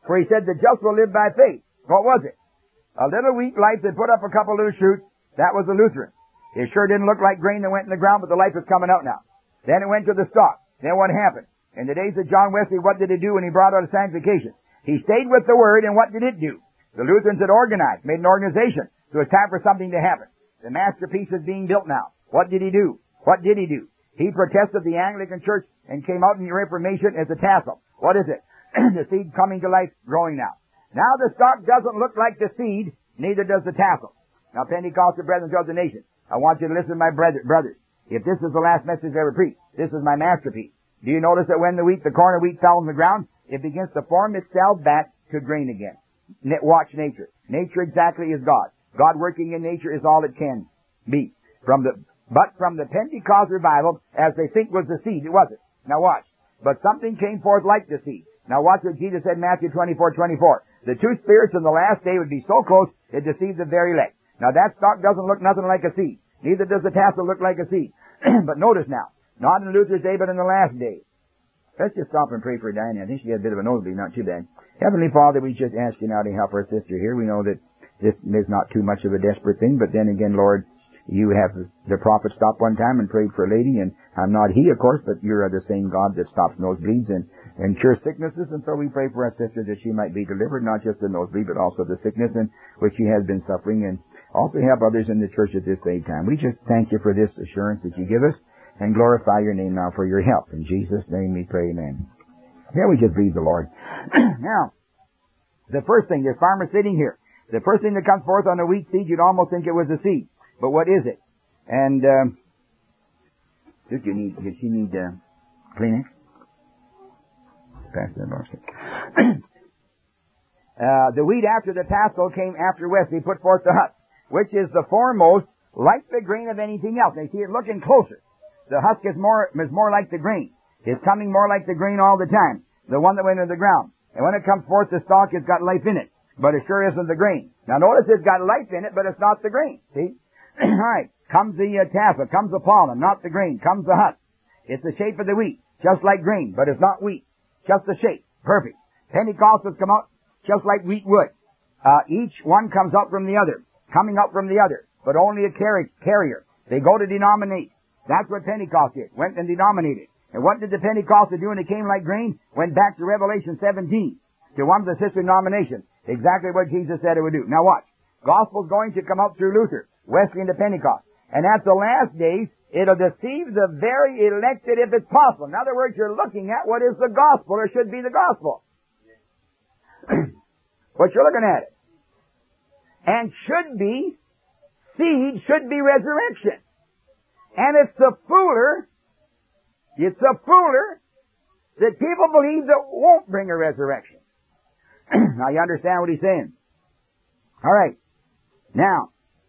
For he said, the just will live by faith. What was it? A little wheat life that put up a couple little shoots. That was the Lutheran. It sure didn't look like grain that went in the ground, but the life was coming out now. Then it went to the stalk. Then what happened? In the days of John Wesley, what did he do when he brought out a sanctification? He stayed with the Word, and what did it do? The Lutherans had organized, made an organization. So it's time for something to happen. The masterpiece is being built now. What did he do? What did he do? He protested the Anglican Church and came out in the Reformation as a tassel. What is it? The seed coming to life, growing now. Now the stalk doesn't look like the seed, neither does the tassel. Now Pentecostal brethren throughout the nation, I want you to listen, my brothers. If this is the last message I ever preached, this is my masterpiece. Do you notice that when the corn of wheat fell on the ground, it begins to form itself back to grain again? Watch nature. Nature exactly is God. God working in nature is all it can be. But from the Pentecost revival, as they think was the seed, it wasn't. Now watch. But something came forth like the seed. Now watch what Jesus said in Matthew 24:24. The two spirits in the last day would be so close, it deceived the very elect. Now that stalk doesn't look nothing like a seed. Neither does the tassel look like a seed. But notice now, not in Luther's day, but in the last day. Let's just stop and pray for Diane. I think she had a bit of a nosebleed, not too bad. Heavenly Father, we just ask you now to help our sister here. We know that this is not too much of a desperate thing, but then again, Lord, you have the prophet stop one time and prayed for a lady, and I'm not he, of course, but you're the same God that stops nosebleeds and cures sicknesses, and so we pray for our sister that she might be delivered, not just the nosebleed, but also the sickness in which she has been suffering, and also help others in the church at this same time. We just thank you for this assurance that you give us, and glorify your name now for your help. In Jesus' name we pray, amen. Here we just believe the Lord. Now, the first thing, this farmer sitting here, the first thing that comes forth on the wheat seed, you'd almost think it was a seed. But what is it? And, does she need Kleenex? Pass that basket. The wheat after the tassel came after Wesley, put forth the husk, which is the foremost, like the grain of anything else. They see it looking closer. The husk is more like the grain. It's coming more like the grain all the time. The one that went into the ground. And when it comes forth, the stalk has got life in it. But it sure isn't the grain. Now notice it's got life in it, but it's not the grain. See? Alright. Comes the tassel, comes the pollen, not the grain. Comes the husk. It's the shape of the wheat. Just like grain, but it's not wheat. Just the shape. Perfect. Pentecostals come out just like wheat would. Each one comes out from the other. Coming out from the other. But only a carrier. They go to denominate. That's what Pentecost did. Went and denominated. And what did the Pentecostals do when they came like grain? Went back to Revelation 17. To one of the sister denominations. Exactly what Jesus said it would do. Now watch. Gospel's going to come out through Luther, Wesley, and the Pentecost. And at the last days, it'll deceive the very elected if it's possible. In other words, you're looking at what is the gospel, or should be the gospel. But you're looking at it. And should be, seed should be resurrection. And it's the fooler that people believe that won't bring a resurrection. Now you understand what he's saying. Alright. Now,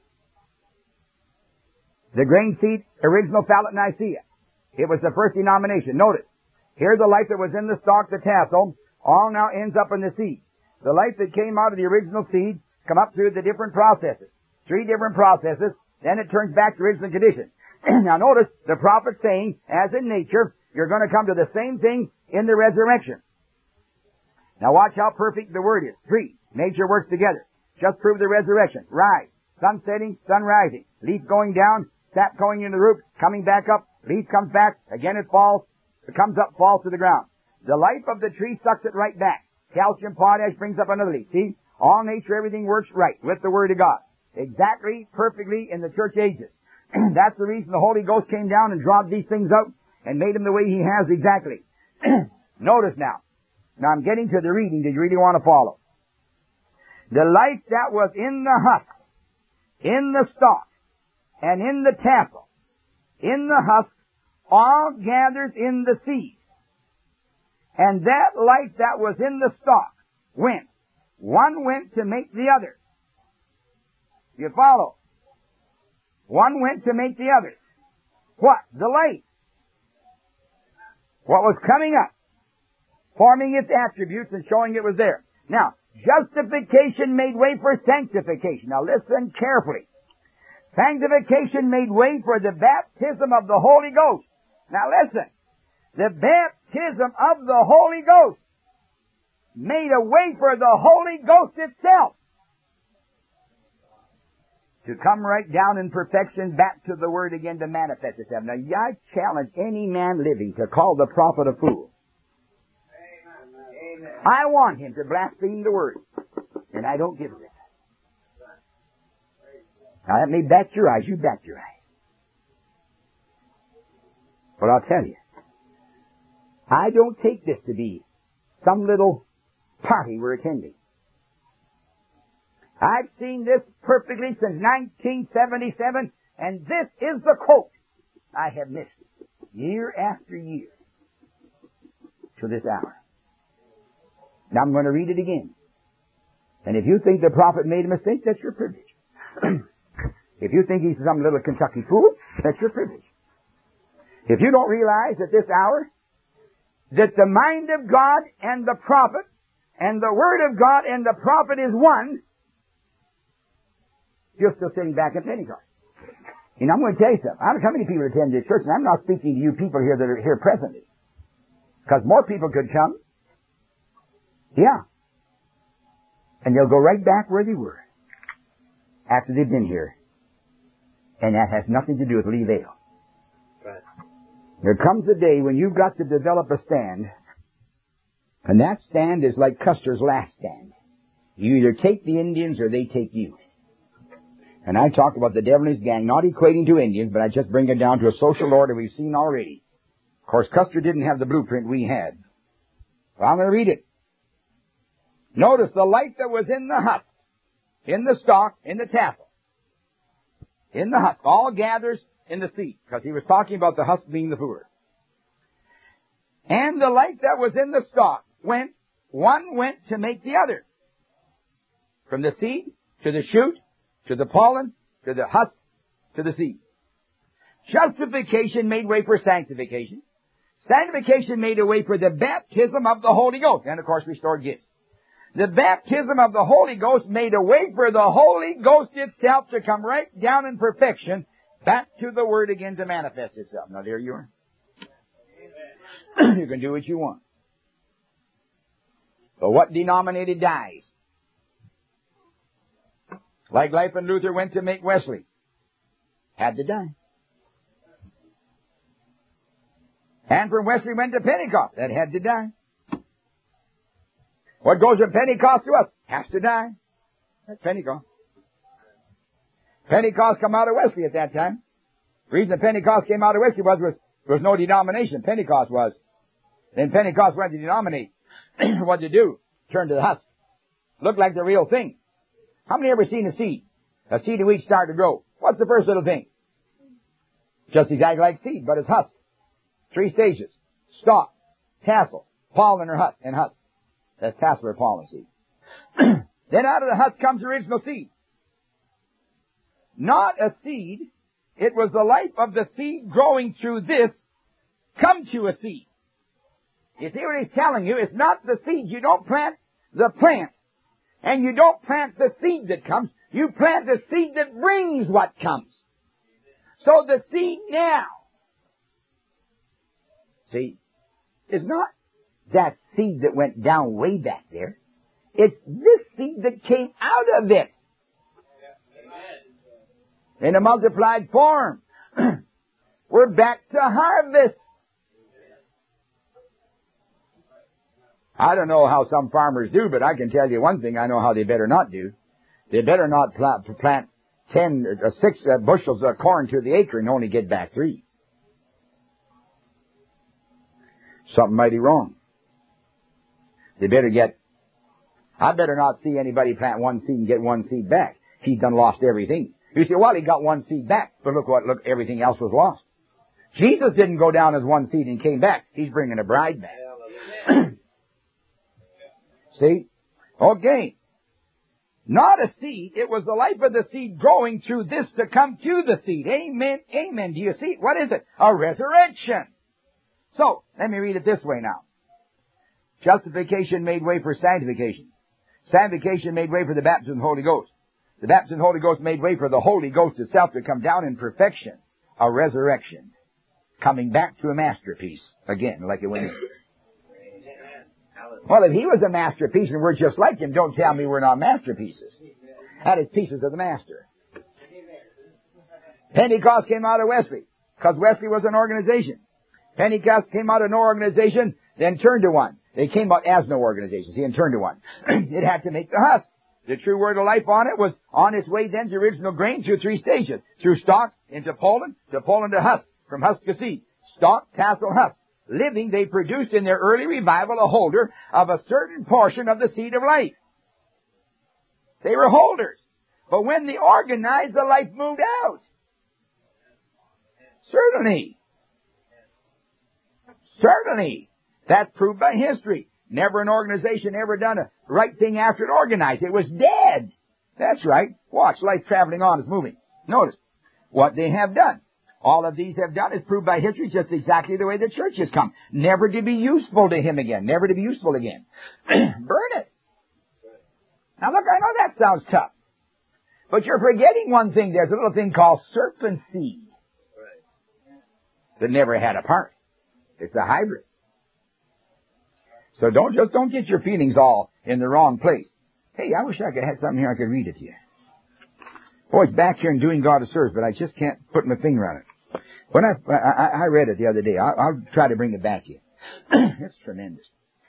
the grain seed, original fell at Nicaea. It was the first denomination. Notice, here's the life that was in the stalk, the tassel, all now ends up in the seed. The life that came out of the original seed come up through the different processes. 3 different processes, then it turns back to original condition. Now notice, the prophet saying, as in nature, you're going to come to the same thing in the resurrection. Now watch how perfect the word is. 3. Nature works together. Just prove the resurrection. Rise. Sun setting, sun rising. Leaf going down, sap going into the root, coming back up, leaf comes back, again it falls, it comes up, falls to the ground. The life of the tree sucks it right back. Calcium, potash brings up another leaf. See? All nature, everything works right with the Word of God. Exactly, perfectly in the church ages. That's the reason the Holy Ghost came down and drawed these things out and made them the way He has exactly. Notice now. Now I'm getting to the reading. Did you really want to follow? The life that was in the husk, in the stalk, and in the tassel, in the husk, all gathers in the seed. And that life that was in the stalk went. One went to make the other. You follow? One went to make the other. What? The light. What was coming up, forming its attributes and showing it was there. Now, justification made way for sanctification. Now listen carefully. Sanctification made way for the baptism of the Holy Ghost. Now listen. The baptism of the Holy Ghost made a way for the Holy Ghost itself to come right down in perfection back to the Word again to manifest itself. Now, I challenge any man living to call the prophet a fool. Amen. I want him to blaspheme the Word, and I don't give it. Now, that may bat your eyes. You bat your eyes. But I'll tell you, I don't take this to be some little party we're attending. I've seen this perfectly since 1977, and this is the quote I have missed year after year to this hour. Now I'm going to read it again. And if you think the prophet made a mistake, that's your privilege. If you think he's some little Kentucky fool, that's your privilege. If you don't realize at this hour that the mind of God and the prophet and the Word of God and the prophet is one, you're still sitting back at Pentecost. And I'm going to tell you something. I don't know how many people attend this church, and I'm not speaking to you people here that are here presently. Because more people could come. Yeah. And they'll go right back where they were after they've been here. And that has nothing to do with Lee Vale. Right. There comes a day when you've got to develop a stand, and that stand is like Custer's last stand. You either take the Indians or they take you. And I talk about the devil and his gang, not equating to Indians, but I just bring it down to a social order we've seen already. Of course, Custer didn't have the blueprint we had. Well, I'm going to read it. Notice the light that was in the husk, in the stalk, in the tassel, in the husk, all gathers in the seed, because he was talking about the husk being the poor. And the light that was in the stalk one went to make the other. From the seed to the shoot, to the pollen, to the husk, to the seed. Justification made way for sanctification. Sanctification made a way for the baptism of the Holy Ghost. And, of course, restored gifts. The baptism of the Holy Ghost made a way for the Holy Ghost itself to come right down in perfection back to the Word again to manifest itself. Now, there you are. You can do what you want. But what denominated dies? Like Life and Luther went to make Wesley. Had to die. And from Wesley went to Pentecost. That had to die. What goes from Pentecost to us has to die. That's Pentecost. Pentecost come out of Wesley at that time. The reason Pentecost came out of Wesley was there was no denomination. Pentecost was. Then Pentecost went to denominate. What did it do? Turn to the husk. Looked like the real thing. How many ever seen a seed? A seed of wheat start to grow. What's the first little thing? Just exactly like seed, but it's husk. 3 stages. Stalk, tassel, pollen or husk, and husk. That's tassel or pollen seed. Then out of the husk comes the original seed. Not a seed. It was the life of the seed growing through this come to a seed. You see what he's telling you? It's not the seed. You don't plant the plant. And you don't plant the seed that comes. You plant the seed that brings what comes. So the seed now, see, is not that seed that went down way back there. It's this seed that came out of it. In a multiplied form. We're back to harvest. I don't know how some farmers do, but I can tell you one thing I know how they better not do. They better not plant 6 bushels of corn to the acre and only get back 3. Something mighty wrong. They better I better not see anybody plant 1 seed and get 1 seed back. He's done lost everything. You say, well, he got 1 seed back, but look, everything else was lost. Jesus didn't go down as 1 seed and came back. He's bringing a bride back. See? Okay. Not a seed. It was the life of the seed growing through this to come to the seed. Amen. Amen. Do you see? What is it? A resurrection. So, let me read it this way now. Justification made way for sanctification. Sanctification made way for the baptism of the Holy Ghost. The baptism of the Holy Ghost made way for the Holy Ghost itself to come down in perfection. A resurrection. Coming back to a masterpiece. Again, like it went in. Well, if he was a masterpiece and we're just like him, don't tell me we're not masterpieces. That is pieces of the master. Pentecost came out of Wesley, because Wesley was an organization. Pentecost came out of no organization, then turned to one. They came out as no organization, see, and turned to one. It had to make the husk. The true word of life on it was on its way then to original grain through 3 stages. Through stalk into pollen to husk, from husk to seed. Stalk, tassel, husk. Living, they produced in their early revival a holder of a certain portion of the seed of life. They were holders. But when they organized, the life moved out. Certainly. That's proved by history. Never an organization ever done a right thing after it organized. It was dead. That's right. Watch, life traveling on is moving. Notice what they have done. All of these have done is proved by history just exactly the way the church has come. Never to be useful to him again. Never to be useful again. Burn it. Now look, I know that sounds tough. But you're forgetting one thing. There's a little thing called serpent seed. That never had a part. It's a hybrid. So don't get your feelings all in the wrong place. Hey, I wish I could have something here I could read it to you. Boy, it's back here and doing God a service, but I just can't put my finger on it. When I read it the other day, I'll try to bring it back to you. It's tremendous.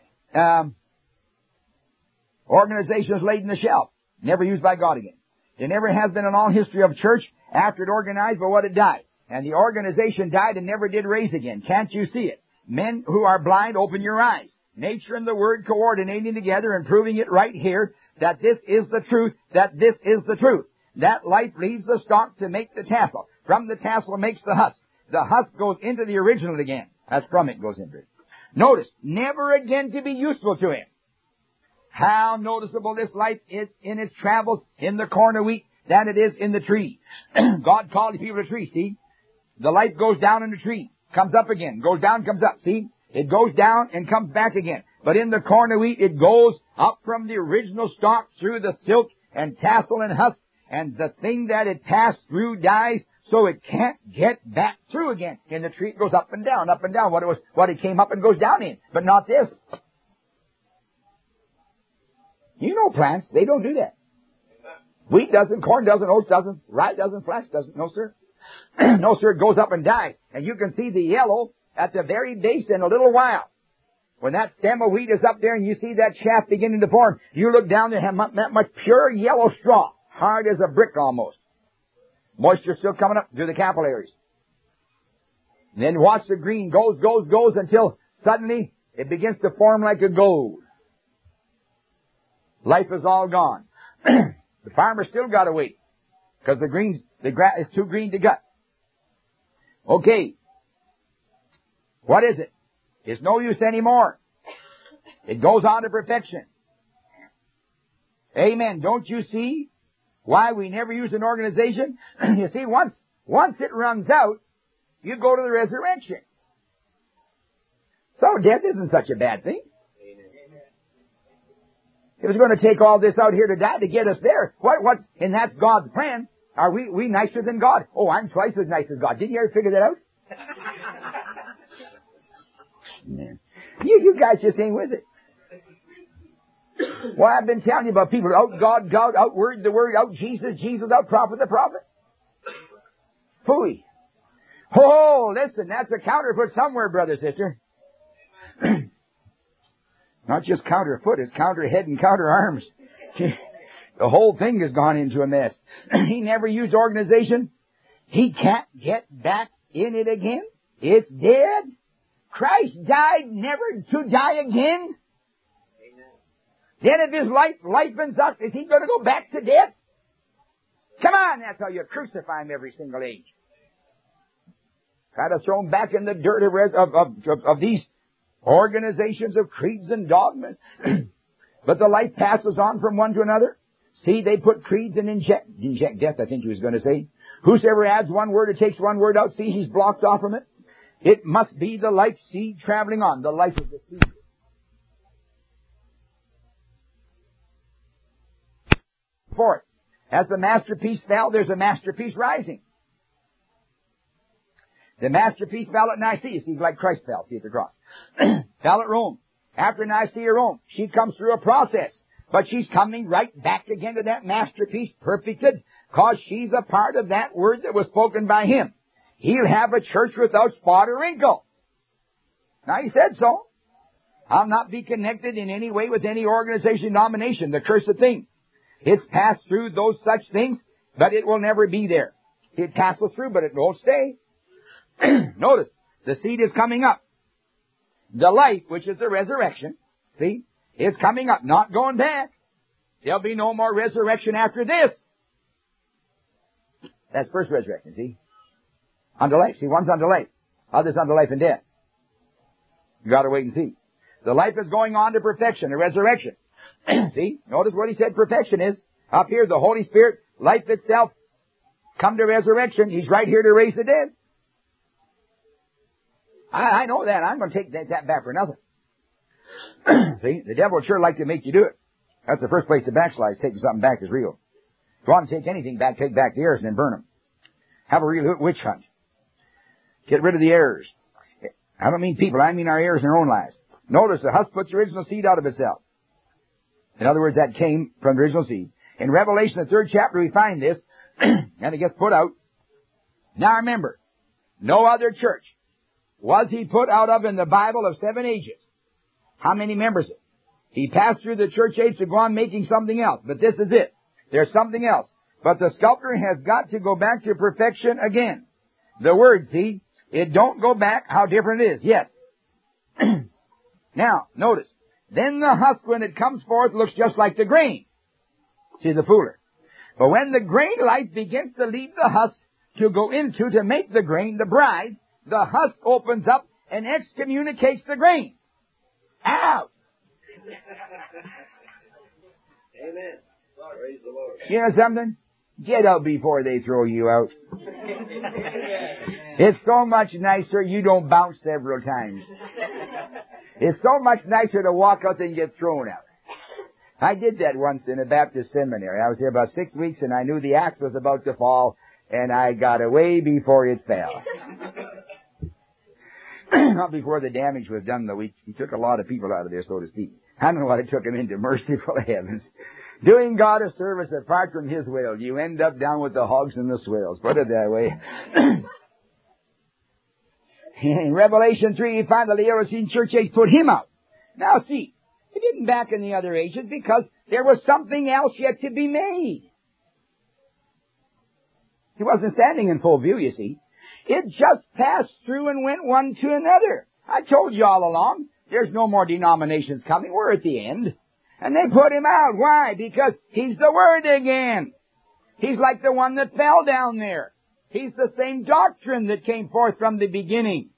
Organization is laid in the shelf, never used by God again. There never has been in all history of church after it organized, but what it died. And the organization died and never did raise again. Can't you see it? Men who are blind, open your eyes. Nature and the Word coordinating together and proving it right here that this is the truth, that this is the truth. That life leaves the stalk to make the tassel. From the tassel makes the husk. The husk goes into the original again. That's from it goes into it. Notice, never again to be useful to him. How noticeable this life is in its travels in the corn of wheat than it is in the tree. God called the people a tree, see? The life goes down in the tree, comes up again, goes down, comes up, see? It goes down and comes back again. But in the corn of wheat, it goes up from the original stalk through the silk and tassel and husk, and the thing that it passed through dies, so it can't get back through again. In the tree, it goes up and down, what it came up and goes down in, but not this. You know plants, they don't do that. Wheat doesn't, corn doesn't, oats doesn't, rye doesn't, flax doesn't. No, sir. No, sir, it goes up and dies. And you can see the yellow at the very base in a little while. When that stem of wheat is up there and you see that chaff beginning to form, you look down there and have that much pure yellow straw, hard as a brick almost. Moisture still coming up through the capillaries. And then watch the green goes until suddenly it begins to form like a gold. Life is all gone. The farmer still got to wait because the grass is too green to gut. Okay. What is it? It's no use anymore. It goes on to perfection. Amen. Don't you see why we never use an organization? You see, once it runs out, you go to the resurrection. So death isn't such a bad thing. It was going to take all this out here to die to get us there. And that's God's plan. Are we nicer than God? Oh, I'm twice as nice as God. Didn't you ever figure that out? Man. You guys just ain't with it. Why, I've been telling you about people out God, out Word, the Word, out Jesus, out prophet, the prophet. Phooey. Oh, listen, that's a counterfeit somewhere, brother, sister. Not just counterfoot, it's counter head and counter arms. The whole thing has gone into a mess. He never used organization. He can't get back in it again. It's dead. Christ died never to die again. Amen. Then if his life lifens up, is he going to go back to death? Come on, that's how you crucify him every single age. Try to throw him back in the dirt of these organizations of creeds and dogmas. But the life passes on from one to another. See, they put creeds and inject death, I think he was going to say. Whosoever adds one word or takes one word out, see, he's blocked off from it. It must be the life seed traveling on, the life of the seed. Fourth, as the masterpiece fell, there's a masterpiece rising. The masterpiece fell at Nicaea, see, like Christ fell, see, at the cross. Fell at Rome. after Nicaea Rome. She comes through a process. But she's coming right back again to that masterpiece, perfected, because she's a part of that word that was spoken by him. He'll have a church without spot or wrinkle. Now, he said so. I'll not be connected in any way with any organization, denomination, the cursed thing. It's passed through those such things, but it will never be there. It passes through, but it won't stay. Notice, the seed is coming up. The life, which is the resurrection, see, is coming up, not going back. There'll be no more resurrection after this. That's first resurrection, see? Unto life. See, one's unto life. Others unto life and death. You gotta wait and see. The life is going on to perfection, the resurrection. See? Notice what he said perfection is. Up here, the Holy Spirit, life itself, come to resurrection. He's right here to raise the dead. I know that. I'm going to take that back for nothing. See? The devil would sure like to make you do it. That's the first place to backslide, is taking something back that's real. If you want to take anything back, take back the errors and then burn them. Have a real witch hunt. Get rid of the errors. I don't mean people, I mean our errors in our own lives. Notice the husk puts the original seed out of itself. In other words, that came from the original seed. In Revelation, the 3rd chapter, we find this, and it gets put out. Now remember, no other church was he put out of in the Bible of 7 ages. How many members? He passed through the church age to go on making something else. But this is it. There's something else. But the sculptor has got to go back to perfection again. The word, see, it don't go back. How different it is. Yes. Now, notice. Then the husk, when it comes forth, looks just like the grain. See, the fuller. But when the grain life begins to leave the husk to go into, to make the grain, the bride, the husk opens up and excommunicates the grain. Out! Amen. Praise the Lord. You know something? Get out before they throw you out. It's so much nicer you don't bounce several times. It's so much nicer to walk out than get thrown out. I did that once in a Baptist seminary. I was there about 6 weeks and I knew the axe was about to fall and I got away before it fell. Not before the damage was done, though. He took a lot of people out of there, so to speak. I don't know what it took him into, merciful heavens. Doing God a service apart from His will, you end up down with the hogs and the swells. Put it that way. In Revelation 3, you find the Laodicean church age put him out. Now see, it didn't back in the other ages because there was something else yet to be made. He wasn't standing in full view, you see. It just passed through and went one to another. I told you all along, there's no more denominations coming. We're at the end. And they put him out. Why? Because he's the Word again. He's like the one that fell down there. He's the same doctrine that came forth from the beginning.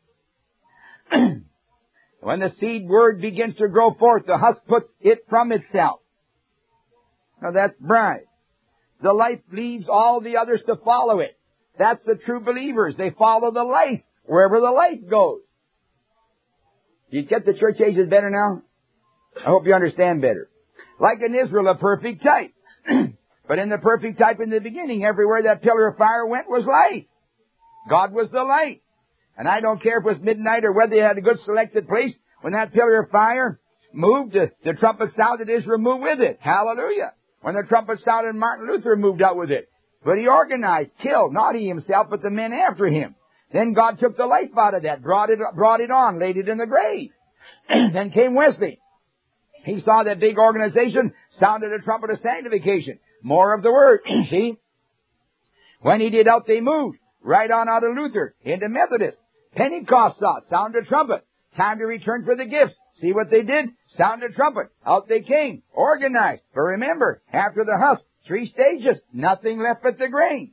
When the seed word begins to grow forth, the husk puts it from itself. Now that's bride. The life leaves all the others to follow it. That's the true believers. They follow the life wherever the life goes. You get the church ages better now? I hope you understand better. Like in Israel, a perfect type. But in the perfect type in the beginning, everywhere that pillar of fire went was light. God was the light. And I don't care if it was midnight or whether they had a good selected place. When that pillar of fire moved, the trumpet sounded, Israel moved with it. Hallelujah. When the trumpet sounded, Martin Luther moved out with it. But he organized, killed, not he himself, but the men after him. Then God took the life out of that, brought it on, laid it in the grave. Then came Wesley. He saw that big organization, sounded a trumpet of sanctification. More of the word, see? When he did out, they moved. Right on out of Luther, into Methodist. Pentecost saw, sound a trumpet. Time to return for the gifts. See what they did? Sound a trumpet. Out they came. Organized. But remember, after the husk, 3 stages. Nothing left but the grain.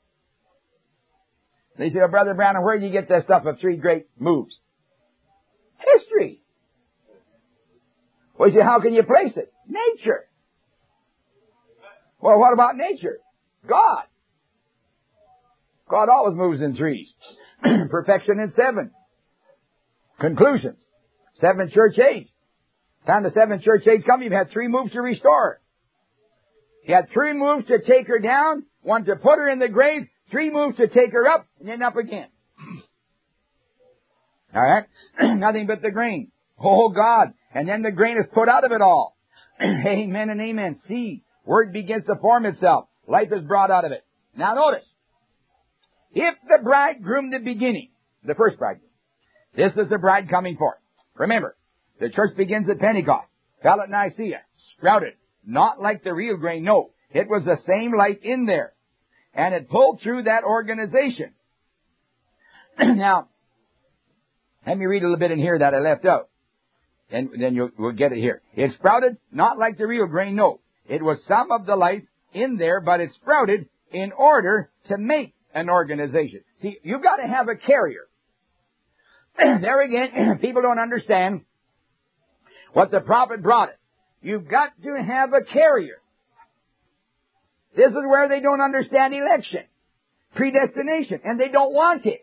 They say, oh, Brother Branham, where do you get that stuff of 3 great moves? History. Well, you say, how can you place it? Nature. Well, what about nature? God. God always moves in 3s. Perfection in 7. Conclusions. 7th church age. Time the 7th church age come, you've had 3 moves to restore her. You had 3 moves to take her down, 1 to put her in the grave, 3 moves to take her up, and then up again. Alright? Nothing but the grain. Oh God. And then the grain is put out of it all. Amen and amen. Seed. Word begins to form itself. Life is brought out of it. Now notice. If the bridegroom, the beginning, the first bridegroom, this is the bride coming forth. Remember, the church begins at Pentecost. Fell at Nicaea. Sprouted. Not like the real grain. No. It was the same life in there. And it pulled through that organization. Now, let me read a little bit in here that I left out. And then we'll get it here. It sprouted not like the real grain. No. It was some of the life in there, but it sprouted in order to make an organization. See, you've got to have a carrier. There again, people don't understand what the prophet brought us. You've got to have a carrier. This is where they don't understand election, predestination, and they don't want it.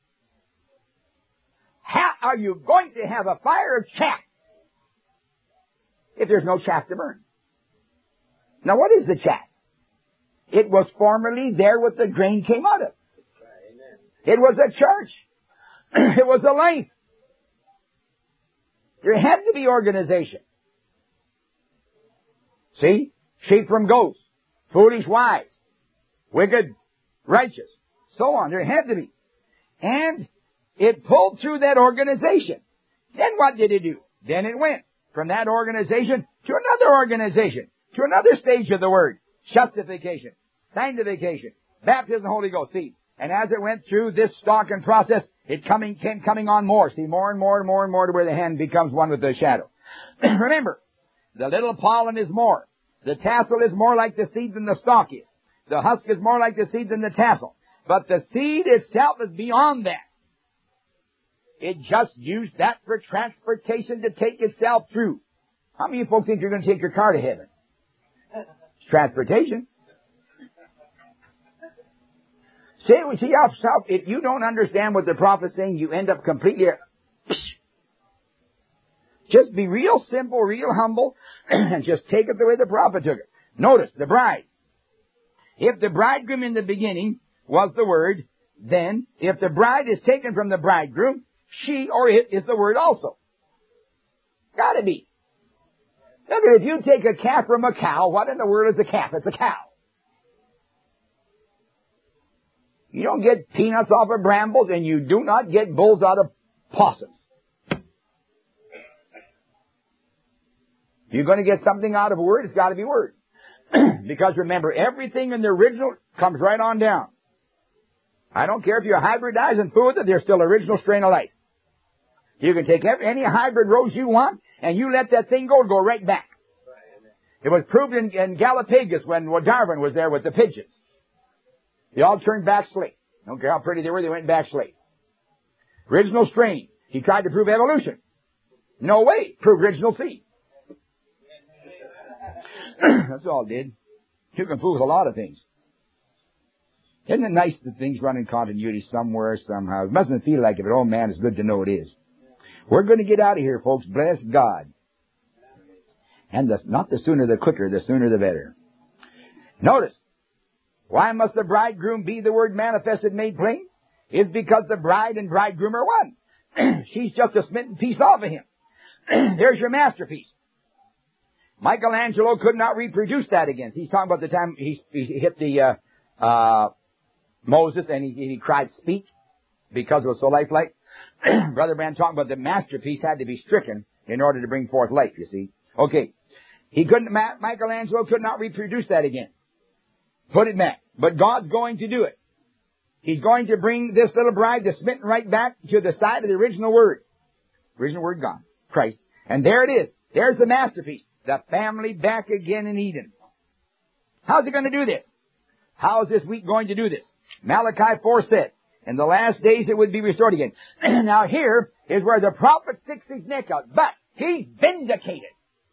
How are you going to have a fire of chaff if there's no chaff to burn? Now what is the chaff? It was formerly there what the grain came out of. It was a church. It was a life. There had to be organization. See? Sheep from goats. Foolish, wise. Wicked, righteous. So on. There had to be. And it pulled through that organization. Then what did it do? Then it went from that organization to another organization, to another stage of the word. Justification, sanctification, baptism of the Holy Ghost. See? And as it went through this stalking process, it came coming on more. See, more and more and more and more to where the hand becomes one with the shadow. Remember, the little pollen is more. The tassel is more like the seed than the stalk is. The husk is more like the seed than the tassel. But the seed itself is beyond that. It just used that for transportation to take itself through. How many of you folks think you're going to take your car to heaven? It's transportation. See how if you don't understand what the prophet's saying, you end up completely... Just be real simple, real humble, and just take it the way the prophet took it. Notice, the bride. If the bridegroom in the beginning was the word, then if the bride is taken from the bridegroom, she or it is the word also. Gotta be. Look, if you take a calf from a cow, what in the world is a calf? It's a cow. You don't get peanuts off of brambles, and you do not get bulls out of possums. If you're going to get something out of a word, it's got to be word. Because remember, everything in the original comes right on down. I don't care if you're hybridizing food, that there's still original strain of life. You can take any hybrid rose you want, and you let that thing go right back. It was proved in Galapagos when Darwin was there with the pigeons. They all turned back slate. Don't care how pretty they were, they went back slate. Original strain. He tried to prove evolution. No way. Prove original seed. That's all it did. You can fool with a lot of things. Isn't it nice that things run in continuity somewhere, somehow? It mustn't feel like it, but oh man, it's good to know it is. We're going to get out of here, folks. Bless God. And not the sooner the quicker, the sooner the better. Notice, why must the bridegroom be the word manifested, made plain? It's because the bride and bridegroom are one. She's just a smitten piece off of him. There's your masterpiece. Michelangelo could not reproduce that again. He's talking about the time he hit the Moses and he cried, "Speak," because it was so lifelike. Brother Branham talking about the masterpiece had to be stricken in order to bring forth life, you see. Okay. Michelangelo could not reproduce that again. Put it back. But God's going to do it. He's going to bring this little bride, the smitten, right back to the side of the original word. Original word gone. Christ. And there it is. There's the masterpiece. The family back again in Eden. How's he going to do this? How is this week going to do this? Malachi 4 said, in the last days it would be restored again. Now here is where the prophet sticks his neck out. But he's vindicated.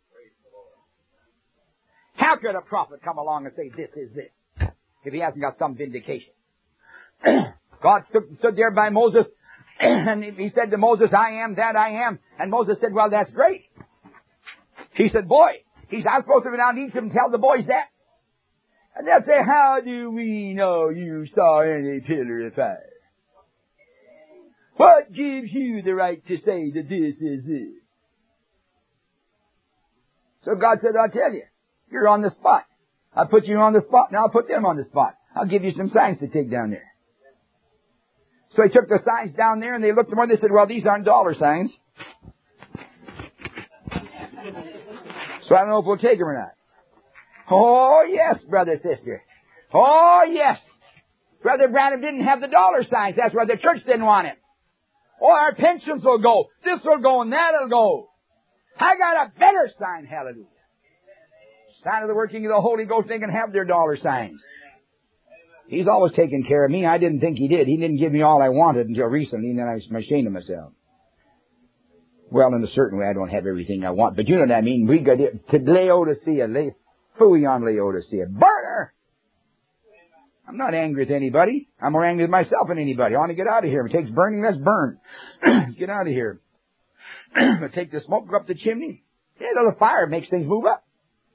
How could a prophet come along and say this is this if he hasn't got some vindication? God stood there by Moses and he said to Moses, "I am that I am." And Moses said, "Well, that's great." He said, "Boy," I'm supposed to go down to Egypt and tell the boys that. And they'll say, "How do we know you saw any pillar of fire? What gives you the right to say that this is this?" So God said, I'll tell you, you're on the spot. I put you on the spot, now I'll put them on the spot. I'll give you some signs to take down there. So he took the signs down there, and they looked at them and they said, well, these aren't dollar signs. So I don't know if we'll take them or not. Oh, yes, brother, sister. Oh, yes. Brother Branham didn't have the dollar signs. That's why the church didn't want it. Oh, our pensions will go. This will go and that'll go. I got a better sign, hallelujah. Sign of the working of the Holy Ghost, they can have their dollar signs. He's always taken care of me. I didn't think He did. He didn't give me all I wanted until recently, and then I was ashamed of myself. Well, in a certain way, I don't have everything I want. But you know what I mean. We got it to Laodicea. Phooey on Laodicea. Burner! I'm not angry with anybody. I'm more angry with myself than anybody. I want to get out of here. If it takes burning, let's burn. Get out of here. But take the smoke, go up the chimney. Yeah, a little fire makes things move up.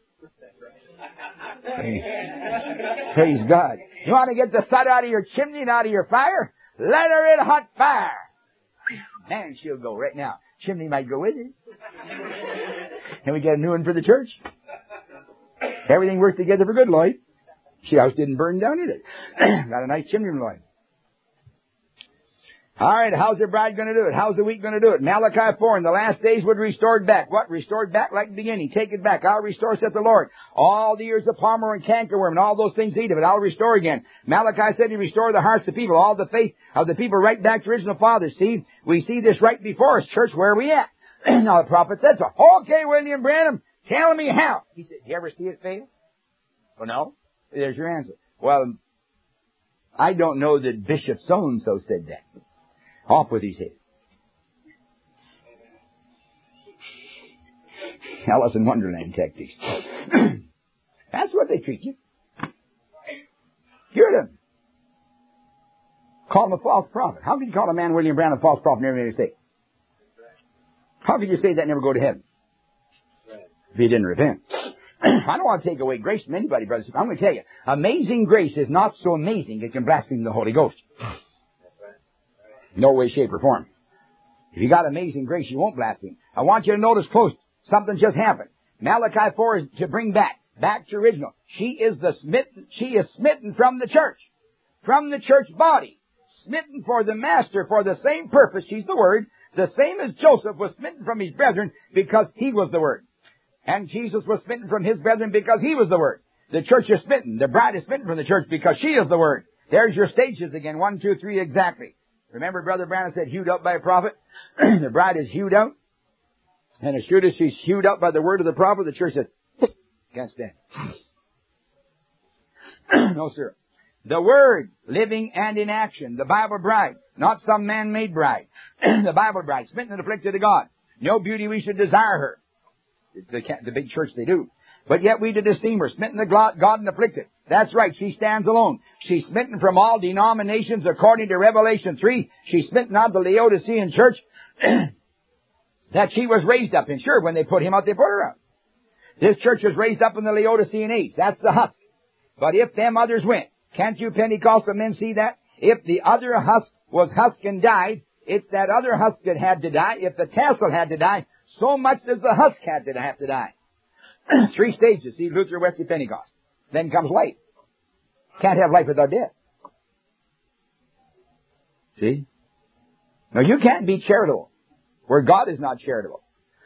Praise God. You want to get the soot out of your chimney and out of your fire? Let her in hot fire. Man, she'll go right now. Chimney might go with it. And we get a new one for the church. Everything worked together for good, Lloyd. She house didn't burn down, did it? Got a nice chimney, Lloyd. All right, how's the bride going to do it? How's the wheat going to do it? Malachi 4, in the last days would restored back. What? Restored back like the beginning. Take it back. I'll restore, saith the Lord. All the years of palmer and cankerworm and all those things eat of it. I'll restore again. Malachi said He restored the hearts of people, all the faith of the people right back to original fathers. See, we see this right before us. Church, where are we at? Now the prophet said so. Okay, William Branham, tell me how. He said, you ever see it fail? Oh, no? There's your answer. Well, I don't know that Bishop so-and-so said that. Off with his head. Alice in Wonderland tactics. That's what they treat you. Cure them. Call him a false prophet. How could you call a man William Branham a false prophet and never made a mistake? How could you say that and never go to heaven? If he didn't repent. I don't want to take away grace from anybody, brothers. I'm going to tell you, amazing grace is not so amazing it can blaspheme the Holy Ghost. No way, shape, or form. If you got amazing grace, you won't blaspheme. I want you to notice close. Something just happened. Malachi 4 is to bring back to original. She is smitten from the church body. Smitten for the master for the same purpose. She's the Word. The same as Joseph was smitten from his brethren because he was the Word. And Jesus was smitten from his brethren because he was the Word. The church is smitten. The bride is smitten from the church because she is the Word. There's your stages again. 1, 2, 3 exactly. Remember Brother Branham said hewed up by a prophet? The bride is hewed out. And as sure as she's hewed up by the word of the prophet, the church says, can't stand. No, sir. The Word, living and in action. The Bible bride, not some man-made bride. The Bible bride, smitten and afflicted of God. No beauty we should desire her. The big church they do. But yet we did esteem her, smitten of God and afflicted. That's right, she stands alone. She's smitten from all denominations according to Revelation 3. She's smitten out of the Laodicean church that she was raised up in. Sure, when they put him out, they put her out. This church was raised up in the Laodicean age. That's the husk. But if them others went, can't you Pentecostal men see that? If the other husk was husk and died, it's that other husk that had to die. If the tassel had to die, so much does the husk have to die. 3 stages. See, Luther, Wesley, Pentecost. Then comes life. Can't have life without death. See? Now you can't be charitable where God is not charitable.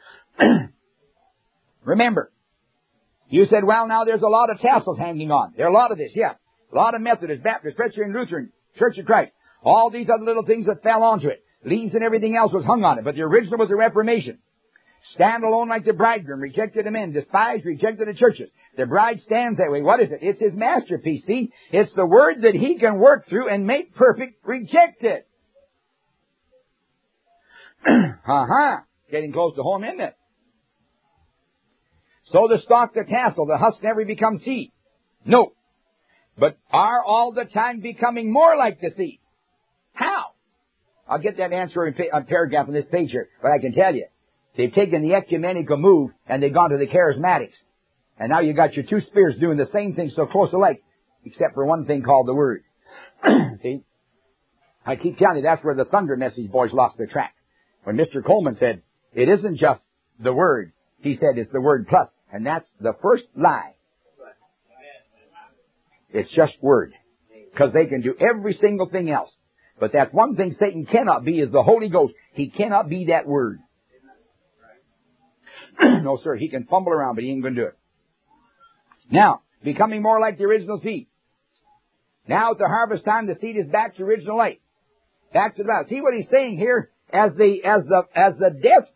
Remember, you said, well, now there's a lot of tassels hanging on. There are a lot of this, yeah. A lot of Methodist, Baptist, Presbyterian, Lutheran, Church of Christ. All these other little things that fell onto it. Leaves and everything else was hung on it. But the original was a Reformation. Stand alone like the bridegroom, rejected of men, despised, rejected of churches. The bride stands that way. What is it? It's His masterpiece, see? It's the Word that He can work through and make perfect, rejected. Getting close to home, isn't it? So the stalk, the tassel, the husk never becomes seed. No. But are all the time becoming more like the seed. How? I'll get that answer in a paragraph on this page here, but I can tell you. They've taken the ecumenical move and they've gone to the charismatics. And now you got your 2 spirits doing the same thing so close alike, except for one thing called the Word. See? I keep telling you, that's where the Thunder Message boys lost their track. When Mr. Coleman said, it isn't just the Word. He said it's the Word plus. And that's the first lie. It's just Word. Because they can do every single thing else. But that's one thing Satan cannot be, is the Holy Ghost. He cannot be that Word. No, sir. He can fumble around, but he ain't going to do it. Now, becoming more like the original seed. Now at the harvest time, the seed is back to original light. Back to the Bible. See what he's saying here? As the death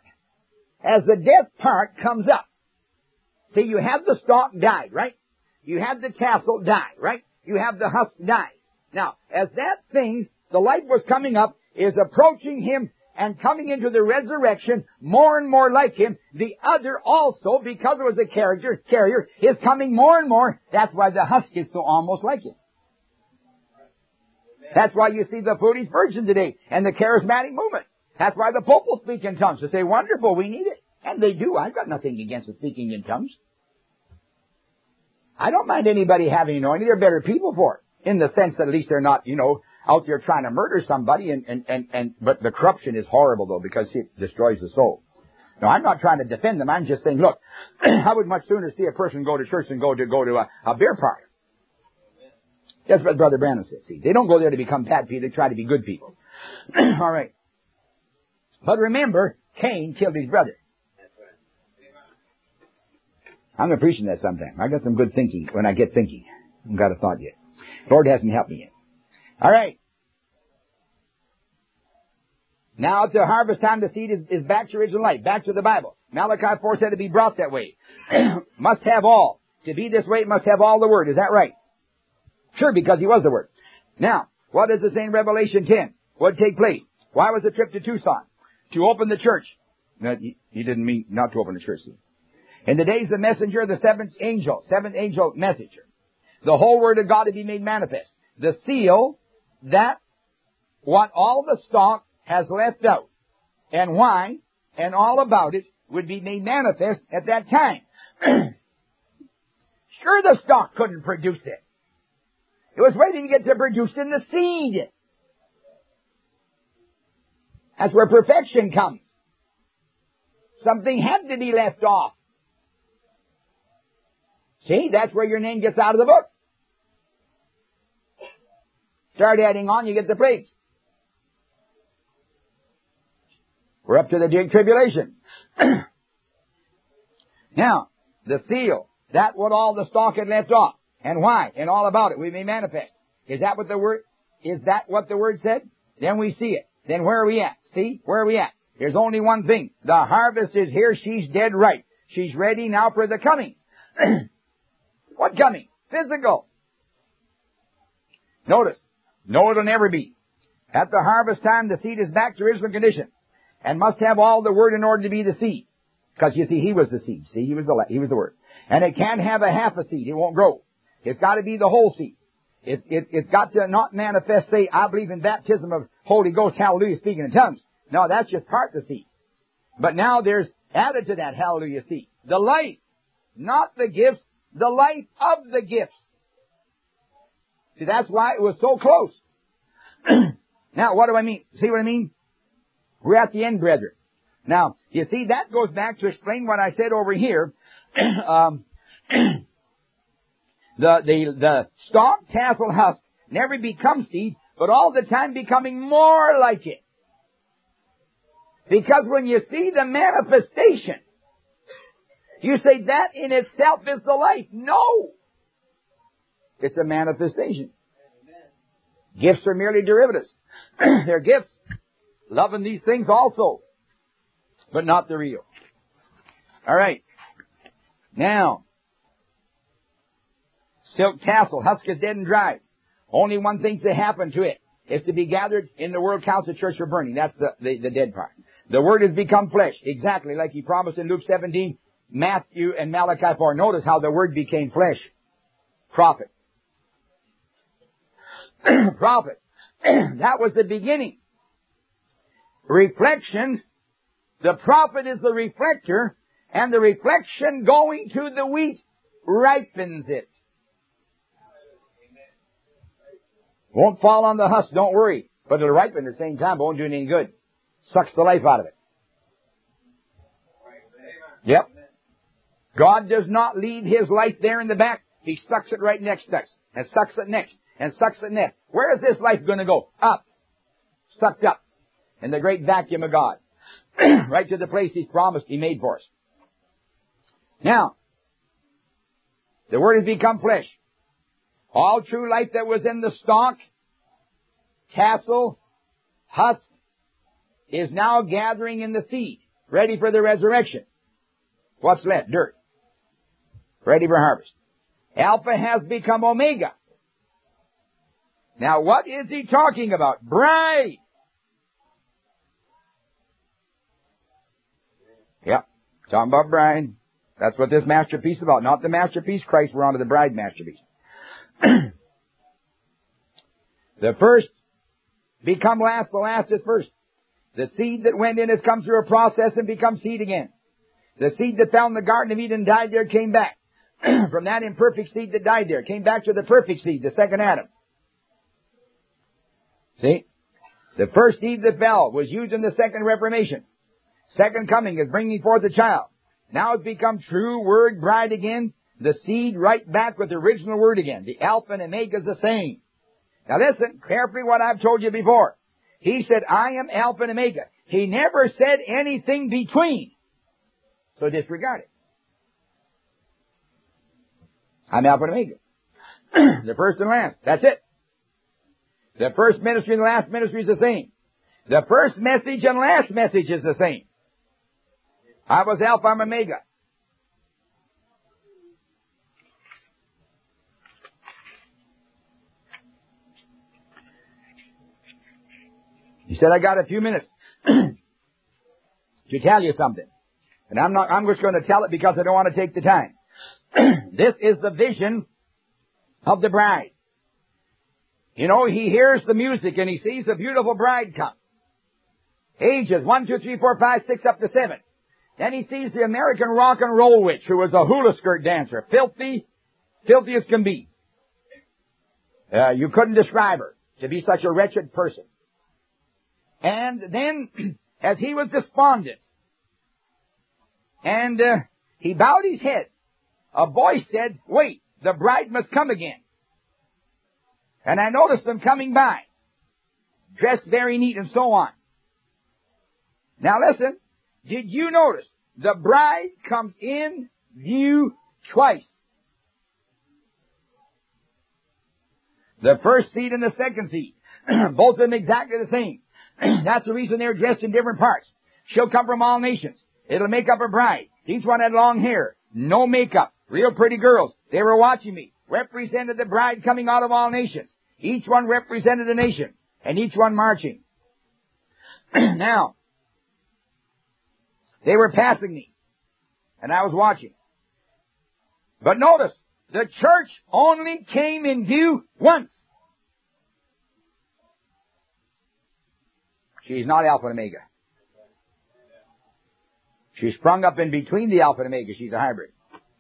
part comes up. See, you have the stalk died, right? You have the tassel died, right? You have the husk dies. Now, as that thing, the light was coming up, is approaching him and coming into the resurrection, more and more like him, the other also, because it was a carrier, is coming more and more. That's why the husk is so almost like him. That's why you see the foolish virgin today and the charismatic movement. That's why the Pope will speak in tongues. They say, wonderful, we need it. And they do. I've got nothing against the speaking in tongues. I don't mind anybody having anointing. They're better people for it. In the sense that at least they're not, out there trying to murder somebody but the corruption is horrible though, because it destroys the soul. Now, I'm not trying to defend them. I'm just saying, look, I would much sooner see a person go to church than go to a beer party. That's what Brother Branham said. See, they don't go there to become bad people. They try to be good people. All right. But remember, Cain killed his brother. I'm going to preach that sometime. I got some good thinking when I get thinking. I haven't got a thought yet. Lord hasn't helped me yet. All right. Now at the harvest time, the seed is back to original light, back to the Bible. Malachi 4 said to be brought that way. Must have all. To be this way, it must have all the Word. Is that right? Sure, because he was the Word. Now, what does it say in Revelation 10? What would take place? Why was the trip to Tucson? To open the church. No, he didn't mean not to open the church. In the days of the messenger, the seventh angel messenger. The whole Word of God to be made manifest. The seal, that what all the stock has left out, and why, and all about it, would be made manifest at that time. Sure, the stock couldn't produce it. It was waiting to get produced in the seed. That's where perfection comes. Something had to be left off. See, that's where your name gets out of the book. Start adding on, you get the plagues. We're up to the big tribulation. Now, the seal, that what all the stock had left off. And why? And all about it. We may manifest. Is that what the Word said? Then we see it. Then where are we at? See? Where are we at? There's only one thing. The harvest is here. She's dead right. She's ready now for the coming. What coming? Physical. Notice. No, it'll never be. At the harvest time, the seed is back to original condition. And must have all the Word in order to be the seed. Because you see, he was the seed. See, he was the Word. And it can't have a half a seed. It won't grow. It's got to be the whole seed. It's got to not manifest, say, I believe in baptism of Holy Ghost, hallelujah, speaking in tongues. No, that's just part of the seed. But now there's added to that hallelujah seed. The life, not the gifts, the life of the gifts. See, that's why it was so close. Now, what do I mean? See what I mean? We're at the end, brethren. Now, you see, that goes back to explain what I said over here. The stalk, tassel, husk never becomes seed, but all the time becoming more like it. Because when you see the manifestation, you say that in itself is the life. No! It's a manifestation. Gifts are merely derivatives. They're gifts. Loving these things also, but not the real. All right. Now, silk tassel, husk is dead and dry. Only one thing to happen to it is to be gathered in the World Council Church for burning. That's the dead part. The Word has become flesh, exactly like he promised in Luke 17, Matthew, and Malachi 4. Notice how the Word became flesh. Prophet. Prophet. That was the beginning. Reflection. The prophet is the reflector, and the reflection going to the wheat ripens it. Won't fall on the husk, don't worry. But it'll ripen at the same time, but won't do any good. Sucks the life out of it. Yep. God does not leave His life there in the back. He sucks it right next to us, and sucks it next, and sucks it next. Where is this life going to go? Up. Sucked up in the great vacuum of God. Right to the place He's promised He made for us. Now, the Word has become flesh. All true life that was in the stalk, tassel, husk, is now gathering in the seed, ready for the resurrection. What's left? Dirt. Ready for harvest. Alpha has become Omega. Now what is he talking about? Bride. Yep. Talking about bride. That's what this masterpiece is about. Not the masterpiece Christ, we're on to the bride masterpiece. The first become last, the last is first. The seed that went in has come through a process and become seed again. The seed that fell in the Garden of Eden died there, came back. From that imperfect seed that died there, came back to the perfect seed, the second Adam. See? The first Eve that fell was used in the second Reformation. Second coming is bringing forth a child. Now it's become true word bride again. The seed right back with the original word again. The Alpha and Omega is the same. Now listen carefully what I've told you before. He said, I am Alpha and Omega. He never said anything between. So disregard it. I'm Alpha and Omega. The first and last. That's it. The first ministry and the last ministry is the same. The first message and last message is the same. I was Alpha and Omega. He said, I got a few minutes to tell you something. And I'm just going to tell it because I don't want to take the time. This is the vision of the bride. You know, he hears the music and he sees a beautiful bride come. Ages 1, 2, 3, 4, 5, 6, up to 7. Then he sees the American rock and roll witch who was a hula skirt dancer. Filthy as can be. You couldn't describe her to be such a wretched person. And then, as he was despondent, and he bowed his head, a voice said, wait, the bride must come again. And I noticed them coming by, dressed very neat and so on. Now listen, did you notice the bride comes in view twice? The first seed and the second seed, both of them exactly the same. That's the reason they're dressed in different parts. She'll come from all nations. It'll make up a bride. Each one had long hair, no makeup, real pretty girls. They were watching me. Represented the bride coming out of all nations. Each one represented a nation, and each one marching. Now, they were passing me, and I was watching. But notice, the church only came in view once. She's not Alpha and Omega. She sprung up in between the Alpha and Omega. She's a hybrid.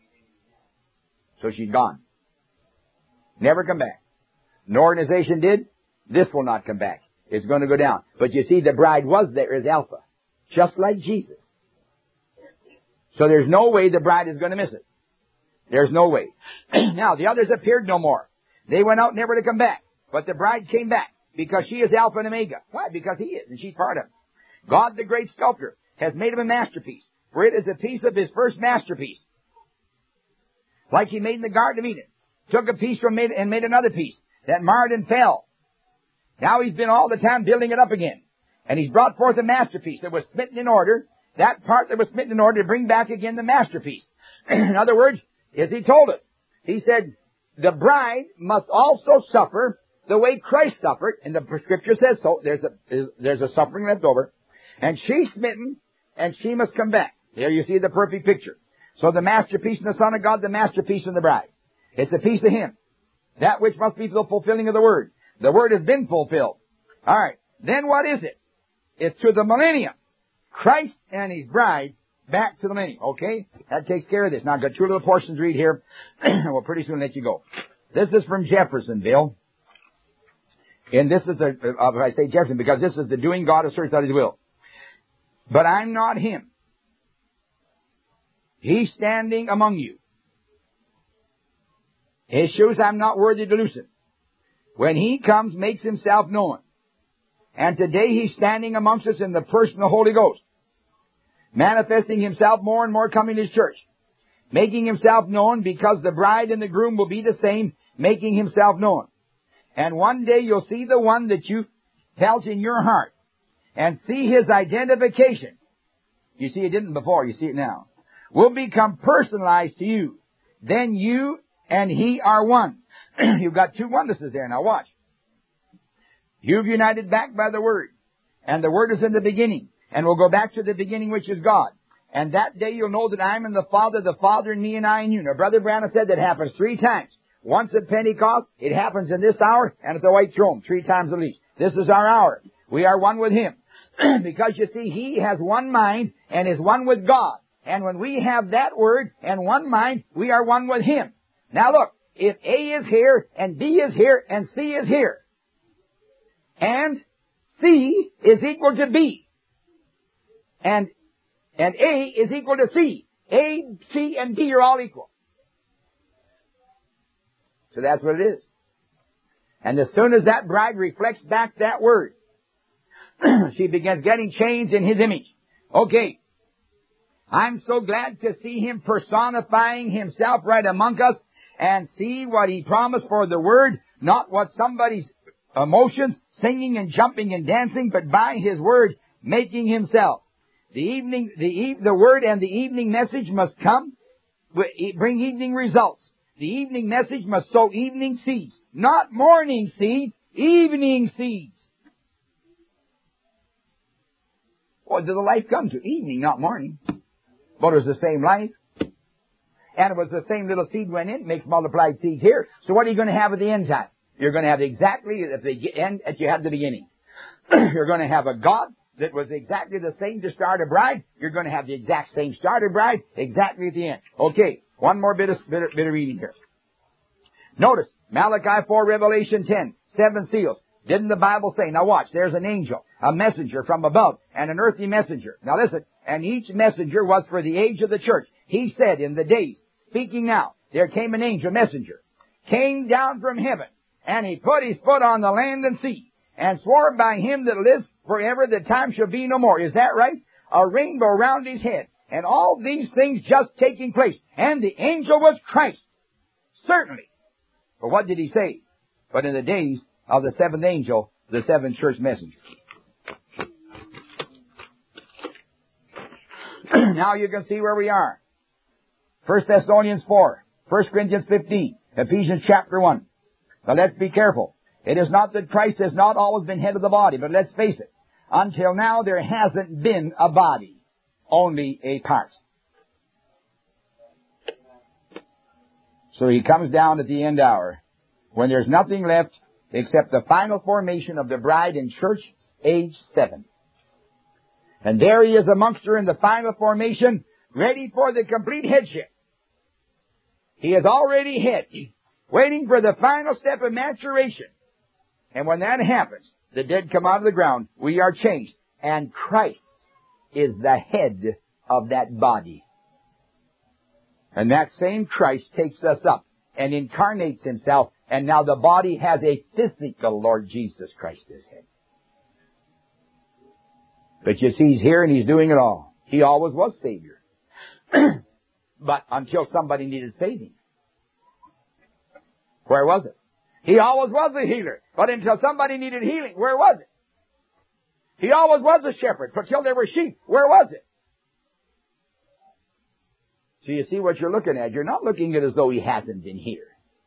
So she's gone. Never come back. An organization did. This will not come back. It's going to go down. But you see, the bride was there as Alpha. Just like Jesus. So there's no way the bride is going to miss it. There's no way. Now, the others appeared no more. They went out never to come back. But the bride came back. Because she is Alpha and Omega. Why? Because he is, and she's part of him. God, the great sculptor, has made him a masterpiece. For it is a piece of his first masterpiece. Like he made in the Garden of Eden. Took a piece from it and made another piece that marred and fell. Now he's been all the time building it up again. And he's brought forth a masterpiece that was smitten in order. That part that was smitten in order to bring back again the masterpiece. In other words, as he told us, he said, the bride must also suffer the way Christ suffered, and the Scripture says so. There's a suffering left over. And she's smitten, and she must come back. There you see the perfect picture. So the masterpiece in the Son of God, the masterpiece in the bride. It's a piece of Him. That which must be the fulfilling of the Word. The Word has been fulfilled. Alright. Then what is it? It's to the millennium. Christ and His bride back to the millennium. Okay? That takes care of this. Now I've got two little portions to read here. We'll pretty soon let you go. This is from Jeffersonville. And this is I say Jefferson because this is the doing God asserts out His will. But I'm not Him. He's standing among you. His shoes I'm not worthy to loosen. When He comes, makes Himself known. And today He's standing amongst us in the person of the Holy Ghost, manifesting Himself more and more, coming to His church, making Himself known, because the bride and the groom will be the same, making Himself known. And one day you'll see the one that you felt in your heart and see His identification. You see, it didn't before, you see it now. Will become personalized to you. Then you and He are one. You've got two onenesses there. Now watch. You've united back by the Word. And the Word is in the beginning. And we'll go back to the beginning, which is God. And that day you'll know that I'm in the Father in me, and I in you. Now, Brother Branham said that happens 3 times. Once at Pentecost, it happens in this hour, and at the White Throne, 3 times at least. This is our hour. We are one with Him. Because you see, He has one mind and is one with God. And when we have that Word and one mind, we are one with Him. Now look, if A is here, and B is here, and C is here, and C is equal to B, and A is equal to C, A, C, and D are all equal. So that's what it is. And as soon as that bride reflects back that Word, she begins getting changed in His image. Okay. I'm so glad to see Him personifying Himself right among us and see what He promised for the Word, not what somebody's emotions, singing and jumping and dancing, but by His Word making Himself. The Word and the evening message must come, bring evening results. The evening message must sow evening seeds, not morning seeds, evening seeds. What did the life come to? Evening, not morning. But it was the same life. And it was the same little seed went in, makes multiplied seeds here. So what are you going to have at the end time? You're going to have exactly at the end that you had at the beginning. You're going to have a God that was exactly the same to start a bride. You're going to have the exact same starter bride exactly at the end. Okay, one more bit of reading here. Notice, Malachi 4, Revelation 10, 7 seals. Didn't the Bible say, now watch, there's an angel, a messenger from above, and an earthly messenger. Now listen, and each messenger was for the age of the church. He said, in the days, speaking now, there came an angel, messenger, came down from heaven, and he put his foot on the land and sea, and swore by Him that lives forever that time shall be no more. Is that right? A rainbow round his head, and all these things just taking place. And the angel was Christ. Certainly. But what did he say? But in the days of the 7th angel, the 7 church messengers. Now you can see where we are. 1 Thessalonians 4, 1 Corinthians 15, Ephesians chapter 1. Now let's be careful. It is not that Christ has not always been head of the body, but let's face it. Until now there hasn't been a body, only a part. So He comes down at the end hour when there's nothing left except the final formation of the bride in church age 7. And there He is amongst her in the final formation, ready for the complete headship. He is already head, waiting for the final step of maturation. And when that happens, the dead come out of the ground, we are changed. And Christ is the head of that body. And that same Christ takes us up and incarnates Himself, and now the body has a physical Lord Jesus Christ as head. But you see, He's here and He's doing it all. He always was Savior. But until somebody needed saving. Where was it? He always was a healer. But until somebody needed healing, where was it? He always was a shepherd. But until there were sheep, where was it? So you see what you're looking at. You're not looking at it as though He hasn't been here.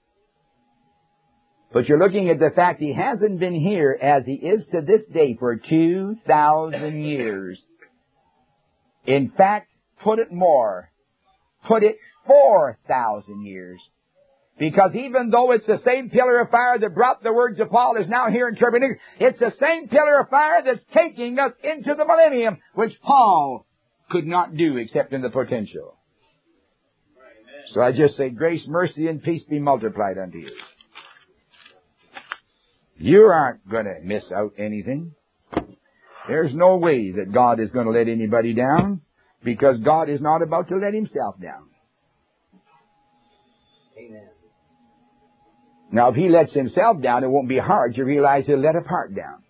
But you're looking at the fact He hasn't been here as He is to this day for 2,000 years. In fact, put it 4,000 years. Because even though it's the same pillar of fire that brought the words of Paul is now here interpreting, it's the same pillar of fire that's taking us into the millennium, which Paul could not do except in the potential. So I just say, grace, mercy, and peace be multiplied unto you. You aren't going to miss out anything. There's no way that God is going to let anybody down. Because God is not about to let Himself down. Amen. Now, if He lets Himself down, it won't be hard to realize He'll let a part down.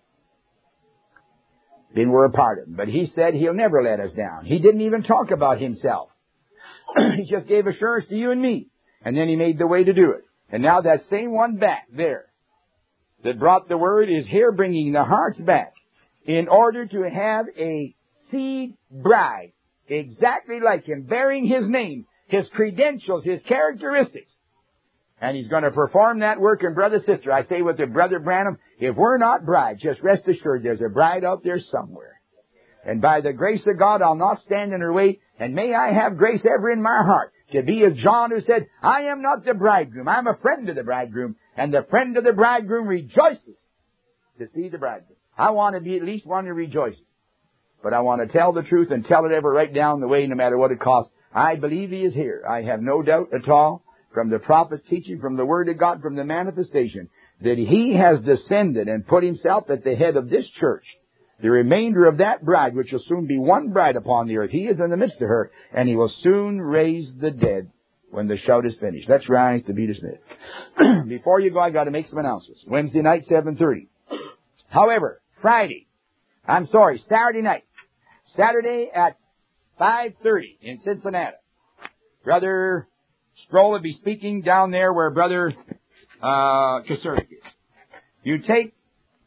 Then we're a part of Him. But He said He'll never let us down. He didn't even talk about Himself. He just gave assurance to you and me. And then He made the way to do it. And now that same one back there that brought the Word is here bringing the hearts back in order to have a seed bride exactly like Him, bearing His name, His credentials, His characteristics. And He's going to perform that work. And brother, sister, I say with the Brother Branham, if we're not bride, just rest assured there's a bride out there somewhere. And by the grace of God, I'll not stand in her way. And may I have grace ever in my heart to be as John, who said, I am not the bridegroom. I'm a friend of the bridegroom. And the friend of the bridegroom rejoices to see the bridegroom. I want to be at least one who rejoices. But I want to tell the truth and tell it ever right down the way, no matter what it costs. I believe He is here. I have no doubt at all, from the prophet's teaching, from the Word of God, from the manifestation, that He has descended and put Himself at the head of this church. The remainder of that bride, which will soon be one bride upon the earth, He is in the midst of her, and He will soon raise the dead when the shout is finished. Let's rise to be dismissed. Before you go, I got to make some announcements. Wednesday night, 7:30. However, Saturday night. Saturday at 5:30 in Cincinnati. Brother Sproul will be speaking down there where Brother Kasurik is. You take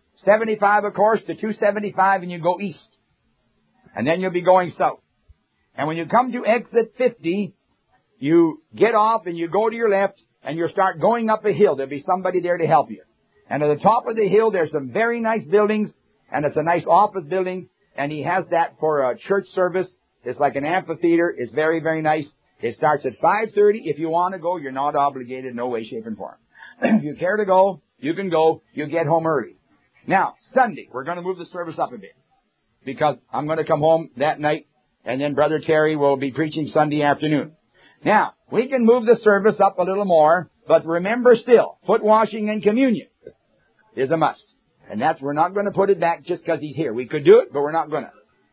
75, of course, to 275 and you go east. And then you'll be going south. And when you come to exit 50, you get off and you go to your left and you start going up a hill. There'll be somebody there to help you. And at the top of the hill, there's some very nice buildings, and it's a nice office building, and he has that for a church service. It's like an amphitheater. It's very, very nice. It starts at 5:30. If you want to go, you're not obligated, no way, shape, and form. If you care to go, you can go. You get home early. Now, Sunday, we're going to move the service up a bit, because I'm going to come home that night, and then Brother Terry will be preaching Sunday afternoon. Now, we can move the service up a little more, but remember still, foot washing and communion is a must. And we're not going to put it back just because he's here. We could do it, but we're not going to.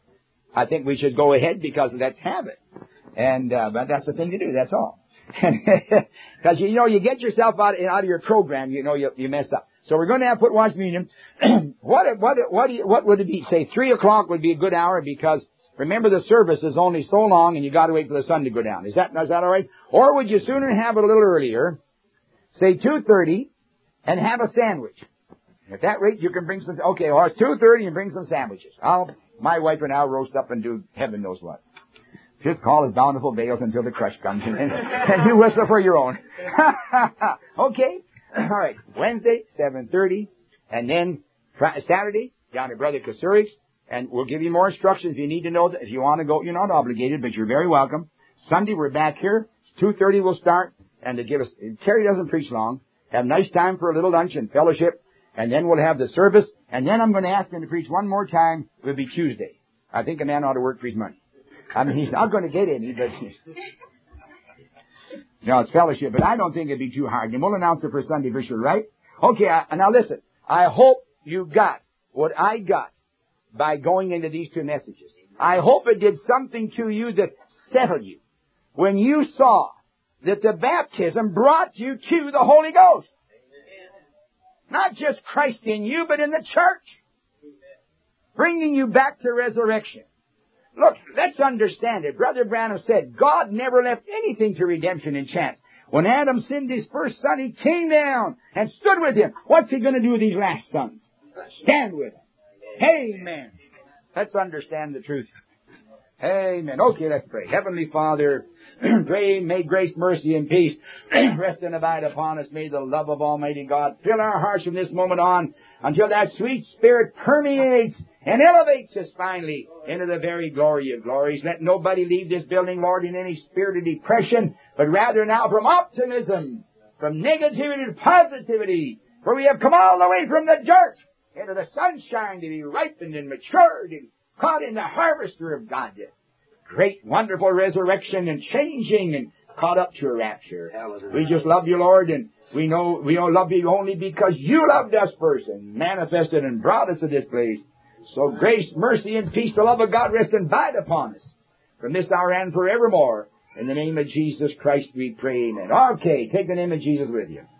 I think we should go ahead because let's have it. And, but that's the thing to do, that's all. Because, you get yourself out of your program, you mess up. So we're going to have foot wash communion. What would it be? Say 3 o'clock would be a good hour, because remember the service is only so long and you got to wait for the sun to go down. Is that all right? Or would you sooner have it a little earlier, say 2:30, and have a sandwich? At that rate, you can bring some. Okay, or it's 2:30 and bring some sandwiches. My wife and I'll roast up and do heaven knows what. Just call it bountiful bales until the crush comes, and you whistle for your own. Okay, all right. Wednesday 7:30, and then Saturday down at Brother Kasurik's, and we'll give you more instructions if you need to know that. If you want to go, you're not obligated, but you're very welcome. Sunday we're back here. 2:30 we'll start, and to give us. Terry doesn't preach long. Have a nice time for a little lunch and fellowship. And then we'll have the service, and then I'm going to ask him to preach one more time. It will be Tuesday. I think a man ought to work for his money. I mean, he's not going to get any, but it's fellowship. But I don't think it'd be too hard. And we'll announce it for Sunday for sure, right? Okay, now listen. I hope you got what I got by going into these two messages. I hope it did something to you that settled you when you saw that the baptism brought you to the Holy Ghost. Not just Christ in you, but in the church. Bringing you back to resurrection. Look, let's understand it. Brother Branham said, God never left anything to redemption and chance. When Adam sinned his first son, he came down and stood with him. What's he going to do with these last sons? Stand with him. Amen. Let's understand the truth. Amen. Okay, let's pray. Heavenly Father, pray, may grace, mercy, and peace rest and abide upon us. May the love of Almighty God fill our hearts from this moment on until that sweet Spirit permeates and elevates us finally into the very glory of glories. Let nobody leave this building, Lord, in any spirit of depression, but rather now from optimism, from negativity to positivity, for we have come all the way from the dirt into the sunshine to be ripened and matured and caught in the harvester of God. Great, wonderful resurrection and changing and caught up to a rapture. Hallelujah. We just love you, Lord, and we know we don't love you only because you loved us first and manifested and brought us to this place. So grace, mercy, and peace, the love of God rest and abide upon us from this hour and forevermore. In the name of Jesus Christ we pray, amen. Okay, take the name of Jesus with you.